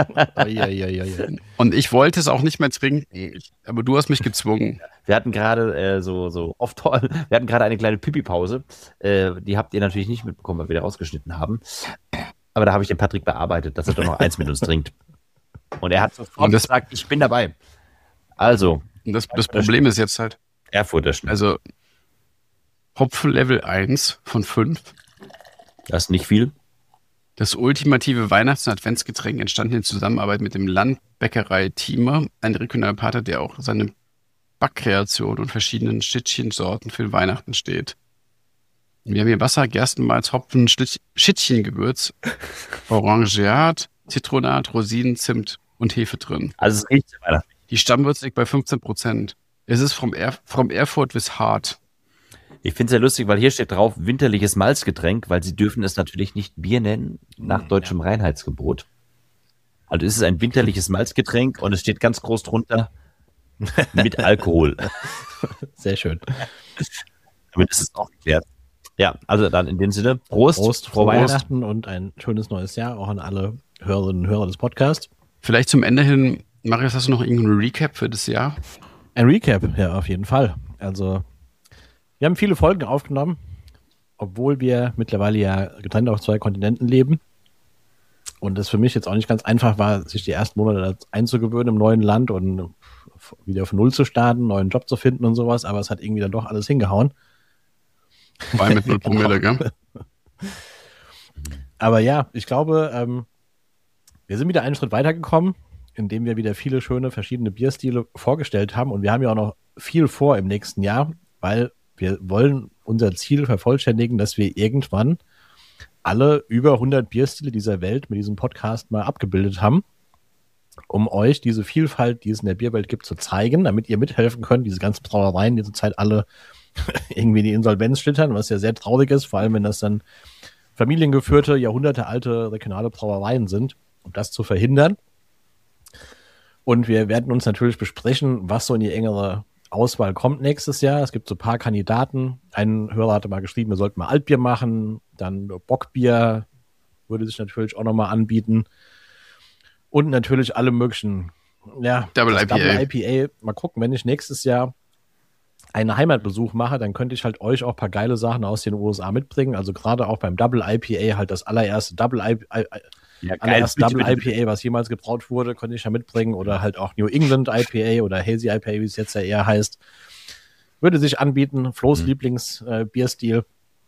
Und ich wollte es auch nicht mehr trinken. Aber du hast mich gezwungen.
Wir hatten gerade wir hatten gerade eine kleine Pipi-Pause. Die habt ihr natürlich nicht mitbekommen, weil wir da rausgeschnitten haben. Aber da habe ich den Patrick bearbeitet, dass er doch noch eins mit uns trinkt. Und er hat sofort gesagt, ich bin dabei. Also.
Und das Problem ist jetzt halt.
Erfurter Schnitt.
Also Hopfen Level 1 von 5.
Das ist nicht viel.
Das ultimative Weihnachts- und Adventsgetränk entstand in Zusammenarbeit mit dem Landbäckerei Thieme, ein regionaler Partner, der auch seine Backkreation und verschiedenen Schnittchensorten für Weihnachten steht. Wir haben hier Wasser, Gerstenmalz, Hopfen, Schnittchengewürz, Orangeat, Zitronat, Rosinen, Zimt und Hefe drin.
Also es riecht Weihnachten.
Die Stammwürze liegt bei 15%. Es ist from Erfurt bis Hart.
Ich finde es ja lustig, weil hier steht drauf, winterliches Malzgetränk, weil sie dürfen es natürlich nicht Bier nennen, nach deutschem Reinheitsgebot. Also ist es ein winterliches Malzgetränk und es steht ganz groß drunter, mit Alkohol.
Sehr schön.
Damit ist es auch geklärt. Ja, also dann in dem Sinne, Prost,
frohe Weihnachten und ein schönes neues Jahr, auch an alle Hörerinnen und Hörer des Podcasts.
Vielleicht zum Ende hin, Marius, hast du noch irgendeinen Recap für das Jahr?
Ein Recap, ja, auf jeden Fall. Also wir haben viele Folgen aufgenommen, obwohl wir mittlerweile ja getrennt auf 2 Kontinenten leben. Und es für mich jetzt auch nicht ganz einfach war, sich die ersten Monate einzugewöhnen im neuen Land und wieder von Null zu starten, einen neuen Job zu finden und sowas. Aber es hat irgendwie dann doch alles hingehauen.
Vor allem mit 0 Promille, gell?
Aber ja, ich glaube, wir sind wieder einen Schritt weitergekommen, indem wir wieder viele schöne verschiedene Bierstile vorgestellt haben. Und wir haben ja auch noch viel vor im nächsten Jahr, weil wir wollen unser Ziel vervollständigen, dass wir irgendwann alle über 100 Bierstile dieser Welt mit diesem Podcast mal abgebildet haben, um euch diese Vielfalt, die es in der Bierwelt gibt, zu zeigen, damit ihr mithelfen könnt, diese ganzen Brauereien, die zurzeit alle irgendwie in die Insolvenz schlittern, was ja sehr traurig ist, vor allem wenn das dann familiengeführte, jahrhundertealte regionale Brauereien sind, um das zu verhindern. Und wir werden uns natürlich besprechen, was so in die engere Auswahl kommt nächstes Jahr. Es gibt so ein paar Kandidaten. Ein Hörer hatte mal geschrieben, wir sollten mal Altbier machen. Dann Bockbier würde sich natürlich auch nochmal anbieten. Und natürlich alle möglichen, ja,
Double
IPA. Mal gucken, wenn ich nächstes Jahr einen Heimatbesuch mache, dann könnte ich halt euch auch ein paar geile Sachen aus den USA mitbringen. Also gerade auch beim Double IPA, halt das allererste Double IPA, was jemals gebraut wurde, könnte ich ja mitbringen. Oder halt auch New England IPA oder Hazy IPA, wie es jetzt ja eher heißt. Würde sich anbieten. Flo's Lieblingsbierstil.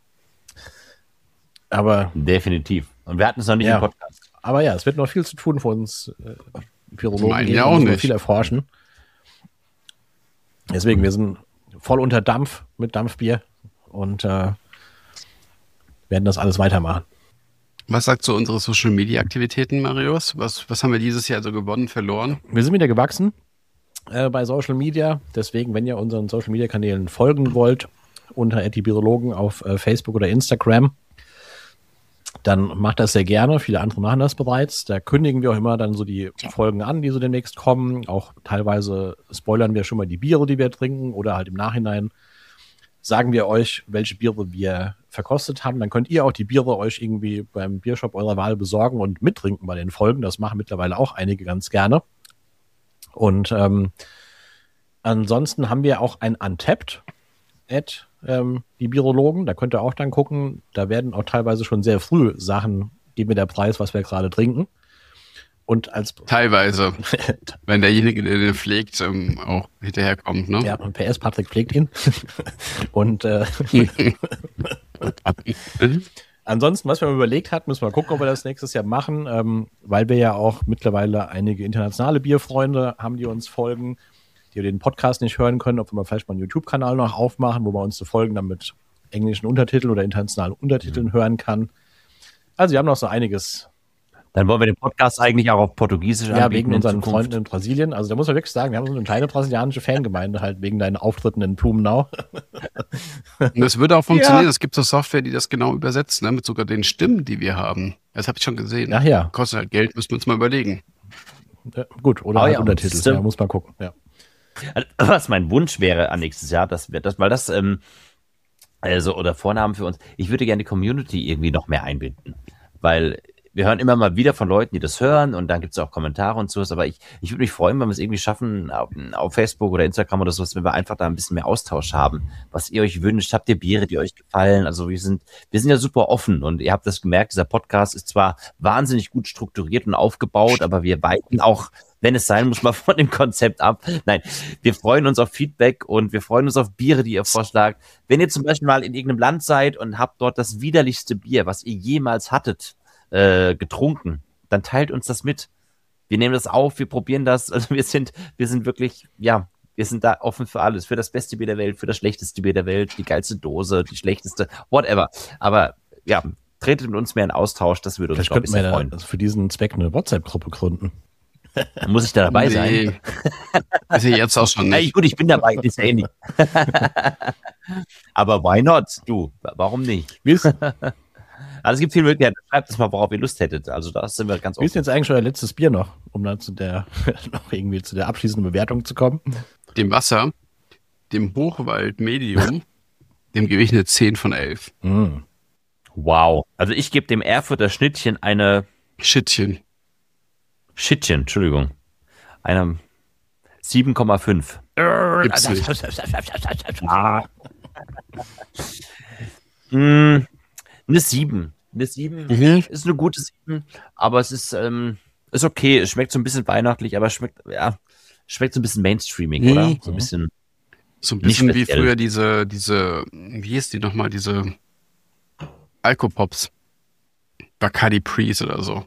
Aber
definitiv. Und wir hatten es noch nicht im Podcast.
Aber ja, es wird noch viel zu tun für uns Virologen.
Ja auch nicht.
Viel erforschen. Deswegen, wir sind voll unter Dampf mit Dampfbier und werden das alles weitermachen.
Was sagt so unsere Social-Media-Aktivitäten, Marius? Was haben wir dieses Jahr so gewonnen, verloren?
Wir sind wieder gewachsen bei Social Media. Deswegen, wenn ihr unseren Social-Media-Kanälen folgen wollt, unter @die Virologen auf Facebook oder Instagram, dann macht das sehr gerne. Viele andere machen das bereits. Da kündigen wir auch immer dann so die Folgen an, die so demnächst kommen. Auch teilweise spoilern wir schon mal die Biere, die wir trinken, oder halt im Nachhinein sagen wir euch, welche Biere wir verkostet haben. Dann könnt ihr auch die Biere euch irgendwie beim Biershop eurer Wahl besorgen und mittrinken bei den Folgen. Das machen mittlerweile auch einige ganz gerne. Und ansonsten haben wir auch ein Untapped die Birologen. Da könnt ihr auch dann gucken. Da werden auch teilweise schon sehr früh Sachen, geben mir der Preis, was wir gerade trinken. Und als
Teilweise, wenn derjenige, der den pflegt, auch hinterherkommt, ne?
Ja, und PS, Patrick pflegt ihn. Und ansonsten, was wir mal überlegt hatten, müssen wir gucken, ob wir das nächstes Jahr machen, weil wir ja auch mittlerweile einige internationale Bierfreunde haben, die uns folgen, die den Podcast nicht hören können, ob wir mal vielleicht mal einen YouTube-Kanal noch aufmachen, wo man uns die Folgen dann mit englischen Untertiteln oder internationalen Untertiteln hören kann. Also wir haben noch so einiges.
Dann wollen wir den Podcast eigentlich auch auf Portugiesisch anbieten.
Ja, wegen unseren Freunden in Brasilien. Also da muss man wirklich sagen, wir haben so eine kleine brasilianische Fangemeinde halt wegen deinen Auftritten in Blumenau.
Und das würde auch funktionieren. Ja. Es gibt so Software, die das genau übersetzt, ne? Mit sogar den Stimmen, die wir haben. Das habe ich schon gesehen.
Ach ja.
Kostet halt Geld, müssen wir uns mal überlegen.
Ja, gut, oder halt Untertitel. Ja, muss man gucken. Ja.
Was mein Wunsch wäre an nächstes Jahr, oder Vornamen für uns, ich würde gerne die Community irgendwie noch mehr einbinden, weil wir hören immer mal wieder von Leuten, die das hören, und dann gibt es auch Kommentare und sowas, aber ich würde mich freuen, wenn wir es irgendwie schaffen, auf Facebook oder Instagram oder sowas, wenn wir einfach da ein bisschen mehr Austausch haben, was ihr euch wünscht. Habt ihr Biere, die euch gefallen? Also wir sind ja super offen, und ihr habt das gemerkt, dieser Podcast ist zwar wahnsinnig gut strukturiert und aufgebaut, aber wir weichen auch, wenn es sein muss, mal von dem Konzept ab. Nein, wir freuen uns auf Feedback und wir freuen uns auf Biere, die ihr vorschlagt. Wenn ihr zum Beispiel mal in irgendeinem Land seid und habt dort das widerlichste Bier, was ihr jemals hattet, getrunken, dann teilt uns das mit. Wir nehmen das auf, wir probieren das. Also wir sind wirklich, ja, wir sind da offen für alles. Für das beste Bier der Welt, für das schlechteste Bier der Welt, die geilste Dose, die schlechteste, whatever. Aber ja, tretet mit uns mehr in Austausch, das würde uns, glaube ich, sehr freuen.
Also für diesen Zweck eine WhatsApp-Gruppe gründen.
Dann muss ich da dabei sein?
Ist ja jetzt auch schon nicht.
Ja, gut, ich bin dabei, ist ja eh nicht. Aber why not? Du, warum nicht? Also es gibt viele Möglichkeiten. Schreibt uns mal, worauf ihr Lust hättet. Also da sind wir ganz offen.
Wie ist jetzt eigentlich euer letztes Bier noch, um dann noch irgendwie zu der abschließenden Bewertung zu kommen?
Dem Wasser, dem Hochwald Medium, dem gebe ich eine 10 von 11.
Mm. Wow. Also ich gebe dem Erfurter Schnittchen eine... Schittchen, Entschuldigung. Eine 7,5.
Gibt's nicht.
Eine 7. Eine 7 ist eine gute 7, aber es ist okay. Es schmeckt so ein bisschen weihnachtlich, aber schmeckt so ein bisschen mainstreamig, oder? So ein bisschen
wie früher diese, wie hieß die nochmal, diese Alkopops. Bacardi Breeze oder so.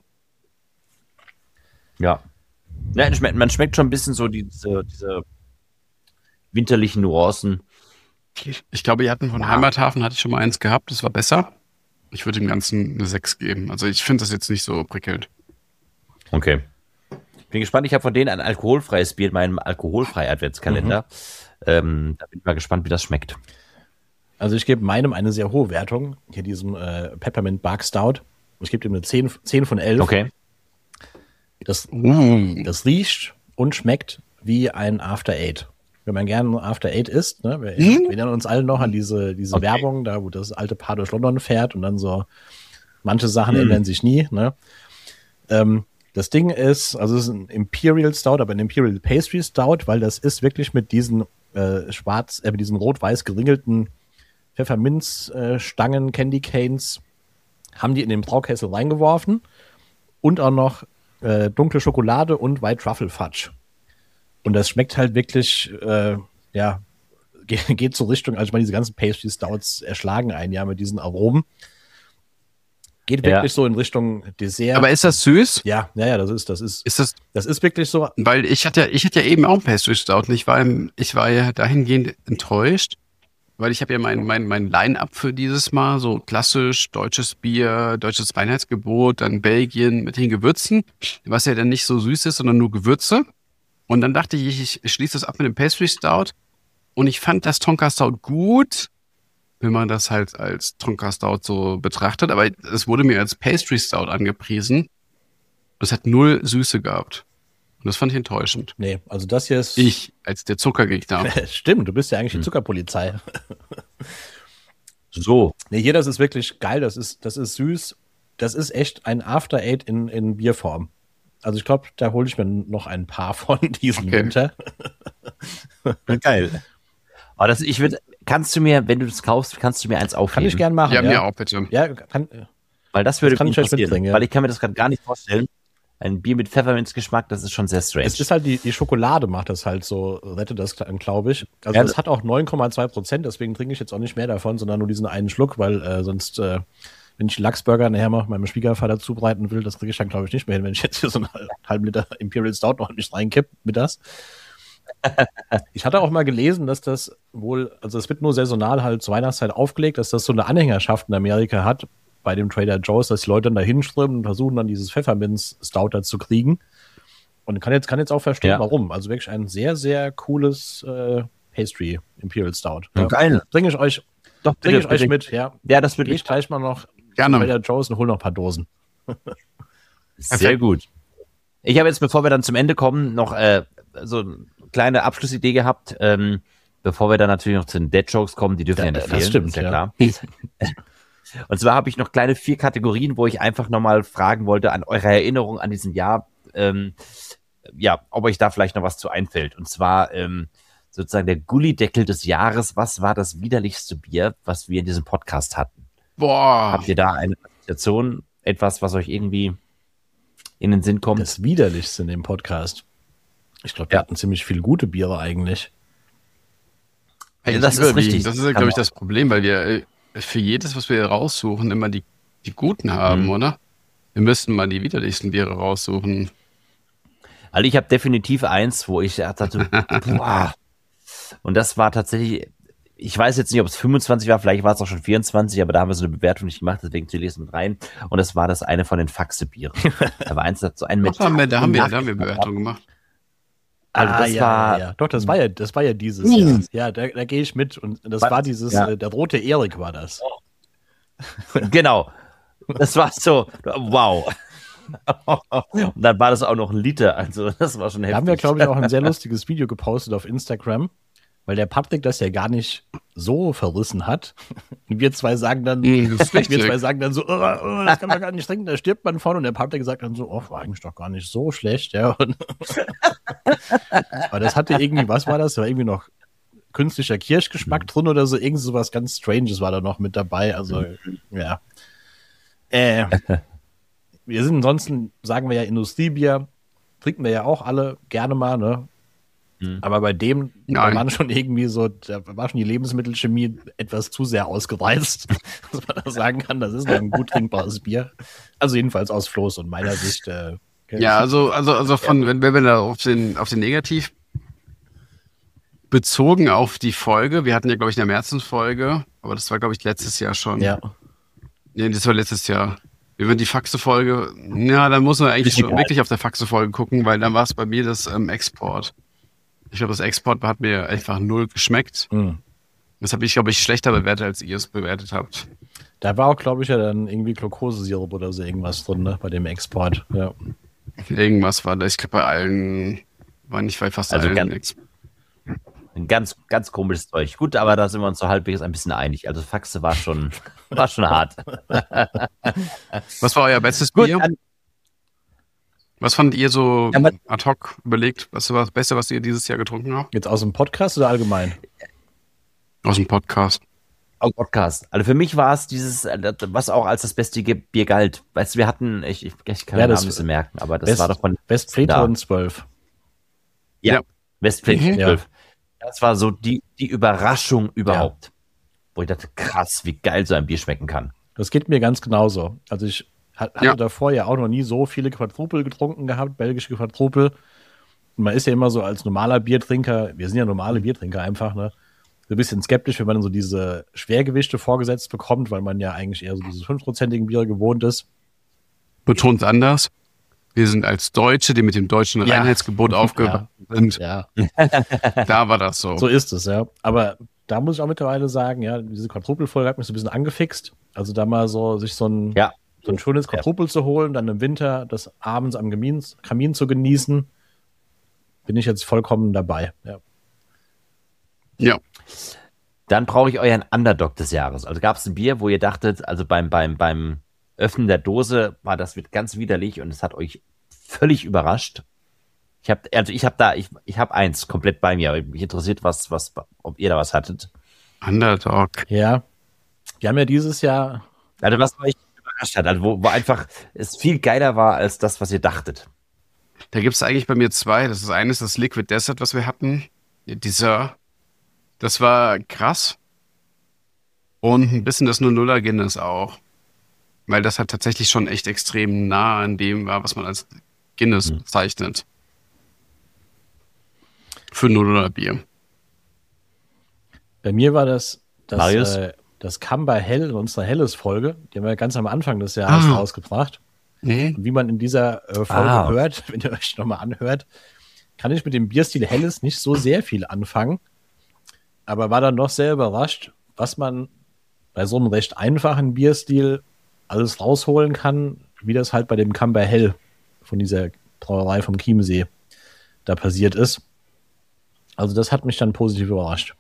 Ja. Ja, man schmeckt schon ein bisschen so diese winterlichen Nuancen.
Ich glaube, ihr hatten von Heimathafen, hatte ich schon mal eins gehabt, das war besser. Ich würde dem Ganzen eine 6 geben. Also ich finde das jetzt nicht so prickelnd.
Okay. Bin gespannt. Ich habe von denen ein alkoholfreies Bier in meinem alkoholfreien Adventskalender. Da bin ich mal gespannt, wie das schmeckt.
Also ich gebe meinem eine sehr hohe Wertung. Hier diesem Peppermint Bark Stout. Ich gebe ihm eine 10 von 11.
Okay.
Das riecht und schmeckt wie ein After Eight. Wenn man gerne After Eight isst, ne? Wir erinnern uns alle noch an diese Werbung, da wo das alte Paar durch London fährt und dann so, manche Sachen ändern sich nie. Ne? Das Ding ist, also es ist ein Imperial Stout, aber ein Imperial Pastry Stout, weil das ist wirklich mit diesen mit diesen rot-weiß geringelten Pfefferminzstangen, Candy Canes, haben die in den Braukessel reingeworfen und auch noch dunkle Schokolade und White Truffle Fudge. Und das schmeckt halt wirklich, geht so Richtung, also ich meine, diese ganzen Pastry Stouts erschlagen einen ja mit diesen Aromen. Geht wirklich so in Richtung Dessert.
Aber ist das süß?
Ja, das ist wirklich so.
Weil ich hatte ja eben auch ein Pastry Stout und ich war ja dahingehend enttäuscht, weil ich habe ja mein Line-Up für dieses Mal, so klassisch deutsches Bier, deutsches Reinheitsgebot, dann Belgien mit den Gewürzen, was ja dann nicht so süß ist, sondern nur Gewürze. Und dann dachte ich schließe das ab mit dem Pastry Stout und ich fand das Tonka Stout gut, wenn man das halt als Tonka Stout so betrachtet. Aber es wurde mir als Pastry Stout angepriesen. Es hat 0 Süße gehabt. Und das fand ich enttäuschend.
Nee, also das hier ist...
Ich, als der Zuckergegner.
Stimmt, du bist ja eigentlich die Zuckerpolizei.
So.
Nee, hier, das ist wirklich geil, das ist süß. Das ist echt ein After Eight in Bierform. Also ich glaube, da hole ich mir noch ein paar von diesen Winter.
Geil. Aber kannst du mir, wenn du das kaufst, kannst du mir eins aufheben?
Kann ich gern machen.
Ja, mir auch bitte.
Ja,
weil das würde mich interessieren,
mitbringen, ja.
weil ich kann mir das gerade gar nicht vorstellen. Ein Bier mit Pfefferminzgeschmack, das ist schon sehr strange.
Es ist halt die Schokolade macht das halt so, rettet das, glaube ich. Also
Ja,
das hat auch 9,2%, deswegen trinke ich jetzt auch nicht mehr davon, sondern nur diesen einen Schluck, weil sonst, wenn ich Lachsburger nachher mal meinem Schwiegervater zubereiten will, das kriege ich dann, glaube ich, nicht mehr hin, wenn ich jetzt hier so einen halben Liter Imperial Stout noch nicht reinkipp mit das. Ich hatte auch mal gelesen, dass das wohl, also es wird nur saisonal halt zur Weihnachtszeit aufgelegt, dass das so eine Anhängerschaft in Amerika hat, bei dem Trader Joe's, dass die Leute dann da hinströmen und versuchen dann dieses Pfefferminz-Stouter zu kriegen. Und kann jetzt auch verstehen, warum. Also wirklich ein sehr, sehr cooles Pastry Imperial Stout.
Ja, geil.
Bringe ich euch mit, ja.
Ja, das würde
ich gleich mal noch
gerne
zu Trader Joe's und hole noch ein paar Dosen.
Sehr gut. Ich habe jetzt, bevor wir dann zum Ende kommen, noch so eine kleine Abschlussidee gehabt, bevor wir dann natürlich noch zu den Dead-Jokes kommen, die dürfen ja nicht fehlen.
Das stimmt,
ist ja klar. Und zwar habe ich noch kleine 4 Kategorien, wo ich einfach nochmal fragen wollte an eure Erinnerung an diesem Jahr, ob euch da vielleicht noch was zu einfällt. Und zwar sozusagen der Gullideckel des Jahres. Was war das widerlichste Bier, was wir in diesem Podcast hatten?
Boah.
Habt ihr da eine Assoziation, etwas, was euch irgendwie in den Sinn kommt?
Das widerlichste in dem Podcast. Ich glaube, wir hatten ziemlich viele gute Biere eigentlich.
Ja, das ist richtig.
Das ist, glaube ich, das Problem, weil wir für jedes, was wir raussuchen, immer die guten haben, oder? Wir müssten mal die widerlichsten Biere raussuchen.
Also ich habe definitiv eins, wo ich dachte, boah. Und das war tatsächlich, ich weiß jetzt nicht, ob es 25 war, vielleicht war es auch schon 24, aber da haben wir so eine Bewertung nicht gemacht, deswegen zähle ich es mit rein. Und das war das eine von den Faxe-Bieren. Da war eins, so ein
Da haben wir Bewertung gemacht.
Also das war.
Doch, das war ja dieses Jahr. Ja, da gehe ich mit. Und das war dieses, der rote Erik war das.
Genau. Das war so, wow. Und dann war das auch noch ein Liter. Also das war schon heftig.
Da haben wir, glaube ich, auch ein sehr lustiges Video gepostet auf Instagram, weil der Patrick das ja gar nicht so verrissen hat. Und wir zwei sagen dann, so, das kann man gar nicht trinken, da stirbt man von. Und der Patrick sagt dann so, war eigentlich doch gar nicht so schlecht. Ja. Aber das hatte irgendwie, was war das? Da war irgendwie noch künstlicher Kirschgeschmack drin oder so. Irgend so was ganz Stranges war da noch mit dabei. Also, ja. Wir sind ansonsten, sagen wir ja, Industriebier, trinken wir ja auch alle gerne mal, ne? Aber bei dem, da waren schon irgendwie so, da war schon die Lebensmittelchemie etwas zu sehr ausgereizt, dass man da sagen kann, das ist noch ein gut trinkbares Bier. Also jedenfalls aus Flo's und meiner Sicht.
Ja, also wenn wir da auf den Negativ bezogen auf die Folge, wir hatten ja, glaube ich, eine Märzensfolge, aber das war, glaube ich, letztes Jahr schon.
Ja.
Nee, das war letztes Jahr. Wenn die Faxe-Folge, ja, dann muss man eigentlich schon wirklich auf der Faxe-Folge gucken, weil dann war es bei mir das Export. Ich glaube, das Export hat mir einfach 0 geschmeckt. Das habe ich, glaube ich, schlechter bewertet, als ihr es bewertet habt.
Da war auch, glaube ich, ja dann irgendwie Glukosesirup oder so irgendwas drin, ne, bei dem Export. Ja.
Irgendwas war da. Ich glaube, bei allen, war nicht bei fast allen.
Ein ganz, ganz komisches Zeug. Gut, aber da sind wir uns so halbwegs ein bisschen einig. Also Faxe war schon hart.
Was war euer bestes Bier? Was fandet ihr so ad hoc überlegt? Was war das Beste, was ihr dieses Jahr getrunken habt?
Jetzt aus dem Podcast oder allgemein?
Aus dem Podcast.
Aus dem Podcast. Also für mich war es dieses, was auch als das beste Bier galt. Weißt du, wir hatten, ich kann den Namen ein bisschen merken, aber das war doch von
Westfried 12.
Ja. Westfried 12. Das war so die Überraschung überhaupt. Ja. Wo ich dachte, krass, wie geil so ein Bier schmecken kann.
Das geht mir ganz genauso. Also ich hatte davor ja auch noch nie so viele Quadruple getrunken gehabt, belgische Quadruple. Und man ist ja immer so als normaler Biertrinker, wir sind ja normale Biertrinker einfach, ne, so ein bisschen skeptisch, wenn man so diese Schwergewichte vorgesetzt bekommt, weil man ja eigentlich eher so diese 5%igen Biere gewohnt ist.
Betont anders. Wir sind als Deutsche, die mit dem deutschen Reinheitsgebot aufgewachsen sind.
Ja.
Da war das so.
So ist es, ja. Aber da muss ich auch mittlerweile sagen, ja, diese Quadruple-Folge hat mich so ein bisschen angefixt. Also da mal sich so ein schönes Quadruple zu holen, dann im Winter das abends am Kamin zu genießen, bin ich jetzt vollkommen dabei.
Ja.
Dann brauche ich euren Underdog des Jahres. Also gab es ein Bier, wo ihr dachtet, also beim Öffnen der Dose wird ganz widerlich und es hat euch völlig überrascht. Ich habe eins komplett bei mir. Mich interessiert, ob ihr da was hattet.
Underdog.
Ja. Wir haben ja dieses Jahr.
Also was euch überrascht hat, also wo einfach es viel geiler war als das, was ihr dachtet.
Da gibt es eigentlich bei mir zwei. Das ist eines das Liquid Desert, was wir hatten. Dieser. Das war krass. Und ein bisschen das 00er Guinness auch. Weil das halt tatsächlich schon echt extrem nah an dem war, was man als Guinness bezeichnet. Für 00er Bier.
Bei mir war das
Marius?
Das Camber Hell in unserer Helles-Folge. Die haben wir ganz am Anfang des Jahres rausgebracht.
Mhm.
Und wie man in dieser Folge hört, wenn ihr euch nochmal anhört, kann ich mit dem Bierstil Helles nicht so sehr viel anfangen. Aber war dann noch sehr überrascht, was man bei so einem recht einfachen Bierstil alles rausholen kann, wie das halt bei dem Camber Hell von dieser Brauerei vom Chiemsee da passiert ist. Also das hat mich dann positiv überrascht.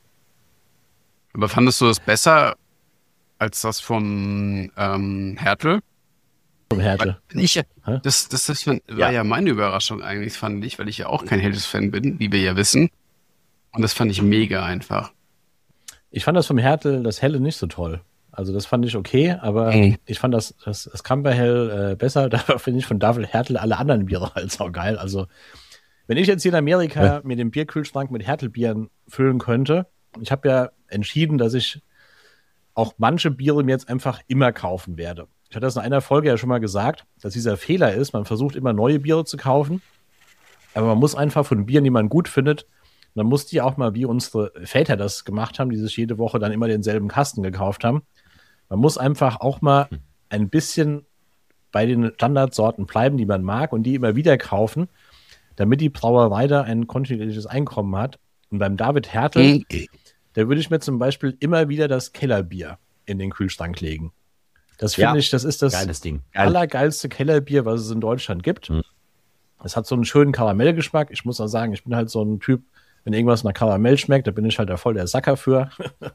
Aber fandest du das besser als das vom Hertel?
Vom Härte.
Das war ja meine Überraschung eigentlich, fand ich, weil ich ja auch kein Helles-Fan bin, wie wir ja wissen. Und das fand ich mega einfach.
Ich fand das vom Härtel, das Helle, nicht so toll. Also das fand ich okay, aber ich fand das Camber Hell besser. Dafür finde ich von David Härtel alle anderen Biere halt auch geil. Also wenn ich jetzt hier in Amerika mir den Bierkühlschrank mit Härtelbieren füllen könnte, ich habe ja entschieden, dass ich auch manche Biere mir jetzt einfach immer kaufen werde. Ich hatte das in einer Folge ja schon mal gesagt, dass dieser Fehler ist, man versucht immer neue Biere zu kaufen, aber man muss einfach von Bieren, die man gut findet, man muss die auch mal, wie unsere Väter das gemacht haben, die sich jede Woche dann immer denselben Kasten gekauft haben, man muss einfach auch mal ein bisschen bei den Standardsorten bleiben, die man mag und die immer wieder kaufen, damit die Brauerei da ein kontinuierliches Einkommen hat. Und beim David Härtel, da würde ich mir zum Beispiel immer wieder das Kellerbier in den Kühlschrank legen. Das finde ich, das ist das allergeilste Kellerbier, was es in Deutschland gibt. Es hat so einen schönen Karamellgeschmack. Ich muss auch sagen, ich bin halt so ein Typ, wenn irgendwas nach Karamell schmeckt, da bin ich halt da voll der Sacker für.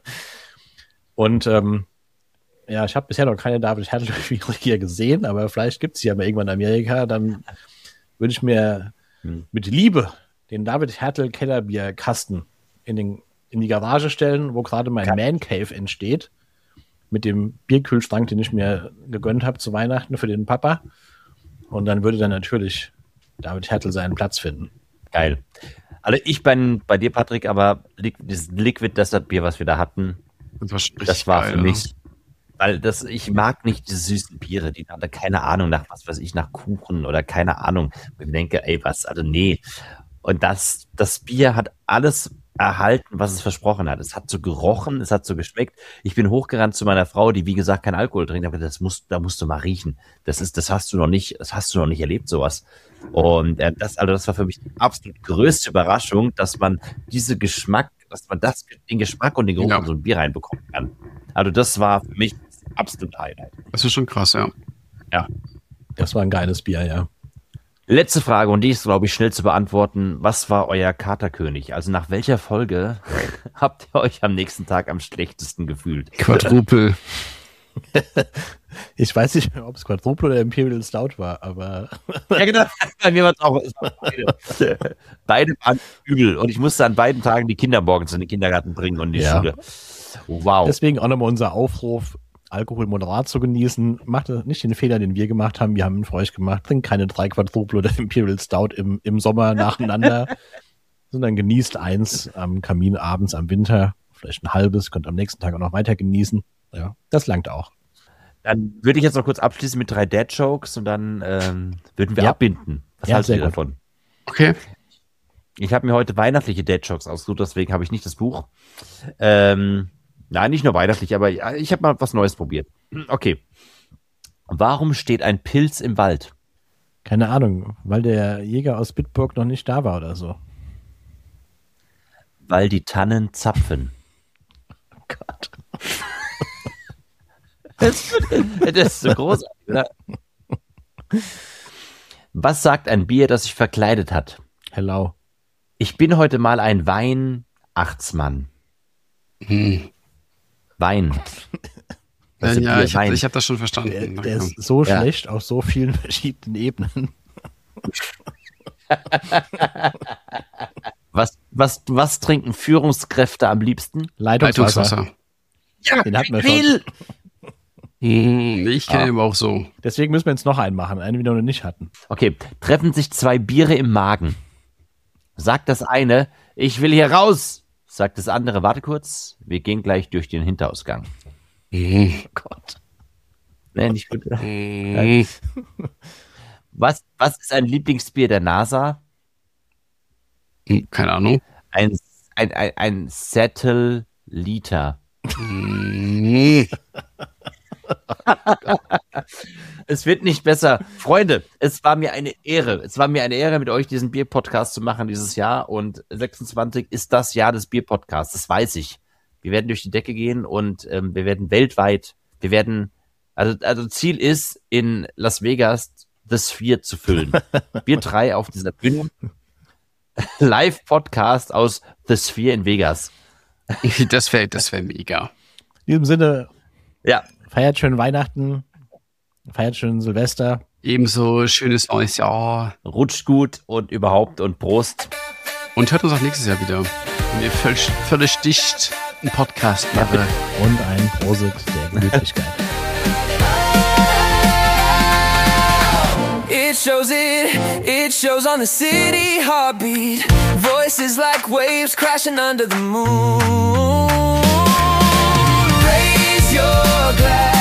Und ich habe bisher noch keine David Härtel hier gesehen, aber vielleicht gibt es sie ja mal irgendwann in Amerika. Dann würde ich mir mit Liebe den David Härtel Kellerbierkasten in die Garage stellen, wo gerade mein Man Cave entsteht. Mit dem Bierkühlschrank, den ich mir gegönnt habe zu Weihnachten für den Papa. Und dann würde dann natürlich David Härtel seinen Platz finden.
Geil. Also ich bin bei dir, Patrick, aber das Liquid Desert Bier, was wir da hatten, das war geil, für mich, weil ich mag nicht diese süßen Biere, die haben da keine Ahnung nach nach Kuchen oder keine Ahnung. Und ich denke, nee. Und das Bier hat alles erhalten, was es versprochen hat. Es hat so gerochen, es hat so geschmeckt. Ich bin hochgerannt zu meiner Frau, die wie gesagt kein Alkohol trinkt, aber da musst du mal riechen. Das hast du noch nicht erlebt, sowas. Und das war für mich die absolut größte Überraschung, dass man den Geschmack und den Geruch in so ein Bier reinbekommen kann. Also das war für mich das absolute Highlight.
Das ist schon krass, ja.
Ja. Das war ein geiles Bier, ja.
Letzte Frage, und die ist, glaube ich, schnell zu beantworten. Was war euer Katerkönig? Also nach welcher Folge habt ihr euch am nächsten Tag am schlechtesten gefühlt?
Quadruple.
Ich weiß nicht mehr, ob es Quadruple oder Imperial Stout war, aber...
Ja, genau. Bei mir war es auch. Beide waren übel. Und ich musste an beiden Tagen die Kinder morgens in den Kindergarten bringen und in die Schule. Wow.
Deswegen auch nochmal unser Aufruf, Alkohol moderat zu genießen. Macht nicht den Fehler, den wir gemacht haben. Wir haben ihn für euch gemacht. Trinkt keine 3 Quadruple oder Imperial Stout im Sommer nacheinander, sondern genießt eins am Kamin abends am Winter. Vielleicht ein halbes, könnt am nächsten Tag auch noch weiter genießen. Ja, das langt auch.
Dann würde ich jetzt noch kurz abschließen mit 3 Dad-Jokes und dann würden wir abbinden. Was haltet ihr davon?
Okay.
Ich habe mir heute weihnachtliche Dad-Jokes ausgesucht, deswegen habe ich nicht das Buch. Nein, nicht nur weihnachtlich, aber ich habe mal was Neues probiert. Okay. Warum steht ein Pilz im Wald?
Keine Ahnung, weil der Jäger aus Bitburg noch nicht da war oder so.
Weil die Tannen zapfen.
Gott.
Das ist so großartig, oder? Was sagt ein Bier, das sich verkleidet hat?
Hello.
Ich bin heute mal ein Weihnachtsmann. Wein. Das ist
Ja,
Bier,
ich
Wein.
hab das schon verstanden.
Der ist so
Ja.
schlecht auf so vielen verschiedenen Ebenen.
Was trinken Führungskräfte am liebsten?
Leitungswasser. Den hatten wir schon.
Ich kenne ihn aber auch so.
Deswegen müssen wir jetzt noch einen machen, einen, den wir noch nicht hatten.
Okay, treffen sich zwei Biere im Magen. Sagt das eine, ich will hier raus. Sagt das andere, warte kurz, wir gehen gleich durch den Hinterausgang.
Oh Gott.
Nee, nicht gut. Was ist ein Lieblingsbier der NASA?
Keine Ahnung.
Ein Satelliter. Es wird nicht besser. Freunde, es war mir eine Ehre. Es war mir eine Ehre, mit euch diesen Bier-Podcast zu machen dieses Jahr. Und 26 ist das Jahr des Bier-Podcasts. Das weiß ich. Wir werden durch die Decke gehen und wir werden weltweit, also Ziel ist, in Las Vegas The Sphere zu füllen. Wir drei auf dieser Bühne. Live-Podcast aus The Sphere in Vegas.
Das wär mega.
In diesem Sinne,
Ja,
feiert schön Weihnachten, feiert schön Silvester.
Ebenso schönes neues Jahr.
rutscht gut und überhaupt und Prost.
Und hört uns auch nächstes Jahr wieder. Wenn wir völlig dicht einen Podcast machen.
Und ein Prosit der Gemütlichkeit.
It shows on the city heartbeat. Voices like waves crashing under the moon. Raise your glass.